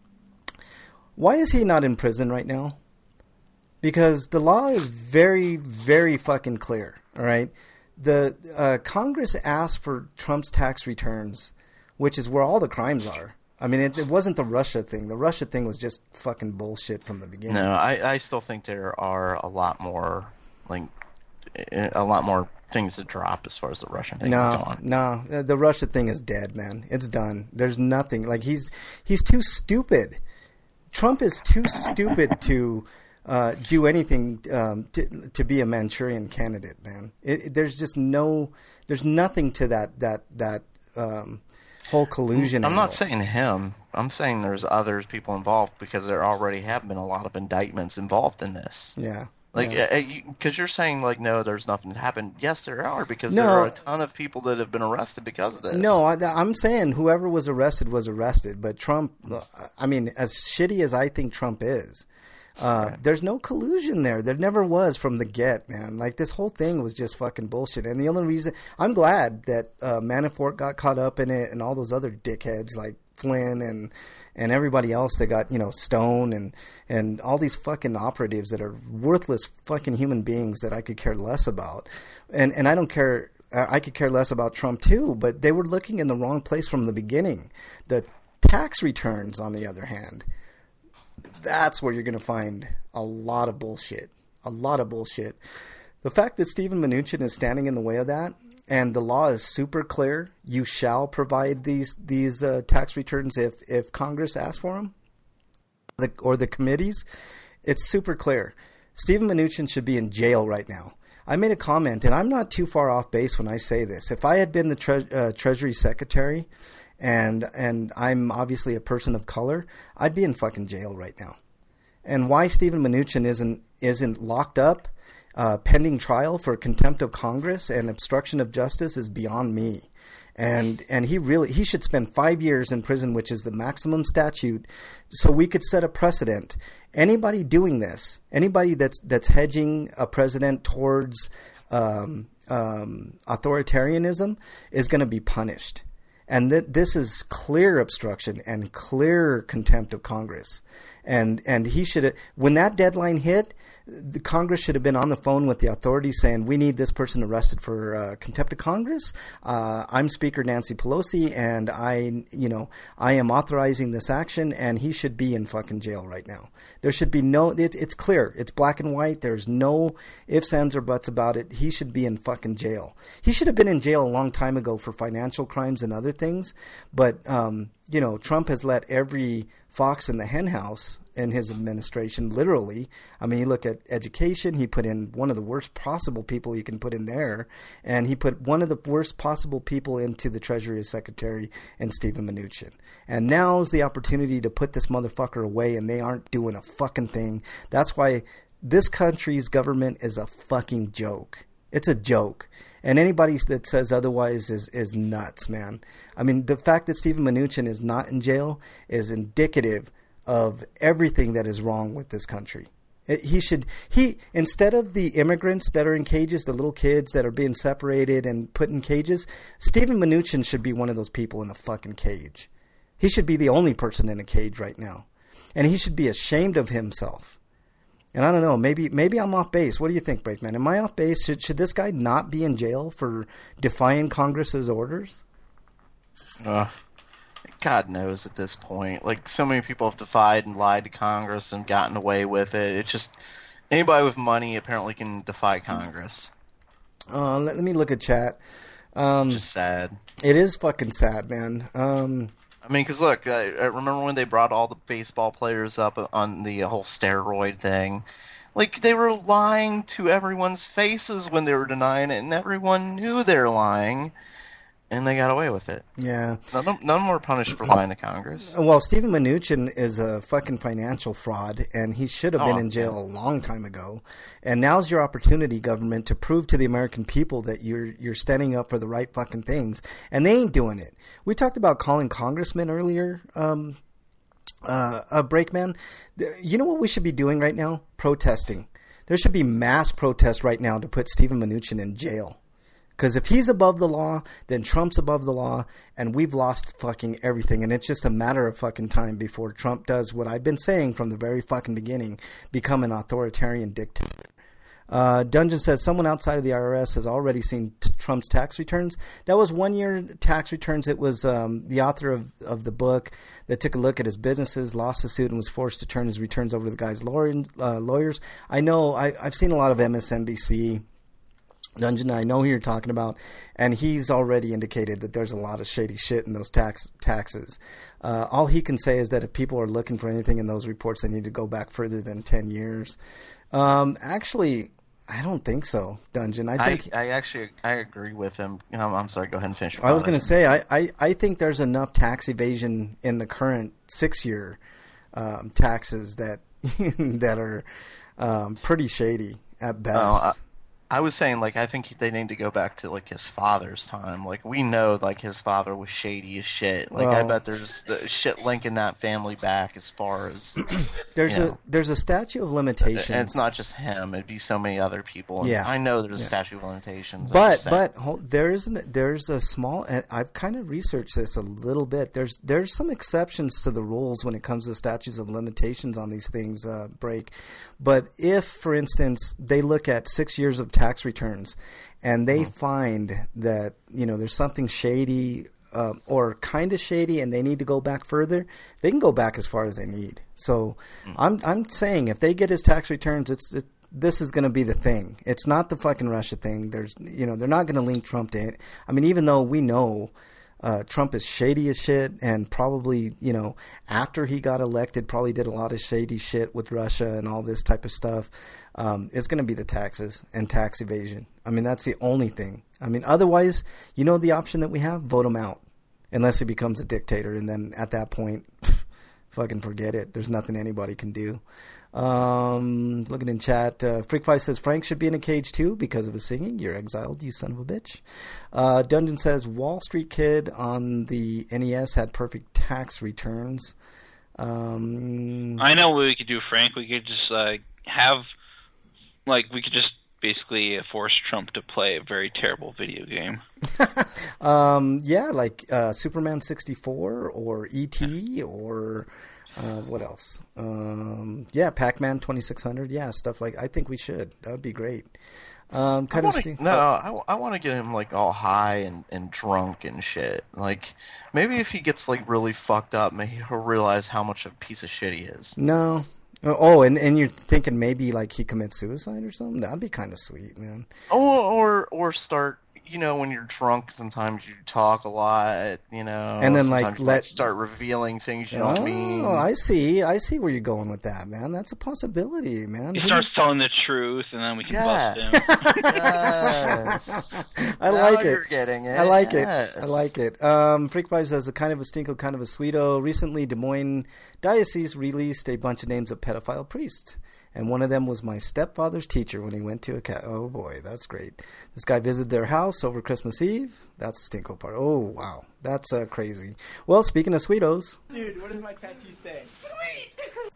Why is he not in prison right now? Because the law is very, very fucking clear, all right? The uh, Congress asked for Trump's tax returns, which is where all the crimes are. I mean, it, it wasn't the Russia thing. The Russia thing was just fucking bullshit from the beginning. No, I, I still think there are a lot more, like, a lot more things to drop as far as the Russian thing is No, gone. no, the Russia thing is dead, man. It's done. There's nothing. Like he's he's too stupid. Trump is too stupid to uh, do anything um, to to be a Manchurian candidate, man. It, it- there's just no, there's nothing to that that that um, whole collusion. I'm angle. not saying him. I'm saying there's others people involved because there already have been a lot of indictments involved in this. Yeah, Like, Yeah. because you, 'cause you're saying, like, no, there's nothing that happened. Yes, there are, because No. there are a ton of people that have been arrested because of this. No, I, I'm saying whoever was arrested was arrested. But Trump, I mean, as shitty as I think Trump is, uh, right. there's no collusion there. There never was from the get, man. Like, this whole thing was just fucking bullshit. And the only reason, I'm glad that uh, Manafort got caught up in it and all those other dickheads like Flynn and and everybody else that got, you know, Stone and and all these fucking operatives that are worthless fucking human beings that I could care less about. And and I don't care, I could care less about Trump too, but they were looking in the wrong place from the beginning. The tax returns, on the other hand, that's where you're going to find a lot of bullshit. A lot of bullshit. The fact that Steven Mnuchin is standing in the way of that, and the law is super clear. You shall provide these these uh, tax returns if, if Congress asks for them, the, or the committees. It's super clear. Steven Mnuchin should be in jail right now. I made a comment, and I'm not too far off base when I say this. If I had been the tre- uh, Treasury Secretary, and and I'm obviously a person of color, I'd be in fucking jail right now. And why Steven Mnuchin isn't isn't locked up, Uh, pending trial for contempt of Congress and obstruction of justice is beyond me. And and he really he should spend five years in prison, which is the maximum statute, so we could set a precedent. Anybody doing this, anybody that's that's hedging a president towards um, um, authoritarianism is going to be punished. And th- this is clear obstruction and clear contempt of Congress. And and he should, when that deadline hit, the Congress should have been on the phone with the authorities saying, we need this person arrested for uh, contempt of Congress. Uh, I'm Speaker Nancy Pelosi, and I, you know, I am authorizing this action, and he should be in fucking jail right now. There should be no, it, it's clear. It's black and white. There's no ifs, ands, or buts about it. He should be in fucking jail. He should have been in jail a long time ago for financial crimes and other things. But, um, you know, Trump has let every fox in the henhouse in his administration, literally. I mean, you look at education, he put in one of the worst possible people you can put in there, and he put one of the worst possible people into the Treasury Secretary in Steven Mnuchin. And now is the opportunity to put this motherfucker away, and they aren't doing a fucking thing. That's why this country's government is a fucking joke. It's a joke. And anybody that says otherwise is, is nuts, man. I mean, the fact that Steven Mnuchin is not in jail is indicative of everything that is wrong with this country. It, he should, he, instead of the immigrants that are in cages, the little kids that are being separated and put in cages, Steven Mnuchin should be one of those people in a fucking cage. He should be the only person in a cage right now. And he should be ashamed of himself. And I don't know, maybe maybe I'm off base. What do you think, Brakeman? Am I off base? Should, should this guy not be in jail for defying Congress's orders? Uh, God knows at this point. Like, so many people have defied and lied to Congress and gotten away with it. It's just, anybody with money apparently can defy Congress. Uh, let, let me look at chat. Um, just sad. It is fucking sad, man. Um... I mean, because look, I, I remember when they brought all the baseball players up on the whole steroid thing. Like, they were lying to everyone's faces when they were denying it, and everyone knew they were lying, and they got away with it. Yeah. None, none of them were punished for lying to Congress. Well, Steven Mnuchin is a fucking financial fraud, and he should have been Oh, in jail a long time ago. And now's your opportunity, government, to prove to the American people that you're you're standing up for the right fucking things, and they ain't doing it. We talked about calling congressmen earlier, um, uh, uh, Brakeman. You know what we should be doing right now? Protesting. There should be mass protest right now to put Steven Mnuchin in jail. Because if he's above the law, then Trump's above the law, and we've lost fucking everything. And it's just a matter of fucking time before Trump does what I've been saying from the very fucking beginning, become an authoritarian dictator. Uh, Dungeon says someone outside of the I R S has already seen t- Trump's tax returns. That was one-year tax returns. It was um, the author of, of the book that took a look at his businesses, lost the suit, and was forced to turn his returns over to the guy's lawyer, uh, lawyers. I know I, I've seen a lot of M S N B C. Dungeon, I know who you're talking about, and he's already indicated that there's a lot of shady shit in those tax taxes. Uh, all he can say is that if people are looking for anything in those reports, they need to go back further than ten years. Um, actually, I don't think so, Dungeon. I think I, I actually I agree with him. I'm, I'm sorry. Go ahead and finish. Your I was going to comment. say I, I, I think there's enough tax evasion in the current six-year um, taxes that that are. Um, pretty shady at best. Oh, I, I was saying, like, I think they need to go back to, like, his father's time. Like, we know, like, his father was shady as shit. Like, I Well- bet there's the shit linking that family back as far as... there's you a know. there's a statute of limitations. And it's not just him. It'd be so many other people. And Yeah. I know there's a Yeah. statute of limitations. I'm But just saying. but hold, there's an- there's a small. And I've kind of researched this a little bit. There's there's some exceptions to the rules when it comes to statutes of limitations on these things. Uh, break, but if, for instance, they look at six years of tax returns, and they Mm-hmm. find that you know there's something shady. Uh, or kind of shady, and they need to go back further, they can go back as far as they need. So, Mm. I'm I'm saying if they get his tax returns, it's it, this is going to be the thing. It's not the fucking Russia thing. There's you know they're not going to link Trump to it. I mean, even though we know uh, Trump is shady as shit, and probably you know after he got elected, probably did a lot of shady shit with Russia and all this type of stuff. Um, it's going to be the taxes and tax evasion. I mean, that's the only thing. I mean, otherwise, you know, the option that we have, vote him out, unless he becomes a dictator, and then at that point, fucking forget it. There's nothing anybody can do. Um, looking in chat, uh, Freakfight says Frank should be in a cage too because of his singing. You're exiled, you son of a bitch. Uh, Dungeon says Wall Street Kid on the N E S had perfect tax returns. Um, I know what we could do, Frank. We could just like have, like, we could just basically force Trump to play a very terrible video game. um, yeah, like uh, Superman sixty-four or E T or uh, what else? Um, yeah, Pac-Man twenty-six hundred. Yeah, stuff like I think we should. That would be great. Um, I kind of wanna, st- no, I, I want to get him like all high and, and drunk and shit. Like maybe if he gets like really fucked up, maybe he'll realize how much of a piece of shit he is. No. Oh, and, and you're thinking maybe like he commits suicide or something? That'd be kind of sweet, man. Or or or start. You know, when you're drunk, sometimes you talk a lot. You know, And then, like, sometimes you let- might start revealing things you don't Oh, mean. I see. I see where you're going with that, man. That's a possibility, man. He Who- starts telling the truth, and then we can Yeah. bust him. Yes. I Now like it. You're getting it. I like Yes. it. I like it. Um, Freak Vibes has a kind of a stinko, kind of a sweeto. Recently, Des Moines Diocese released a bunch of names of pedophile priests. And one of them was my stepfather's teacher when he went to a cat. Oh, boy, that's great. This guy visited their house over Christmas Eve. That's the stinko part. Oh, wow. That's uh, crazy. Well, speaking of sweetos. Dude, what does my tattoo say? Sweet!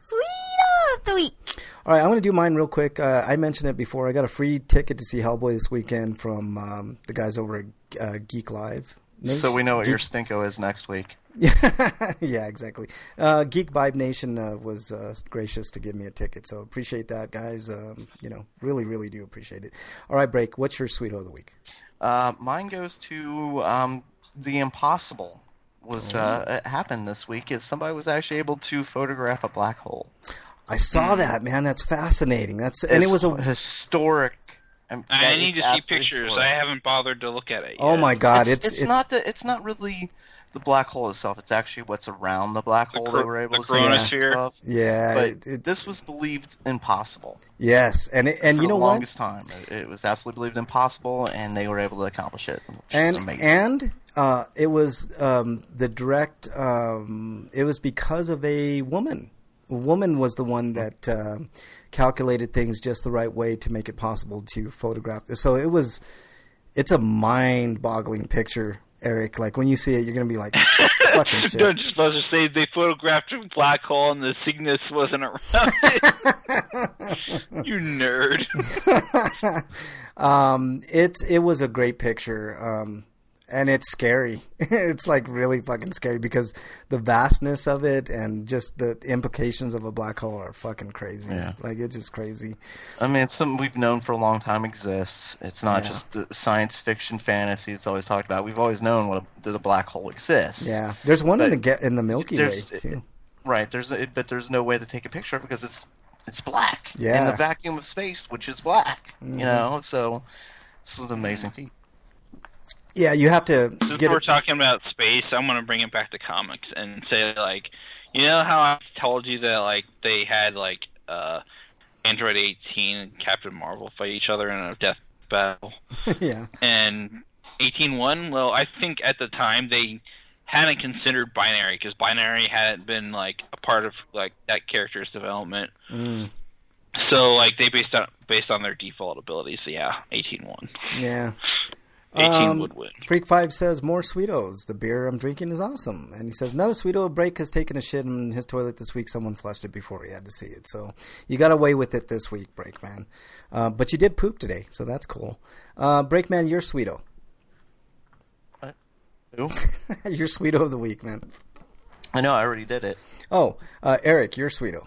Sweet of the week! All right, I'm going to do mine real quick. Uh, I mentioned it before. I got a free ticket to see Hellboy this weekend from um, the guys over at uh, Geek Live. So we know what Geek- your stinko is next week. Yeah, yeah, exactly. Uh, Geek Vibe Nation uh, was uh, gracious to give me a ticket, so appreciate that, guys. Um, you know, really, really do appreciate it. All right, Break, what's your sweeto of the week? Uh, mine goes to um, the impossible. Was uh, it happened this week? Is somebody was actually able to photograph a black hole? I saw that, man. That's fascinating. That's and It's it was a historic. and I that need is to see absolutely pictures. historic. I haven't bothered to look at it yet. oh my god, It's, it's it's, not the, it's not really the black hole itself. It's actually what's around the black The hole cor- they were able the to see chronosphere. stuff. yeah, But it, it, this was believed impossible yes, and it, and for you know the what? longest time. It, it was absolutely believed impossible, and they were able to accomplish it. Which and is amazing. and uh, it was um, the direct. Um, it was because of a woman. A woman was the one that uh, calculated things just the right way to make it possible to photograph. So it was. It's a mind-boggling picture, Eric. Like when you see it, you're gonna be like, "Fucking shit." You're just supposed to say they photographed a black hole and the Cygnus wasn't around it. You nerd. um, it's it was a great picture, um, and it's scary. It's like really fucking scary because the vastness of it and just the implications of a black hole are fucking crazy. Yeah. Like it's just crazy. I mean, it's something we've known for a long time exists. It's not Yeah. just the science fiction fantasy it's always talked about. We've always known what a, that a black hole exists. Yeah, there's one in the But get in the Milky Way there's- too. Right. There's a, but there's no way to take a picture of it because it's it's black in Yeah. the vacuum of space, which is black. Mhm. You know, so this is an amazing feat. Yeah, you have to Since get we're it. talking about space, I'm going to bring it back to comics and say, like, you know how I told you that, like, they had, like, uh, Android eighteen and Captain Marvel fight each other in a death battle? Yeah, And eighteen one, well, I think at the time they hadn't considered binary, because binary hadn't been, like, a part of, like, that character's development. mm. So like they based on based on their default abilities, so yeah, eighteen won. Yeah. eighteen Um, would win. Freak Five says more Sweetos. The beer I'm drinking is awesome, and he says another Sweeto break has taken a shit in his toilet this week. Someone flushed it before he had to see it, so you got away with it this week, Breakman. Uh, but you did poop today, so that's cool. Uh, Breakman, you're Sweeto. What? Who? You're Sweeto of the week, man. I know, I already did it. Oh, uh, Eric, you're Sweeto.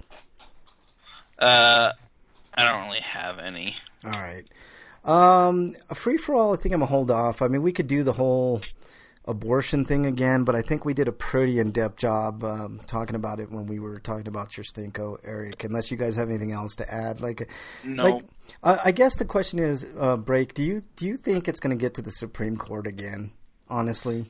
Uh, I don't really have any. All right. Um, free for all, I think I'm gonna hold off. I mean, we could do the whole abortion thing again, but I think we did a pretty in-depth job um, talking about it when we were talking about your stinko, Eric. Unless you guys have anything else to add, like, No. like uh, I guess the question is, uh, Break. Do you do you think it's gonna get to the Supreme Court again? Honestly,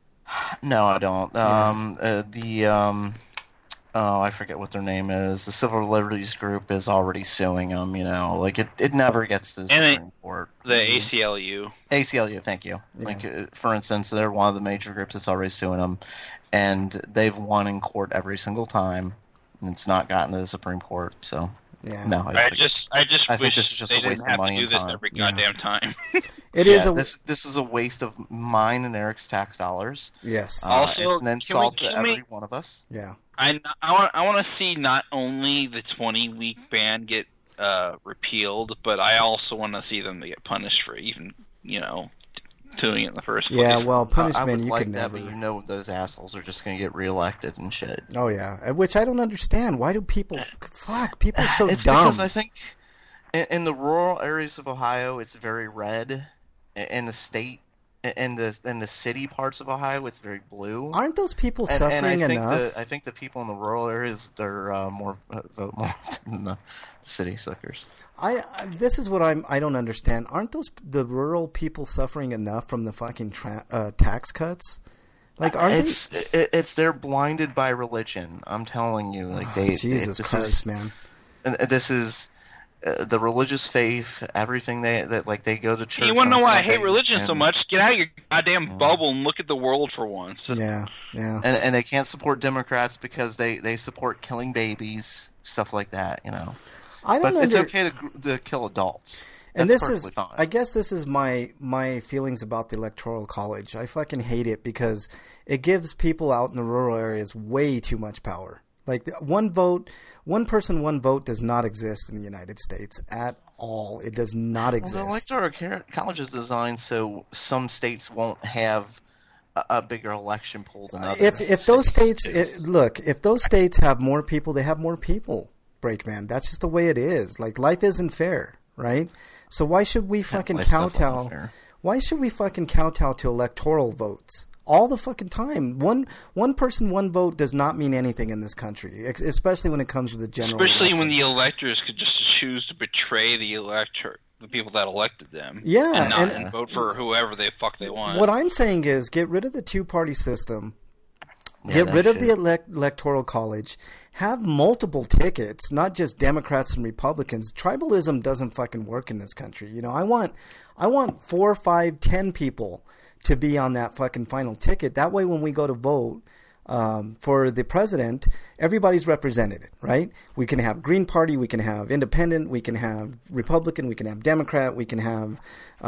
No, I don't. Um, uh, the um, oh, I forget what their name is. The Civil Liberties Group is already suing them. You know, like it, it never gets to the And it- Supreme Court. The A C L U. A C L U, thank you. Yeah. Like, uh, for instance, they're one of the major groups that's already suing them, and they've won in court every single time, and it's not gotten to the Supreme Court. So, yeah. no, I, don't I think- just, I just I wish think this is just they a waste didn't have of money to do and this time. every Yeah. goddamn time. It is yeah, a this this is a waste of mine and Eric's tax dollars. yes, Uh, Also, it's an can we- insult to can we- every one of us. yeah. I, I want, I want to see not only the twenty week ban get uh, repealed, but I also want to see them to get punished for even, you know, doing it in the first place. Yeah, well, Uh, I punishment would you like could that, never. but you know those assholes are just going to get reelected and shit. Oh yeah, Uh, which I don't understand. Why do people? Fuck, people are so it's dumb. because I think in, in the rural areas of Ohio, it's very red. In the state, in the in the city parts of Ohio, it's very blue. Aren't those people And, suffering and I think enough? the I think the people in the rural areas are uh, more uh, vote more than the city suckers. I, I this is what I'm I don't understand. Aren't those the rural people suffering enough from the fucking tra- uh, tax cuts? Like, aren't It's it, it's they're blinded by religion. I'm telling you, like they? they Jesus this Christ, is, man. and this is. Uh, the religious faith, everything they that like they go to church. You want to know on why I hate Sundays religion so and- much? Get out of your goddamn bubble and look at the world for once. Yeah, yeah. And and they can't support Democrats because they, they support killing babies, stuff like that. You know, I don't but it's under- okay to gr- to kill adults. And That's this is, perfectly fine. I guess, this is my my feelings about the Electoral College. I fucking hate it because it gives people out in the rural areas way too much power. Like, one vote, one person, one vote does not exist in the United States at all. It does not exist. Well, the electoral ca- college is designed so some states won't have a, a bigger election pool than others. if if those states do. it, look, if those states have more people, they have more people. Breakman, that's just the way it is. Like, life isn't fair, right? So why should we fucking life's definitely kowtow? fair. Why should we fucking kowtow to electoral votes all the fucking time? One one person, one vote does not mean anything in this country, ex- especially when it comes to the general. Especially election. when the electors could just choose to betray the elector, the people that elected them. Yeah, and not and- vote for whoever they fuck they want. What I'm saying is, get rid of the two-party system. Yeah, Get that rid of shit. the elect- electoral college. Have multiple tickets, not just Democrats and Republicans. Tribalism doesn't fucking work in this country. You know, I want, I want four, five, ten people to be on that fucking final ticket. That way, when we go to vote um, for the president, everybody's represented, right? We can have Green Party, we can have Independent, we can have Republican, we can have Democrat, we can have,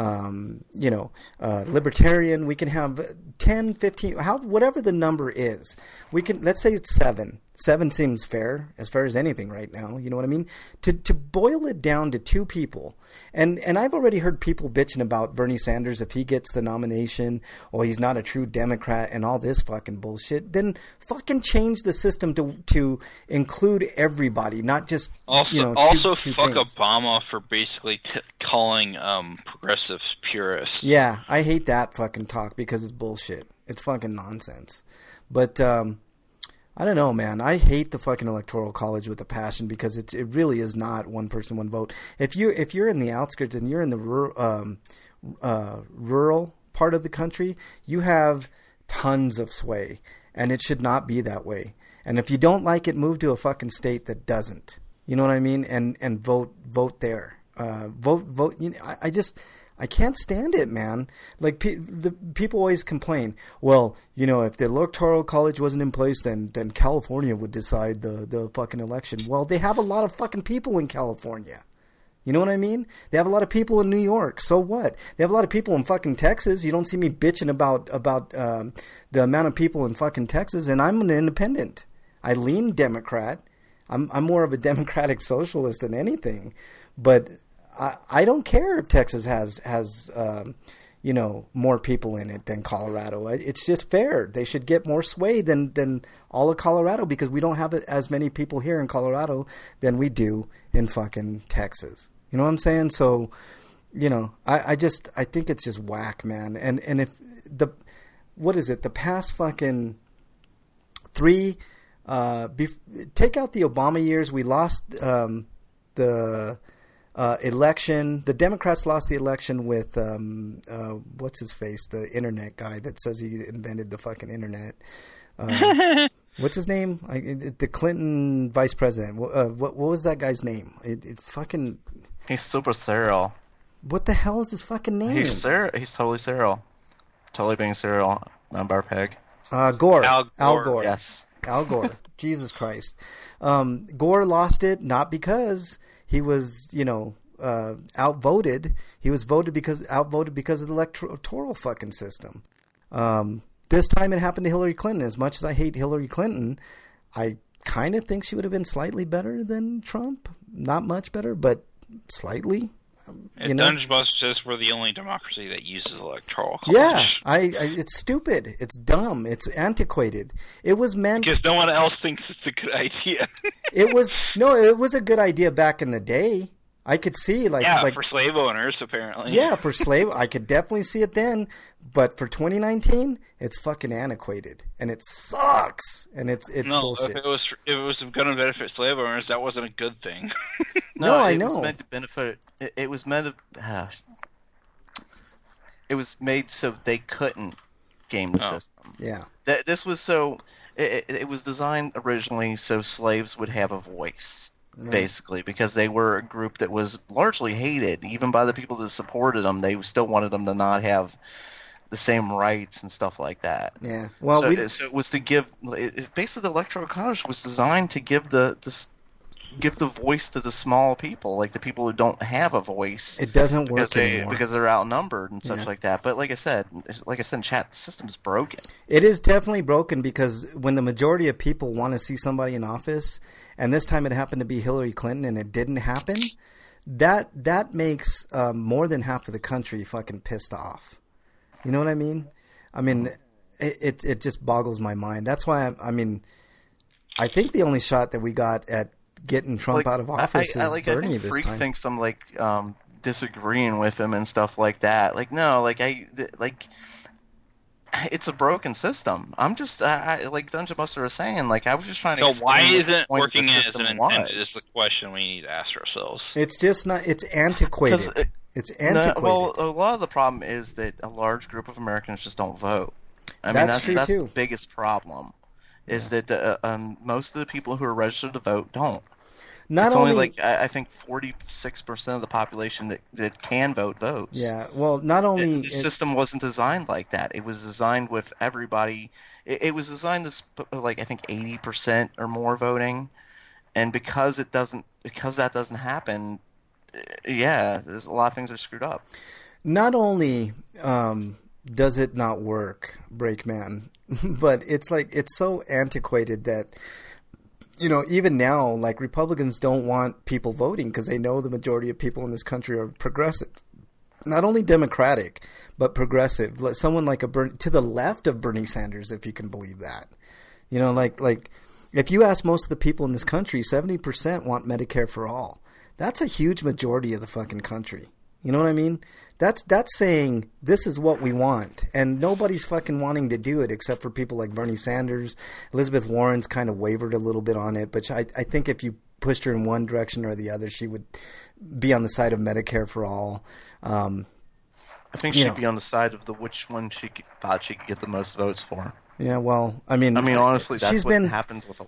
um, you know, uh, Libertarian, we can have ten, fifteen, how, whatever the number is. We can, let's say it's seven. Seven seems fair, as fair as anything right now. You know what I mean? To to boil it down to two people, and and I've already heard people bitching about Bernie Sanders if he gets the nomination, or he's not a true Democrat, and all this fucking bullshit. Then fucking change the system to to include everybody, not just Also, you know two, also two fuck things. Obama for basically t- calling um, progressives purists. Yeah, I hate that fucking talk because it's bullshit. It's fucking nonsense. But um, I don't know, man. I hate the fucking electoral college with a passion because it it really is not one person, one vote. If you if you're in the outskirts and you're in the rural, um, uh, rural part of the country, you have tons of sway, and it should not be that way. And if you don't like it, move to a fucking state that doesn't. You know what I mean? And and vote vote there. Uh, vote vote. You know, I, I just I can't stand it, man. Like pe- the people always complain. Well, you know, if the electoral college wasn't in place, then then California would decide the the fucking election. Well, they have a lot of fucking people in California. You know what I mean? They have a lot of people in New York. So what? They have a lot of people in fucking Texas. You don't see me bitching about about um, the amount of people in fucking Texas. And I'm an independent. I lean Democrat. I'm I'm more of a democratic socialist than anything. But I, I don't care if Texas has has um, you know, more people in it than Colorado. It's just fair. They should get more sway than than all of Colorado because we don't have as many people here in Colorado than we do in fucking Texas. You know what I'm saying? So, you know, I, I just I think it's just whack, man. And and if the what is it? The past fucking three uh, bef- take out the Obama years. We lost um, the. Uh, election. The Democrats lost the election with um, uh, what's his face, the internet guy that says he invented the fucking internet. Um, what's his name? I, it, the Clinton vice president. Uh, what what was that guy's name? It, it fucking. He's super Cyril. What the hell is his fucking name? He's Cyril. He's totally Cyril. Totally being Cyril. Not Bar Peg. Uh, Gore. Al Gore. Al Gore. Yes. Al Gore. Jesus Christ. Um, Gore lost it not because he was, you know, uh, outvoted. He was voted because outvoted because of the electoral fucking system. Um, this time it happened to Hillary Clinton. As much as I hate Hillary Clinton, I kind of think she would have been slightly better than Trump. Not much better, but slightly. If you know? Dungeon Busters were the only democracy that uses electoral college. Yeah, I, I. It's stupid. It's dumb. It's antiquated. It was meant because no one else thinks it's a good idea. It was no. It was a good idea back in the day. I could see like yeah like, for slave owners apparently. Yeah, for slave, I could definitely see it then. But for twenty nineteen, it's fucking antiquated and it sucks and it's it's no, bullshit. if it was if it was going to benefit slave owners, that wasn't a good thing. No, I it know. It was meant to benefit. It, it was meant to. Uh, it was made so they couldn't game the Oh. system. Yeah. That this was so. It, it, it was designed originally so slaves would have a voice, Right. basically, because they were a group that was largely hated, even by the people that supported them. They still wanted them to not have the same rights and stuff like that. Yeah. Well, so, we so it was to give. It, basically, the electoral college was designed to give the, the give the voice to the small people, like the people who don't have a voice. it doesn't work because they anymore. because they're outnumbered and such Yeah. like that. But like I said, like I said, in chat, the system's broken. It is definitely broken because when the majority of people want to see somebody in office, and this time it happened to be Hillary Clinton, and it didn't happen, that that makes um, more than half of the country fucking pissed off. You know what I mean? I mean, it it, it just boggles my mind. That's why I, I mean, I think the only shot that we got at getting Trump Like, out of office I, I, is like, Bernie I think this Freak time. thinks I'm like um, disagreeing with him and stuff like that. Like no, like I th- like. It's a broken system. I'm just, I, I, like Dungeon Buster was saying, like I was just trying to. So why explain what the isn't point of working the as system an was. intended is the question we need to ask ourselves. It's just not. It's antiquated. 'Cause it- It's No, antiquated. well, a lot of the problem is that a large group of Americans just don't vote. I mean, That's that's true, that's too. the biggest problem. Is that uh, um, most of the people who are registered to vote don't. not it's only, only like I, I think forty-six percent of the population that, that can vote votes. yeah. Well, not only It- the it- system wasn't designed like that. It was designed with everybody. It, it was designed to sp- like I think eighty percent or more voting, and because it doesn't, because that doesn't happen, uh, yeah, there's a lot of things are screwed up. not only um, does it not work, Breakman, but it's like it's so antiquated that, you know, even now, like Republicans don't want people voting because they know the majority of people in this country are progressive. Not only Democratic, but progressive. Like someone like a Bern- to the left of Bernie Sanders, if you can believe that. You know, like like if you ask most of the people in this country, seventy percent want Medicare for all. That's a huge majority of the fucking country. You know what I mean? That's that's saying this is what we want, and nobody's fucking wanting to do it except for people like Bernie Sanders. Elizabeth Warren's kind of wavered a little bit on it, but I, I think if you pushed her in one direction or the other, she would be on the side of Medicare for all. Um, I think You she'd know. be on the side of the which one she could, thought she could get the most votes for. yeah, well, I mean, I mean, honestly, that's she's what been happens with. A,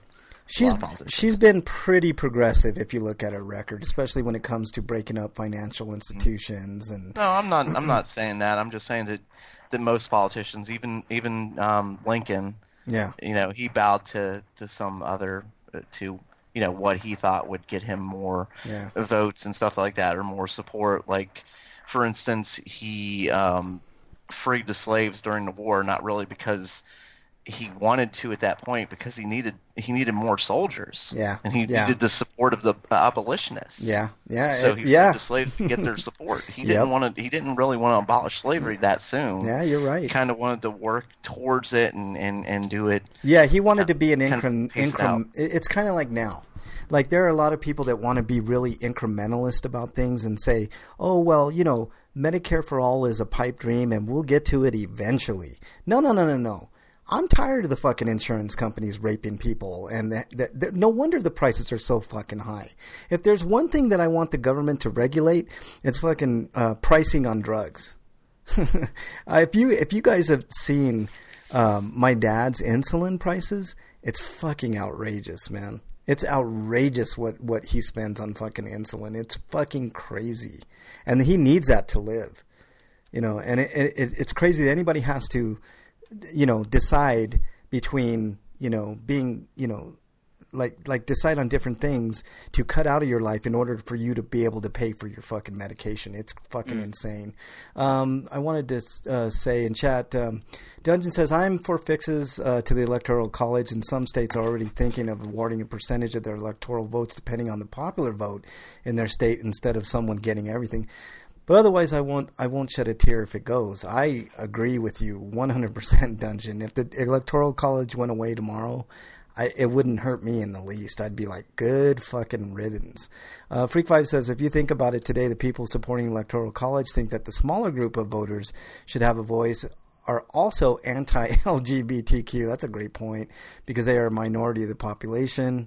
She's lot of politicians. she's been pretty progressive if you look at her record, especially when it comes to breaking up financial institutions and. No, I'm not. I'm not saying that. I'm just saying that that most politicians, even even um, Lincoln, Yeah. you know, he bowed to to some other uh, to you know what he thought would get him more Yeah. votes and stuff like that, or more support. Like, for instance, he um, freed the slaves during the war, not really because he wanted to at that point, because he needed he needed more soldiers. Yeah, and he yeah. needed the support of the abolitionists. Yeah, yeah, So it- he yeah. freed the slaves to get their support. He didn't Yep. want to. He didn't really want to abolish slavery that soon. Yeah, you're right. He kind of wanted to work towards it and, and, and do it. Yeah, he wanted to be an kind of increment. pace it Increm- out. it- it's kind of like now. Like, there are a lot of people that want to be really incrementalist about things and say, oh, well, you know, Medicare for all is a pipe dream and we'll get to it eventually. No, no, no, no, no. I'm tired of the fucking insurance companies raping people, and that, that, that, no wonder the prices are so fucking high. If there's one thing that I want the government to regulate, it's fucking uh, pricing on drugs. uh, if you if you guys have seen um, my dad's insulin prices, it's fucking outrageous, man. It's outrageous what, what he spends on fucking insulin. It's fucking crazy, and he needs that to live, you know. And it, it, it's crazy that anybody has to, you know, decide between, you know, being, you know, like like decide on different things to cut out of your life in order for you to be able to pay for your fucking medication. It's fucking mm. insane. Um, I wanted to uh, say in chat, um, Dungeon says, I'm for fixes uh, to the Electoral College, and some states are already thinking of awarding a percentage of their electoral votes depending on the popular vote in their state instead of someone getting everything. But otherwise, I won't. I won't shed a tear if it goes. I agree with you, one hundred percent, Dungeon. If the Electoral College went away tomorrow, I, it wouldn't hurt me in the least. I'd be like, good fucking riddance. Uh, Freak Five says, if you think about it today, the people supporting Electoral College think that the smaller group of voters should have a voice. Are also anti-L G B T Q. That's a great point because they are a minority of the population.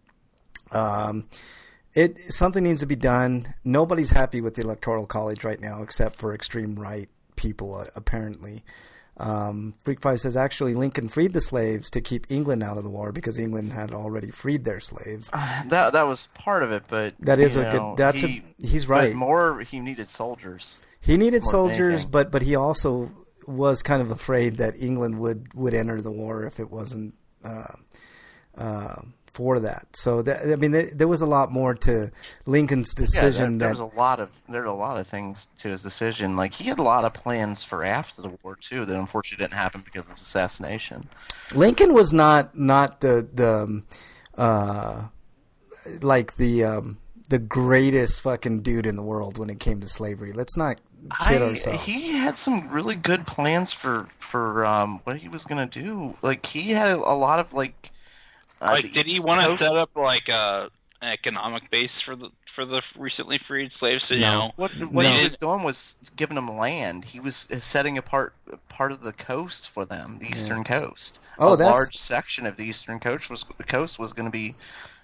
Um. It something needs to be done. Nobody's happy with the Electoral College right now, except for extreme right people, uh, apparently. Um, Freak Five says, actually, Lincoln freed the slaves to keep England out of the war because England had already freed their slaves. That that was part of it, but That is you a know, good. That's he, a. He's right. But more, he needed soldiers. He needed more than soldiers, anything. but but he also was kind of afraid that England would, would enter the war if it wasn't. Uh, uh, for that. So that, I mean, there, there was a lot more to Lincoln's decision. Yeah, there, there that, was a lot of there were a lot of things to his decision. Like, he had a lot of plans for after the war too that unfortunately didn't happen because of his assassination. Lincoln was not not the the um, uh, like the um, the greatest fucking dude in the world when it came to slavery. Let's not kid I, ourselves. he had some really good plans for for um, what he was gonna do. Like, he had a lot of like. Uh, Like, the did he East want to Coast- set up like a an economic base for the for the recently freed slaves? To, you No. know, What what No. he was doing was giving them land. He was setting apart part of the coast for them, the eastern coast. Oh, a that's- large section of the eastern coast was coast was going to be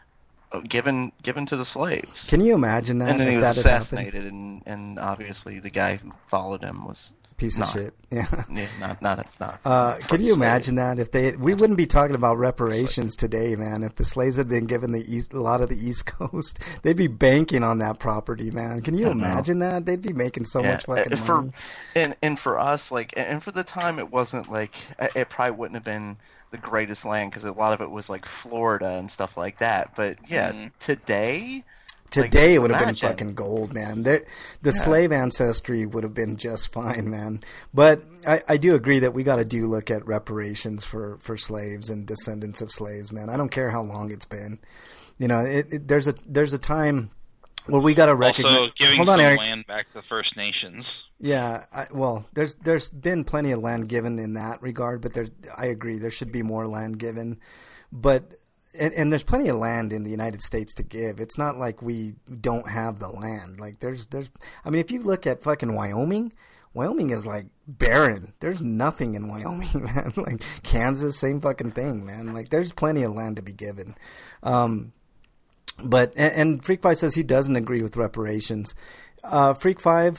given given to the slaves. Can you imagine that? and then if he was that had happened? assassinated, and, and obviously the guy who followed him was Piece of not, shit. Yeah. yeah, not not not. Uh, for can the you slaves. imagine that if they? We wouldn't be talking about reparations today, man. If the slaves had been given the east, a lot of the East Coast, they'd be banking on that property, man. Can you I know. imagine that? They'd be making so Yeah, much fucking uh, for, money. And and for us, like, and for the time, it wasn't like it probably wouldn't have been the greatest land because a lot of it was like Florida and stuff like that. But yeah, Mhm. today. Today like, it would have been imagine. fucking gold, man. There, the Yeah. slave ancestry would have been just fine, man. But I, I do agree that we got to do look at reparations for, for slaves and descendants of slaves, man. I don't care how long it's been. You know, it, it, there's a there's a time where we got to recognize. also giving Hold on, some Eric. land back to the First Nations. Yeah, I, well, there's there's been plenty of land given in that regard, but there, I agree, there should be more land given. But and, and there's plenty of land in the United States to give. It's not like we don't have the land. Like there's there's, I mean, if you look at fucking Wyoming, Wyoming is like barren. There's nothing in Wyoming, man. Like Kansas, same fucking thing, man. Like there's plenty of land to be given. Um, but and, and Freak Five says he doesn't agree with reparations. Uh, Freak Five.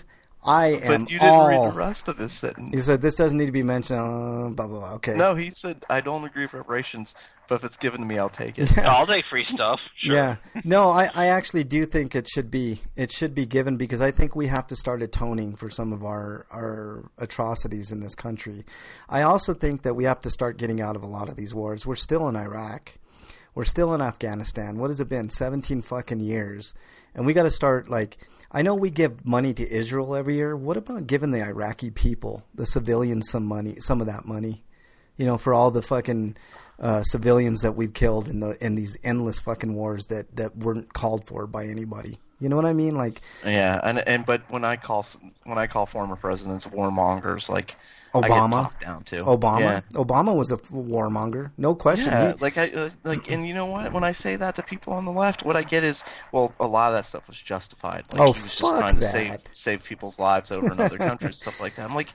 I But am you didn't all. read the rest of his sentence. He said this doesn't need to be mentioned. Uh, blah blah blah. Okay. No, he said, I don't agree with reparations, but if it's given to me, I'll take it. Yeah, I'll take free stuff. Sure. Yeah. No, I, I actually do think it should be it should be given because I think we have to start atoning for some of our, our atrocities in this country. I also think that we have to start getting out of a lot of these wars. We're still in Iraq. We're still in Afghanistan. What has it been? seventeen fucking years. And we got to start like I know we give money to Israel every year. What about giving the Iraqi people, the civilians, some money, some of that money? You know, for all the fucking uh, civilians that we've killed in the in these endless fucking wars that, that weren't called for by anybody. You know what I mean? Like, Yeah, and and but when I call when I call former presidents warmongers, like I get Obama, talked down to. Obama, Yeah. Obama was a warmonger, no question. Yeah, He- like I uh, like, and you know what? When I say that to people on the left, what I get is, well, a lot of that stuff was justified. Like Oh, he was just fuck trying to that. save save people's lives over in other countries, stuff like that. I'm like,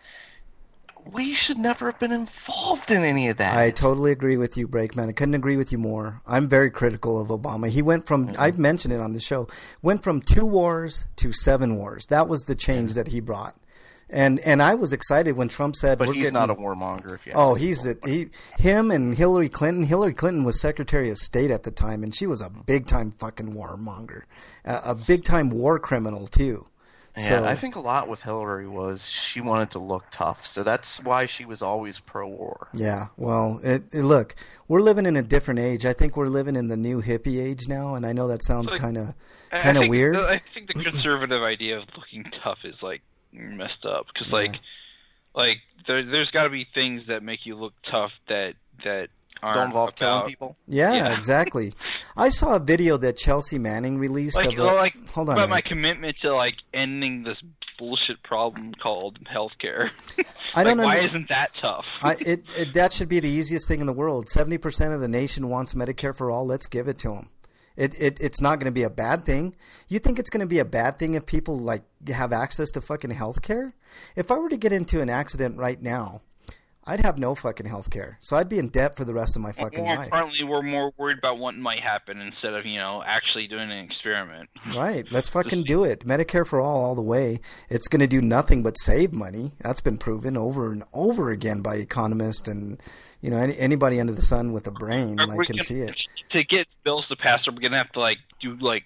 we should never have been involved in any of that. I totally agree with you, Breakman. I couldn't agree with you more. I'm very critical of Obama. He went from, Mm-hmm. I've mentioned it on the show, went from two wars to seven wars. That was the change that he brought. And and I was excited when Trump said, But we're he's getting, not a warmonger, if you ask Oh, me. he's a, he, him and Hillary Clinton. Hillary Clinton was Secretary of State at the time, and she was a big time fucking warmonger, a, a big time war criminal too. Yeah, So- I think a lot with Hillary was she wanted to look tough, so that's why she was always pro-war. Yeah, well, it, it, look, we're living in a different age. I think we're living in the new hippie age now, and I know that sounds Like, kind of I- I kind of think- weird. I think the conservative idea of looking tough is like messed up because like like there, there's got to be things that make you look tough that that aren't Don't involve about, killing people. Yeah, Yeah. exactly. I saw a video that Chelsea Manning released like of a, well, like hold on, about my Eric. commitment to like ending this bullshit problem called healthcare. I don't like, why under- isn't that tough? I, it, it that should be the easiest thing in the world. Seventy percent of the nation wants Medicare for all. Let's give it to them. It, it it's not going to be a bad thing. You think it's going to be a bad thing if people like have access to fucking health care? If I were to get into an accident right now, I'd have no fucking health care. So I'd be in debt for the rest of my fucking more life. importantly, we're more worried about what might happen instead of you know actually doing an experiment. Right. Let's fucking do it. Medicare for all all the way. It's going to do nothing but save money. That's been proven over and over again by economists and you know any, anybody under the sun with a brain Are like we can gonna- see it. To get bills to pass, are we gonna have to like do like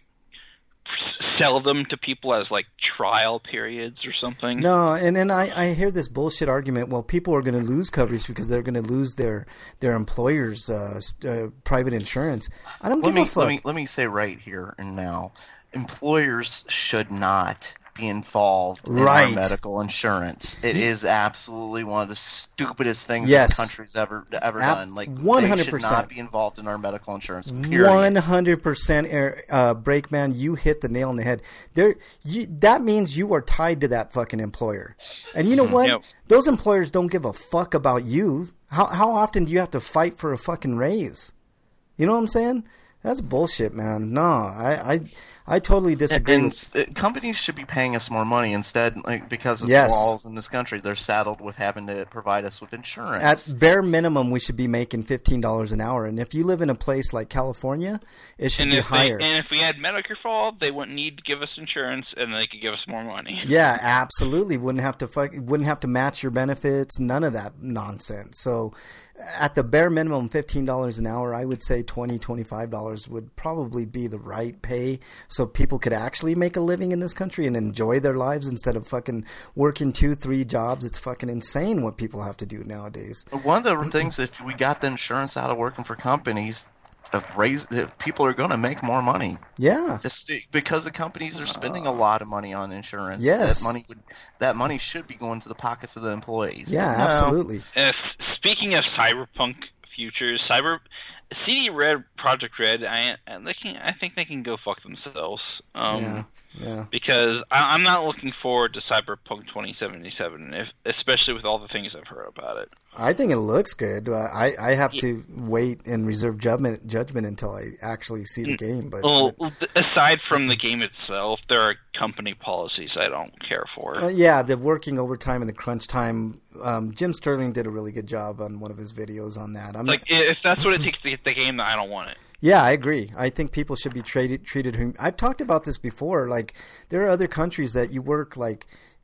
s- sell them to people as like trial periods or something? No, and then I, I hear this bullshit argument. Well, people are going to lose coverage because they're going to lose their their employer's uh, s- uh, private insurance. I don't Let give me a fuck. let me let me say right here and now, employers should not be involved in Right. our medical insurance. It is absolutely one of the stupidest things Yes. this country's ever ever Ab- done. Like one hundred they should percent. not be involved in our medical insurance. Period. One hundred percent, uh, Breakman. You hit the nail on the head. There, you, that means you are tied to that fucking employer, and you know what? Yep. Those employers don't give a fuck about you. How how often do you have to fight for a fucking raise? You know what I'm saying? That's bullshit, man. No, I I, I totally disagree. And with, s- uh, companies should be paying us more money instead, like because of Yes. laws in this country. They're saddled with having to provide us with insurance. At bare minimum, we should be making fifteen dollars an hour. And if you live in a place like California, it should And be if, they, higher. and if we had Medicare for all, they wouldn't need to give us insurance, and they could give us more money. Yeah, absolutely. Wouldn't have to fuck, wouldn't have to match your benefits. None of that nonsense. So, at the bare minimum, fifteen dollars an hour. I would say twenty, twenty-five dollars would probably be the right pay, so people could actually make a living in this country and enjoy their lives instead of fucking working two, three jobs. It's fucking insane what people have to do nowadays. One of the things, if we got the insurance out of working for companies, uh, raise uh, people are going to make more money. Yeah. Just because the companies are spending a lot of money on insurance. Yes. that money would that money should be going to the pockets of the employees. Yeah, But no. absolutely. Uh, speaking of cyberpunk futures, cyber C D Red, Project Red, I, I, they can, I think they can go fuck themselves. Um, Yeah, yeah. Because I, I'm not looking forward to Cyberpunk twenty seventy-seven, if, especially with all the things I've heard about it. I think it looks good. Uh, I I have to wait and reserve judgment judgment until I actually see the game. But Well, aside from the game itself, there are company policies I don't care for. Uh, yeah, the working overtime and the crunch time. Um, Jim Sterling did a really good job on one of his videos on that. I'm Like, if that's what it takes to get the game, then I don't want it. yeah, I agree. I think people should be treated treated. hum- I've talked about this before. Like, there are other countries that you work like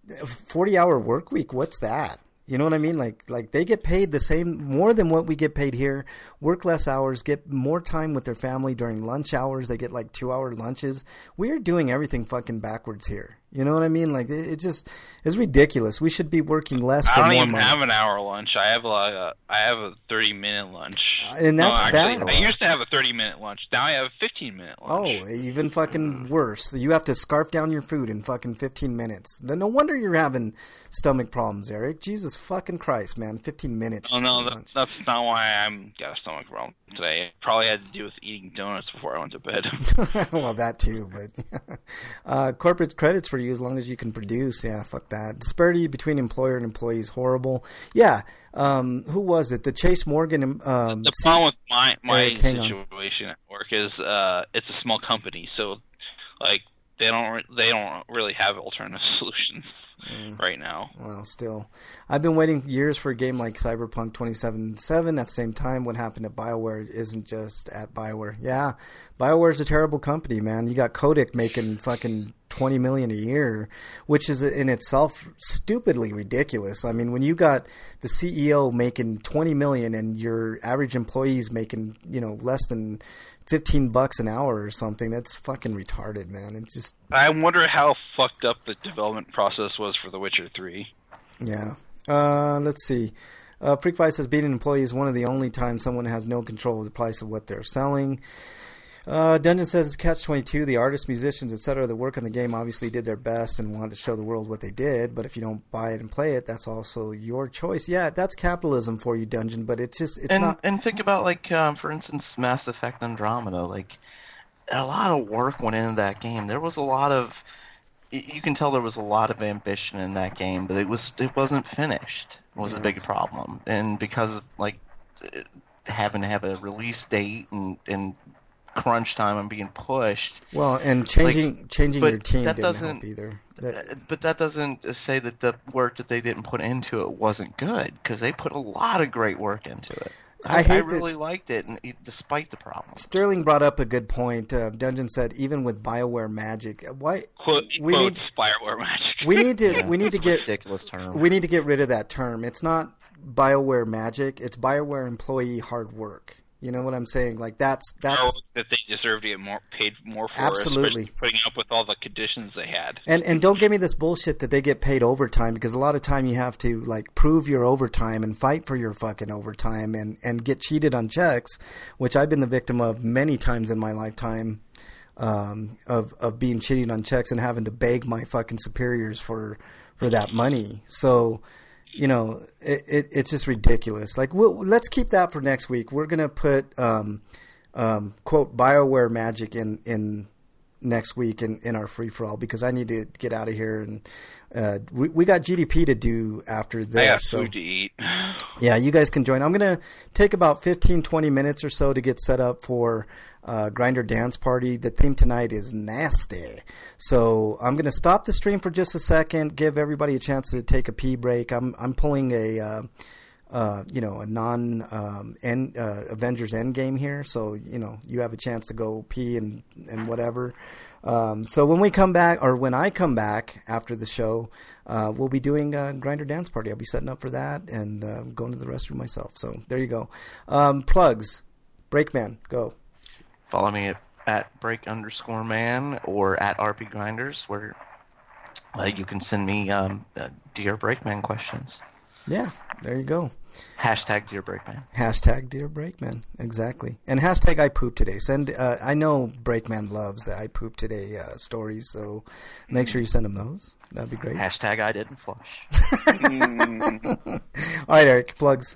forty-hour work week, what's that? You know what I mean? Like, like they get paid the same, more than what we get paid here, work less hours, get more time with their family during lunch hours. They get like two hour lunches. We are doing everything fucking backwards here. You know what I mean? Like, it, it just is ridiculous. We should be working less for I don't more even money. have an hour lunch. I have like a, I have a thirty minute lunch. Uh, and that's no, actually, bad. I used to have a thirty minute lunch. Now I have a fifteen minute Oh, lunch. even fucking worse. You have to scarf down your food in fucking fifteen minutes. Then no wonder you're having stomach problems, Eric. Jesus fucking Christ, man. fifteen minutes. Oh no, to that, lunch. that's not why I'm got a stomach problem today. It probably had to do with eating donuts before I went to bed. Well, that too, but uh, corporate credits for you as long as you can produce. Yeah, fuck that. Disparity between employer and employee is horrible. Yeah, um, who was it? The Chase Morgan. Um, the C- problem with my my Eric, hang on. situation at work is uh, it's a small company, so like they don't re- they don't really have alternative solutions Mm. right now. Well, still. I've been waiting years for a game like Cyberpunk twenty seventy-seven. At the same time, what happened at BioWare isn't just at BioWare. Yeah, BioWare's a terrible company, man. You got Kotick making fucking twenty million dollars a year, which is in itself stupidly ridiculous. I mean, when you got the C E O making twenty million dollars and your average employees making, you know, less than fifteen bucks an hour or something, that's fucking retarded, man. It's just... I wonder how fucked up the development process was for The Witcher three. Yeah. Uh, let's see. Uh, Freakfly says being an employee is one of the only times someone has no control of the price of what they're selling. Uh, Dungeon says it's catch twenty-two. The artists, musicians, et cetera that work on the game obviously did their best and wanted to show the world what they did. But if you don't buy it and play it, that's also your choice. Yeah, that's capitalism for you, Dungeon. But it's just it's and not. and think about like um, for instance, Mass Effect Andromeda. Like a lot of work went into that game. There was a lot of you can tell there was a lot of ambition in that game, but it was it wasn't finished. It was Yeah. a big problem, and because of like having to have a release date and and crunch time and being pushed. Well, and changing Like, changing but your team that didn't doesn't- help either. That, But that doesn't say that the work that they didn't put into it wasn't good, because they put a lot of great work into it. I I, hate I really this. liked it, and it, despite the problems. Sterling brought up a good point. Uh, Dungeon said even with BioWare Magic, why Quote, we quote need Spyware Magic. we need to Yeah, we need to it's a get ridiculous term. we need to get rid of that term. It's not BioWare Magic. It's BioWare employee hard work. You know what I'm saying? Like that's that's Or that they deserve to get more paid more for, Absolutely. especially putting up with all the conditions they had. and and don't give me this bullshit that they get paid overtime, because a lot of time you have to like prove your overtime and fight for your fucking overtime and and get cheated on checks, which I've been the victim of many times in my lifetime. Um, of of being cheated on checks and having to beg my fucking superiors for for that money. So, you know, it, it it's just ridiculous. Like, we'll, let's keep that for next week. We're gonna put um, um, quote BioWare Magic in in next week in, in our free for all, because I need to get out of here, and uh, we we got G D P to do after this. I got so food to eat. yeah, you guys can join. I'm going to take about fifteen, twenty minutes or so to get set up for uh, Grinder Dance Party. The theme tonight is nasty. So I'm going to stop the stream for just a second, give everybody a chance to take a pee break. I'm I'm pulling a, uh, uh, you know, a non um, end, uh, Avengers Endgame here. So, you know, you have a chance to go pee and, and whatever. Um, so when we come back, or when I come back after the show, uh, we'll be doing a Grinder Dance Party. I'll be setting up for that and uh, going to the restroom myself. So there you go. Um, plugs. Breakman, go. Follow me at, at break underscore man or at R P Grinders, where uh, you can send me um, uh, Dear Breakman questions. Yeah, there you go. Hashtag Dear Breakman. Hashtag Dear Breakman, exactly. And hashtag I Poop Today. Send. Uh, I know Breakman loves the I Poop Today uh, stories, so make sure you send him those. That'd be great. Hashtag I didn't flush. All right, Eric, plugs.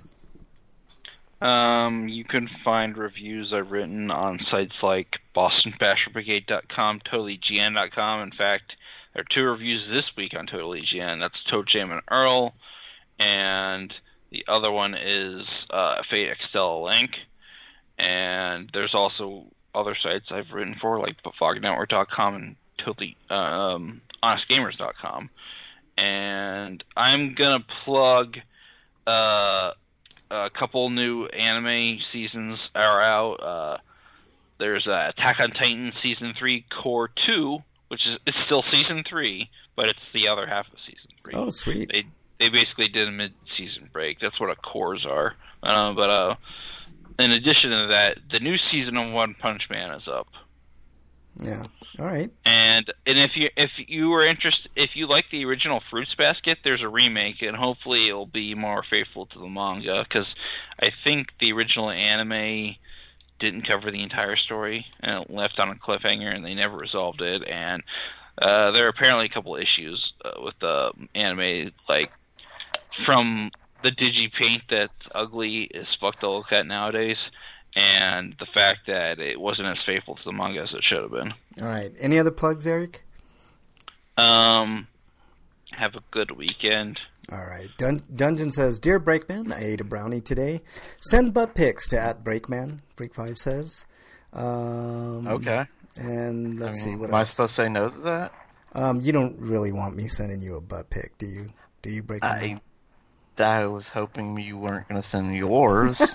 Um, you can find reviews I've written on sites like Boston Basher Brigade dot com, Totally G N dot com. In fact, there are two reviews this week on Totally G N. That's Toad Jam and Earl, and the other one is uh, Fate Extella Link. And there's also other sites I've written for, like Fog Network dot com and Totally um, Honest Gamers dot com. And I'm gonna plug uh. A couple new anime seasons are out. Uh, there's uh, Attack on Titan Season three Core two, which is it's still season three, but it's the other half of season three. Oh, sweet. They they basically did a mid-season break. That's what a cores are. Uh, but uh, in addition to that, the new season of One Punch Man is up. Yeah. All right. And and if you if you were interested, if you like the original Fruits Basket, there's a remake, and hopefully it'll be more faithful to the manga, because I think the original anime didn't cover the entire story, and it left on a cliffhanger, and they never resolved it. And uh, there are apparently a couple of issues uh, with the anime, like from the digi-paint that's ugly as fuck to look at nowadays, and the fact that it wasn't as faithful to the manga as it should have been. All right. Any other plugs, Eric? Um, have a good weekend. All right. Dun- Dungeon says, Dear Breakman, I ate a brownie today. Send butt pics to at Breakman, Freak five says. Um, Okay. And I let's mean, see. What am I else? supposed to say no to that? Um, you don't really want me sending you a butt pic, do you? Do you, Breakman? I, I was hoping you weren't going to send yours.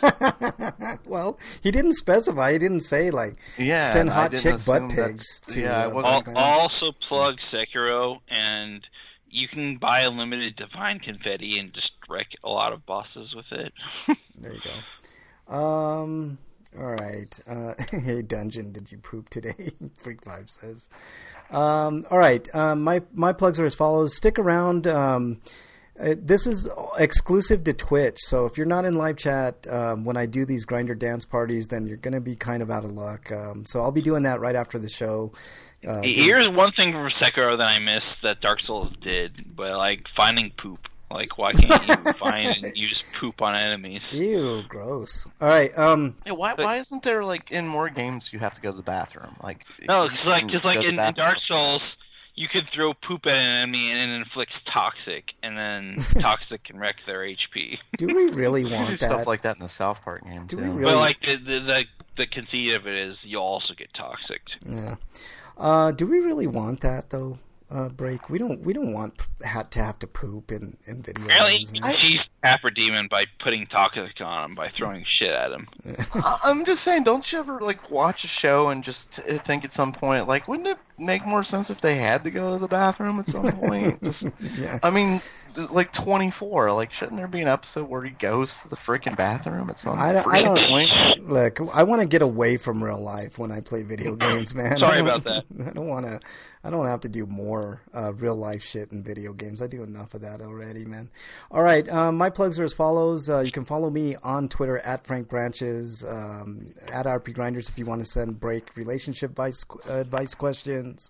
Well, he didn't specify. He didn't say, like, Yeah, send and I hot didn't chick butt assume pics that's- to yeah, I uh, wasn't Al- Breakman. also plug Sekiro, and you can buy unlimited divine confetti and just wreck a lot of bosses with it. There you go. Um. All right. Uh, hey, Dungeon, did you poop today? Freak Five says. Um. All right. Um. My my plugs are as follows. Stick around. Um. Uh, this is exclusive to Twitch, so if you're not in live chat um, when I do these Grinder dance parties, then you're going to be kind of out of luck. Um, so I'll be doing that right after the show. Uh, Here's one thing from Sekiro that I missed that Dark Souls did, but like finding poop. Like, why can't you find and use poop on enemies? Ew, gross. All right. Um. Yeah, why why isn't there, like, in more games you have to go to the bathroom? Like, No, you it's like can just like go to in, the in Dark bathroom. Souls, you could throw poop at an enemy and it inflicts toxic, and then toxic can wreck their H P. Do we really You want do that? stuff like that in the South Park game, Do too. we really- But like the, the the the conceit of it is, you'll also get toxic. Yeah. Uh, do we really want that though? Uh, break. We don't. We don't want p- had to have to poop in, in video Apparently, games. you man. can cheese Tapper Demon by putting toxic on him by throwing shit at him. I- I'm just saying, don't you ever, like, watch a show and just uh, think at some point, like, wouldn't it make more sense if they had to go to the bathroom at some point? Just, Yeah. I mean, like, twenty-four, like, shouldn't there be an episode where he goes to the freaking bathroom at some I don't. I freaking point? don't. Look, I want to get away from real life when I play video games, man. Sorry I don't- about that. I don't want to. I don't have to do more uh, real life shit in video games. I do enough of that already, man. All right, um, my plugs are as follows. Uh, you can follow me on Twitter at Frank Branches, um, at R P Grinders if you want to send break relationship advice, uh, advice questions,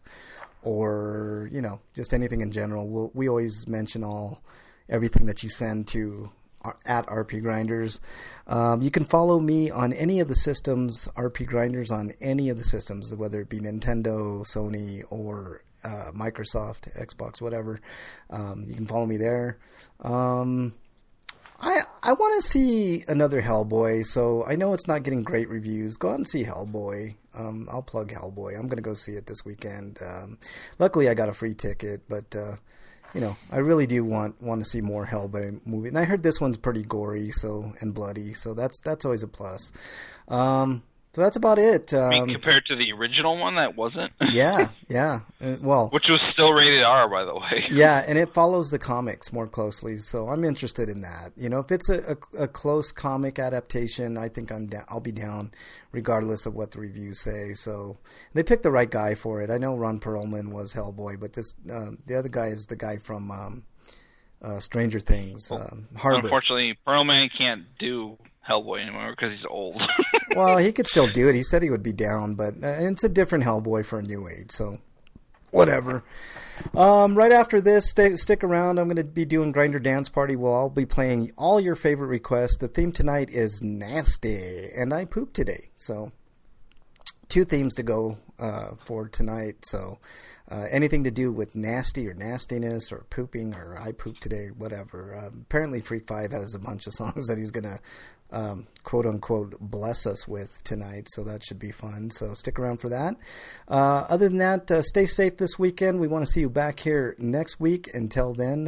or you know just anything in general. We'll, we always mention all everything that you send to at R P Grinders. Um, you can follow me on any of the systems, R P Grinders on any of the systems, whether it be Nintendo, Sony, or uh, Microsoft, Xbox, whatever. Um, you can follow me there. Um, I I want to see another Hellboy, so I know it's not getting great reviews. Go out and see Hellboy. Um, I'll plug Hellboy. I'm going to go see it this weekend. Um, luckily, I got a free ticket, but... Uh, You know, I really do want want to see more Hellboy movie, and I heard this one's pretty gory, so and bloody, so that's that's always a plus. Um, so that's about it. I mean, Um, compared to the original one, that wasn't. yeah, yeah. Uh, well, Which was still rated R, by the way. yeah, and it follows the comics more closely, so I'm interested in that. You know, if it's a, a, a close comic adaptation, I think I'm down. I'll be down, regardless of what the reviews say. So they picked the right guy for it. I know Ron Perlman was Hellboy, but this um, the other guy is the guy from um, uh, Stranger Things, um, Harbor. Unfortunately, Perlman can't do Hellboy anymore because he's old. Well, he could still do it. He said he would be down, but uh, it's a different Hellboy for a new age, so whatever. Um, right after this, stay, stick around. I'm going to be doing Grinder Dance Party. Well, I'll be playing all your favorite requests. The theme tonight is nasty, and I pooped today. So, two themes to go uh, for tonight. So, uh, anything to do with nasty or nastiness or pooping or I pooped today, whatever. Um, apparently, Freak Five has a bunch of songs that he's going to um, quote unquote bless us with tonight, so that should be fun. So stick around for that. Uh, other than that, uh, stay safe this weekend. We want to see you back here next week. Until then,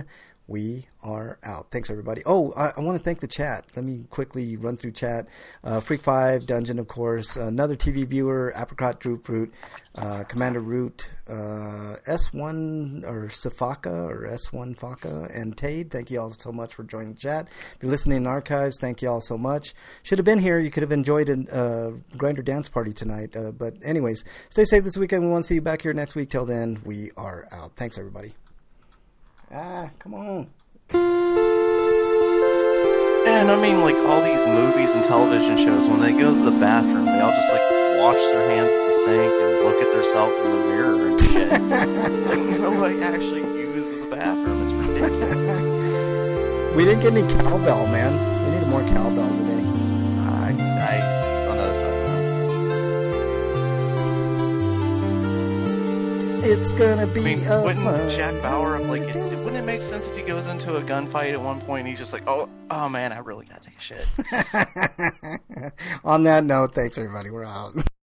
We are out. Thanks, everybody. Oh, I, I want to thank the chat. Let me quickly run through chat. Uh, Freak five, Dungeon, of course. Another T V viewer, Apricot, Droop Fruit, uh, Commander Root, uh, S one or Safaka or S one Faka, and Tade. Thank you all so much for joining the chat. If you're listening in archives, thank you all so much. Should have been here. You could have enjoyed a uh, Grinder dance party tonight. Uh, but anyways, stay safe this weekend. We want to see you back here next week. Till then, we are out. Thanks, everybody. Ah, come on. And I mean, like, all these movies and television shows, when they go to the bathroom, they all just, like, wash their hands at the sink and look at themselves in the mirror and shit. Like, nobody actually uses the bathroom. It's ridiculous. We didn't get any cowbell, man. We needed more cowbell today. I, I, on the other side, It's gonna be I mean, a wouldn't fun Jack Bauer, like, it, it, wouldn't it make sense if he goes into a gunfight at one point and he's just like, oh, oh man, I really gotta take a shit. On that note, thanks everybody. We're out.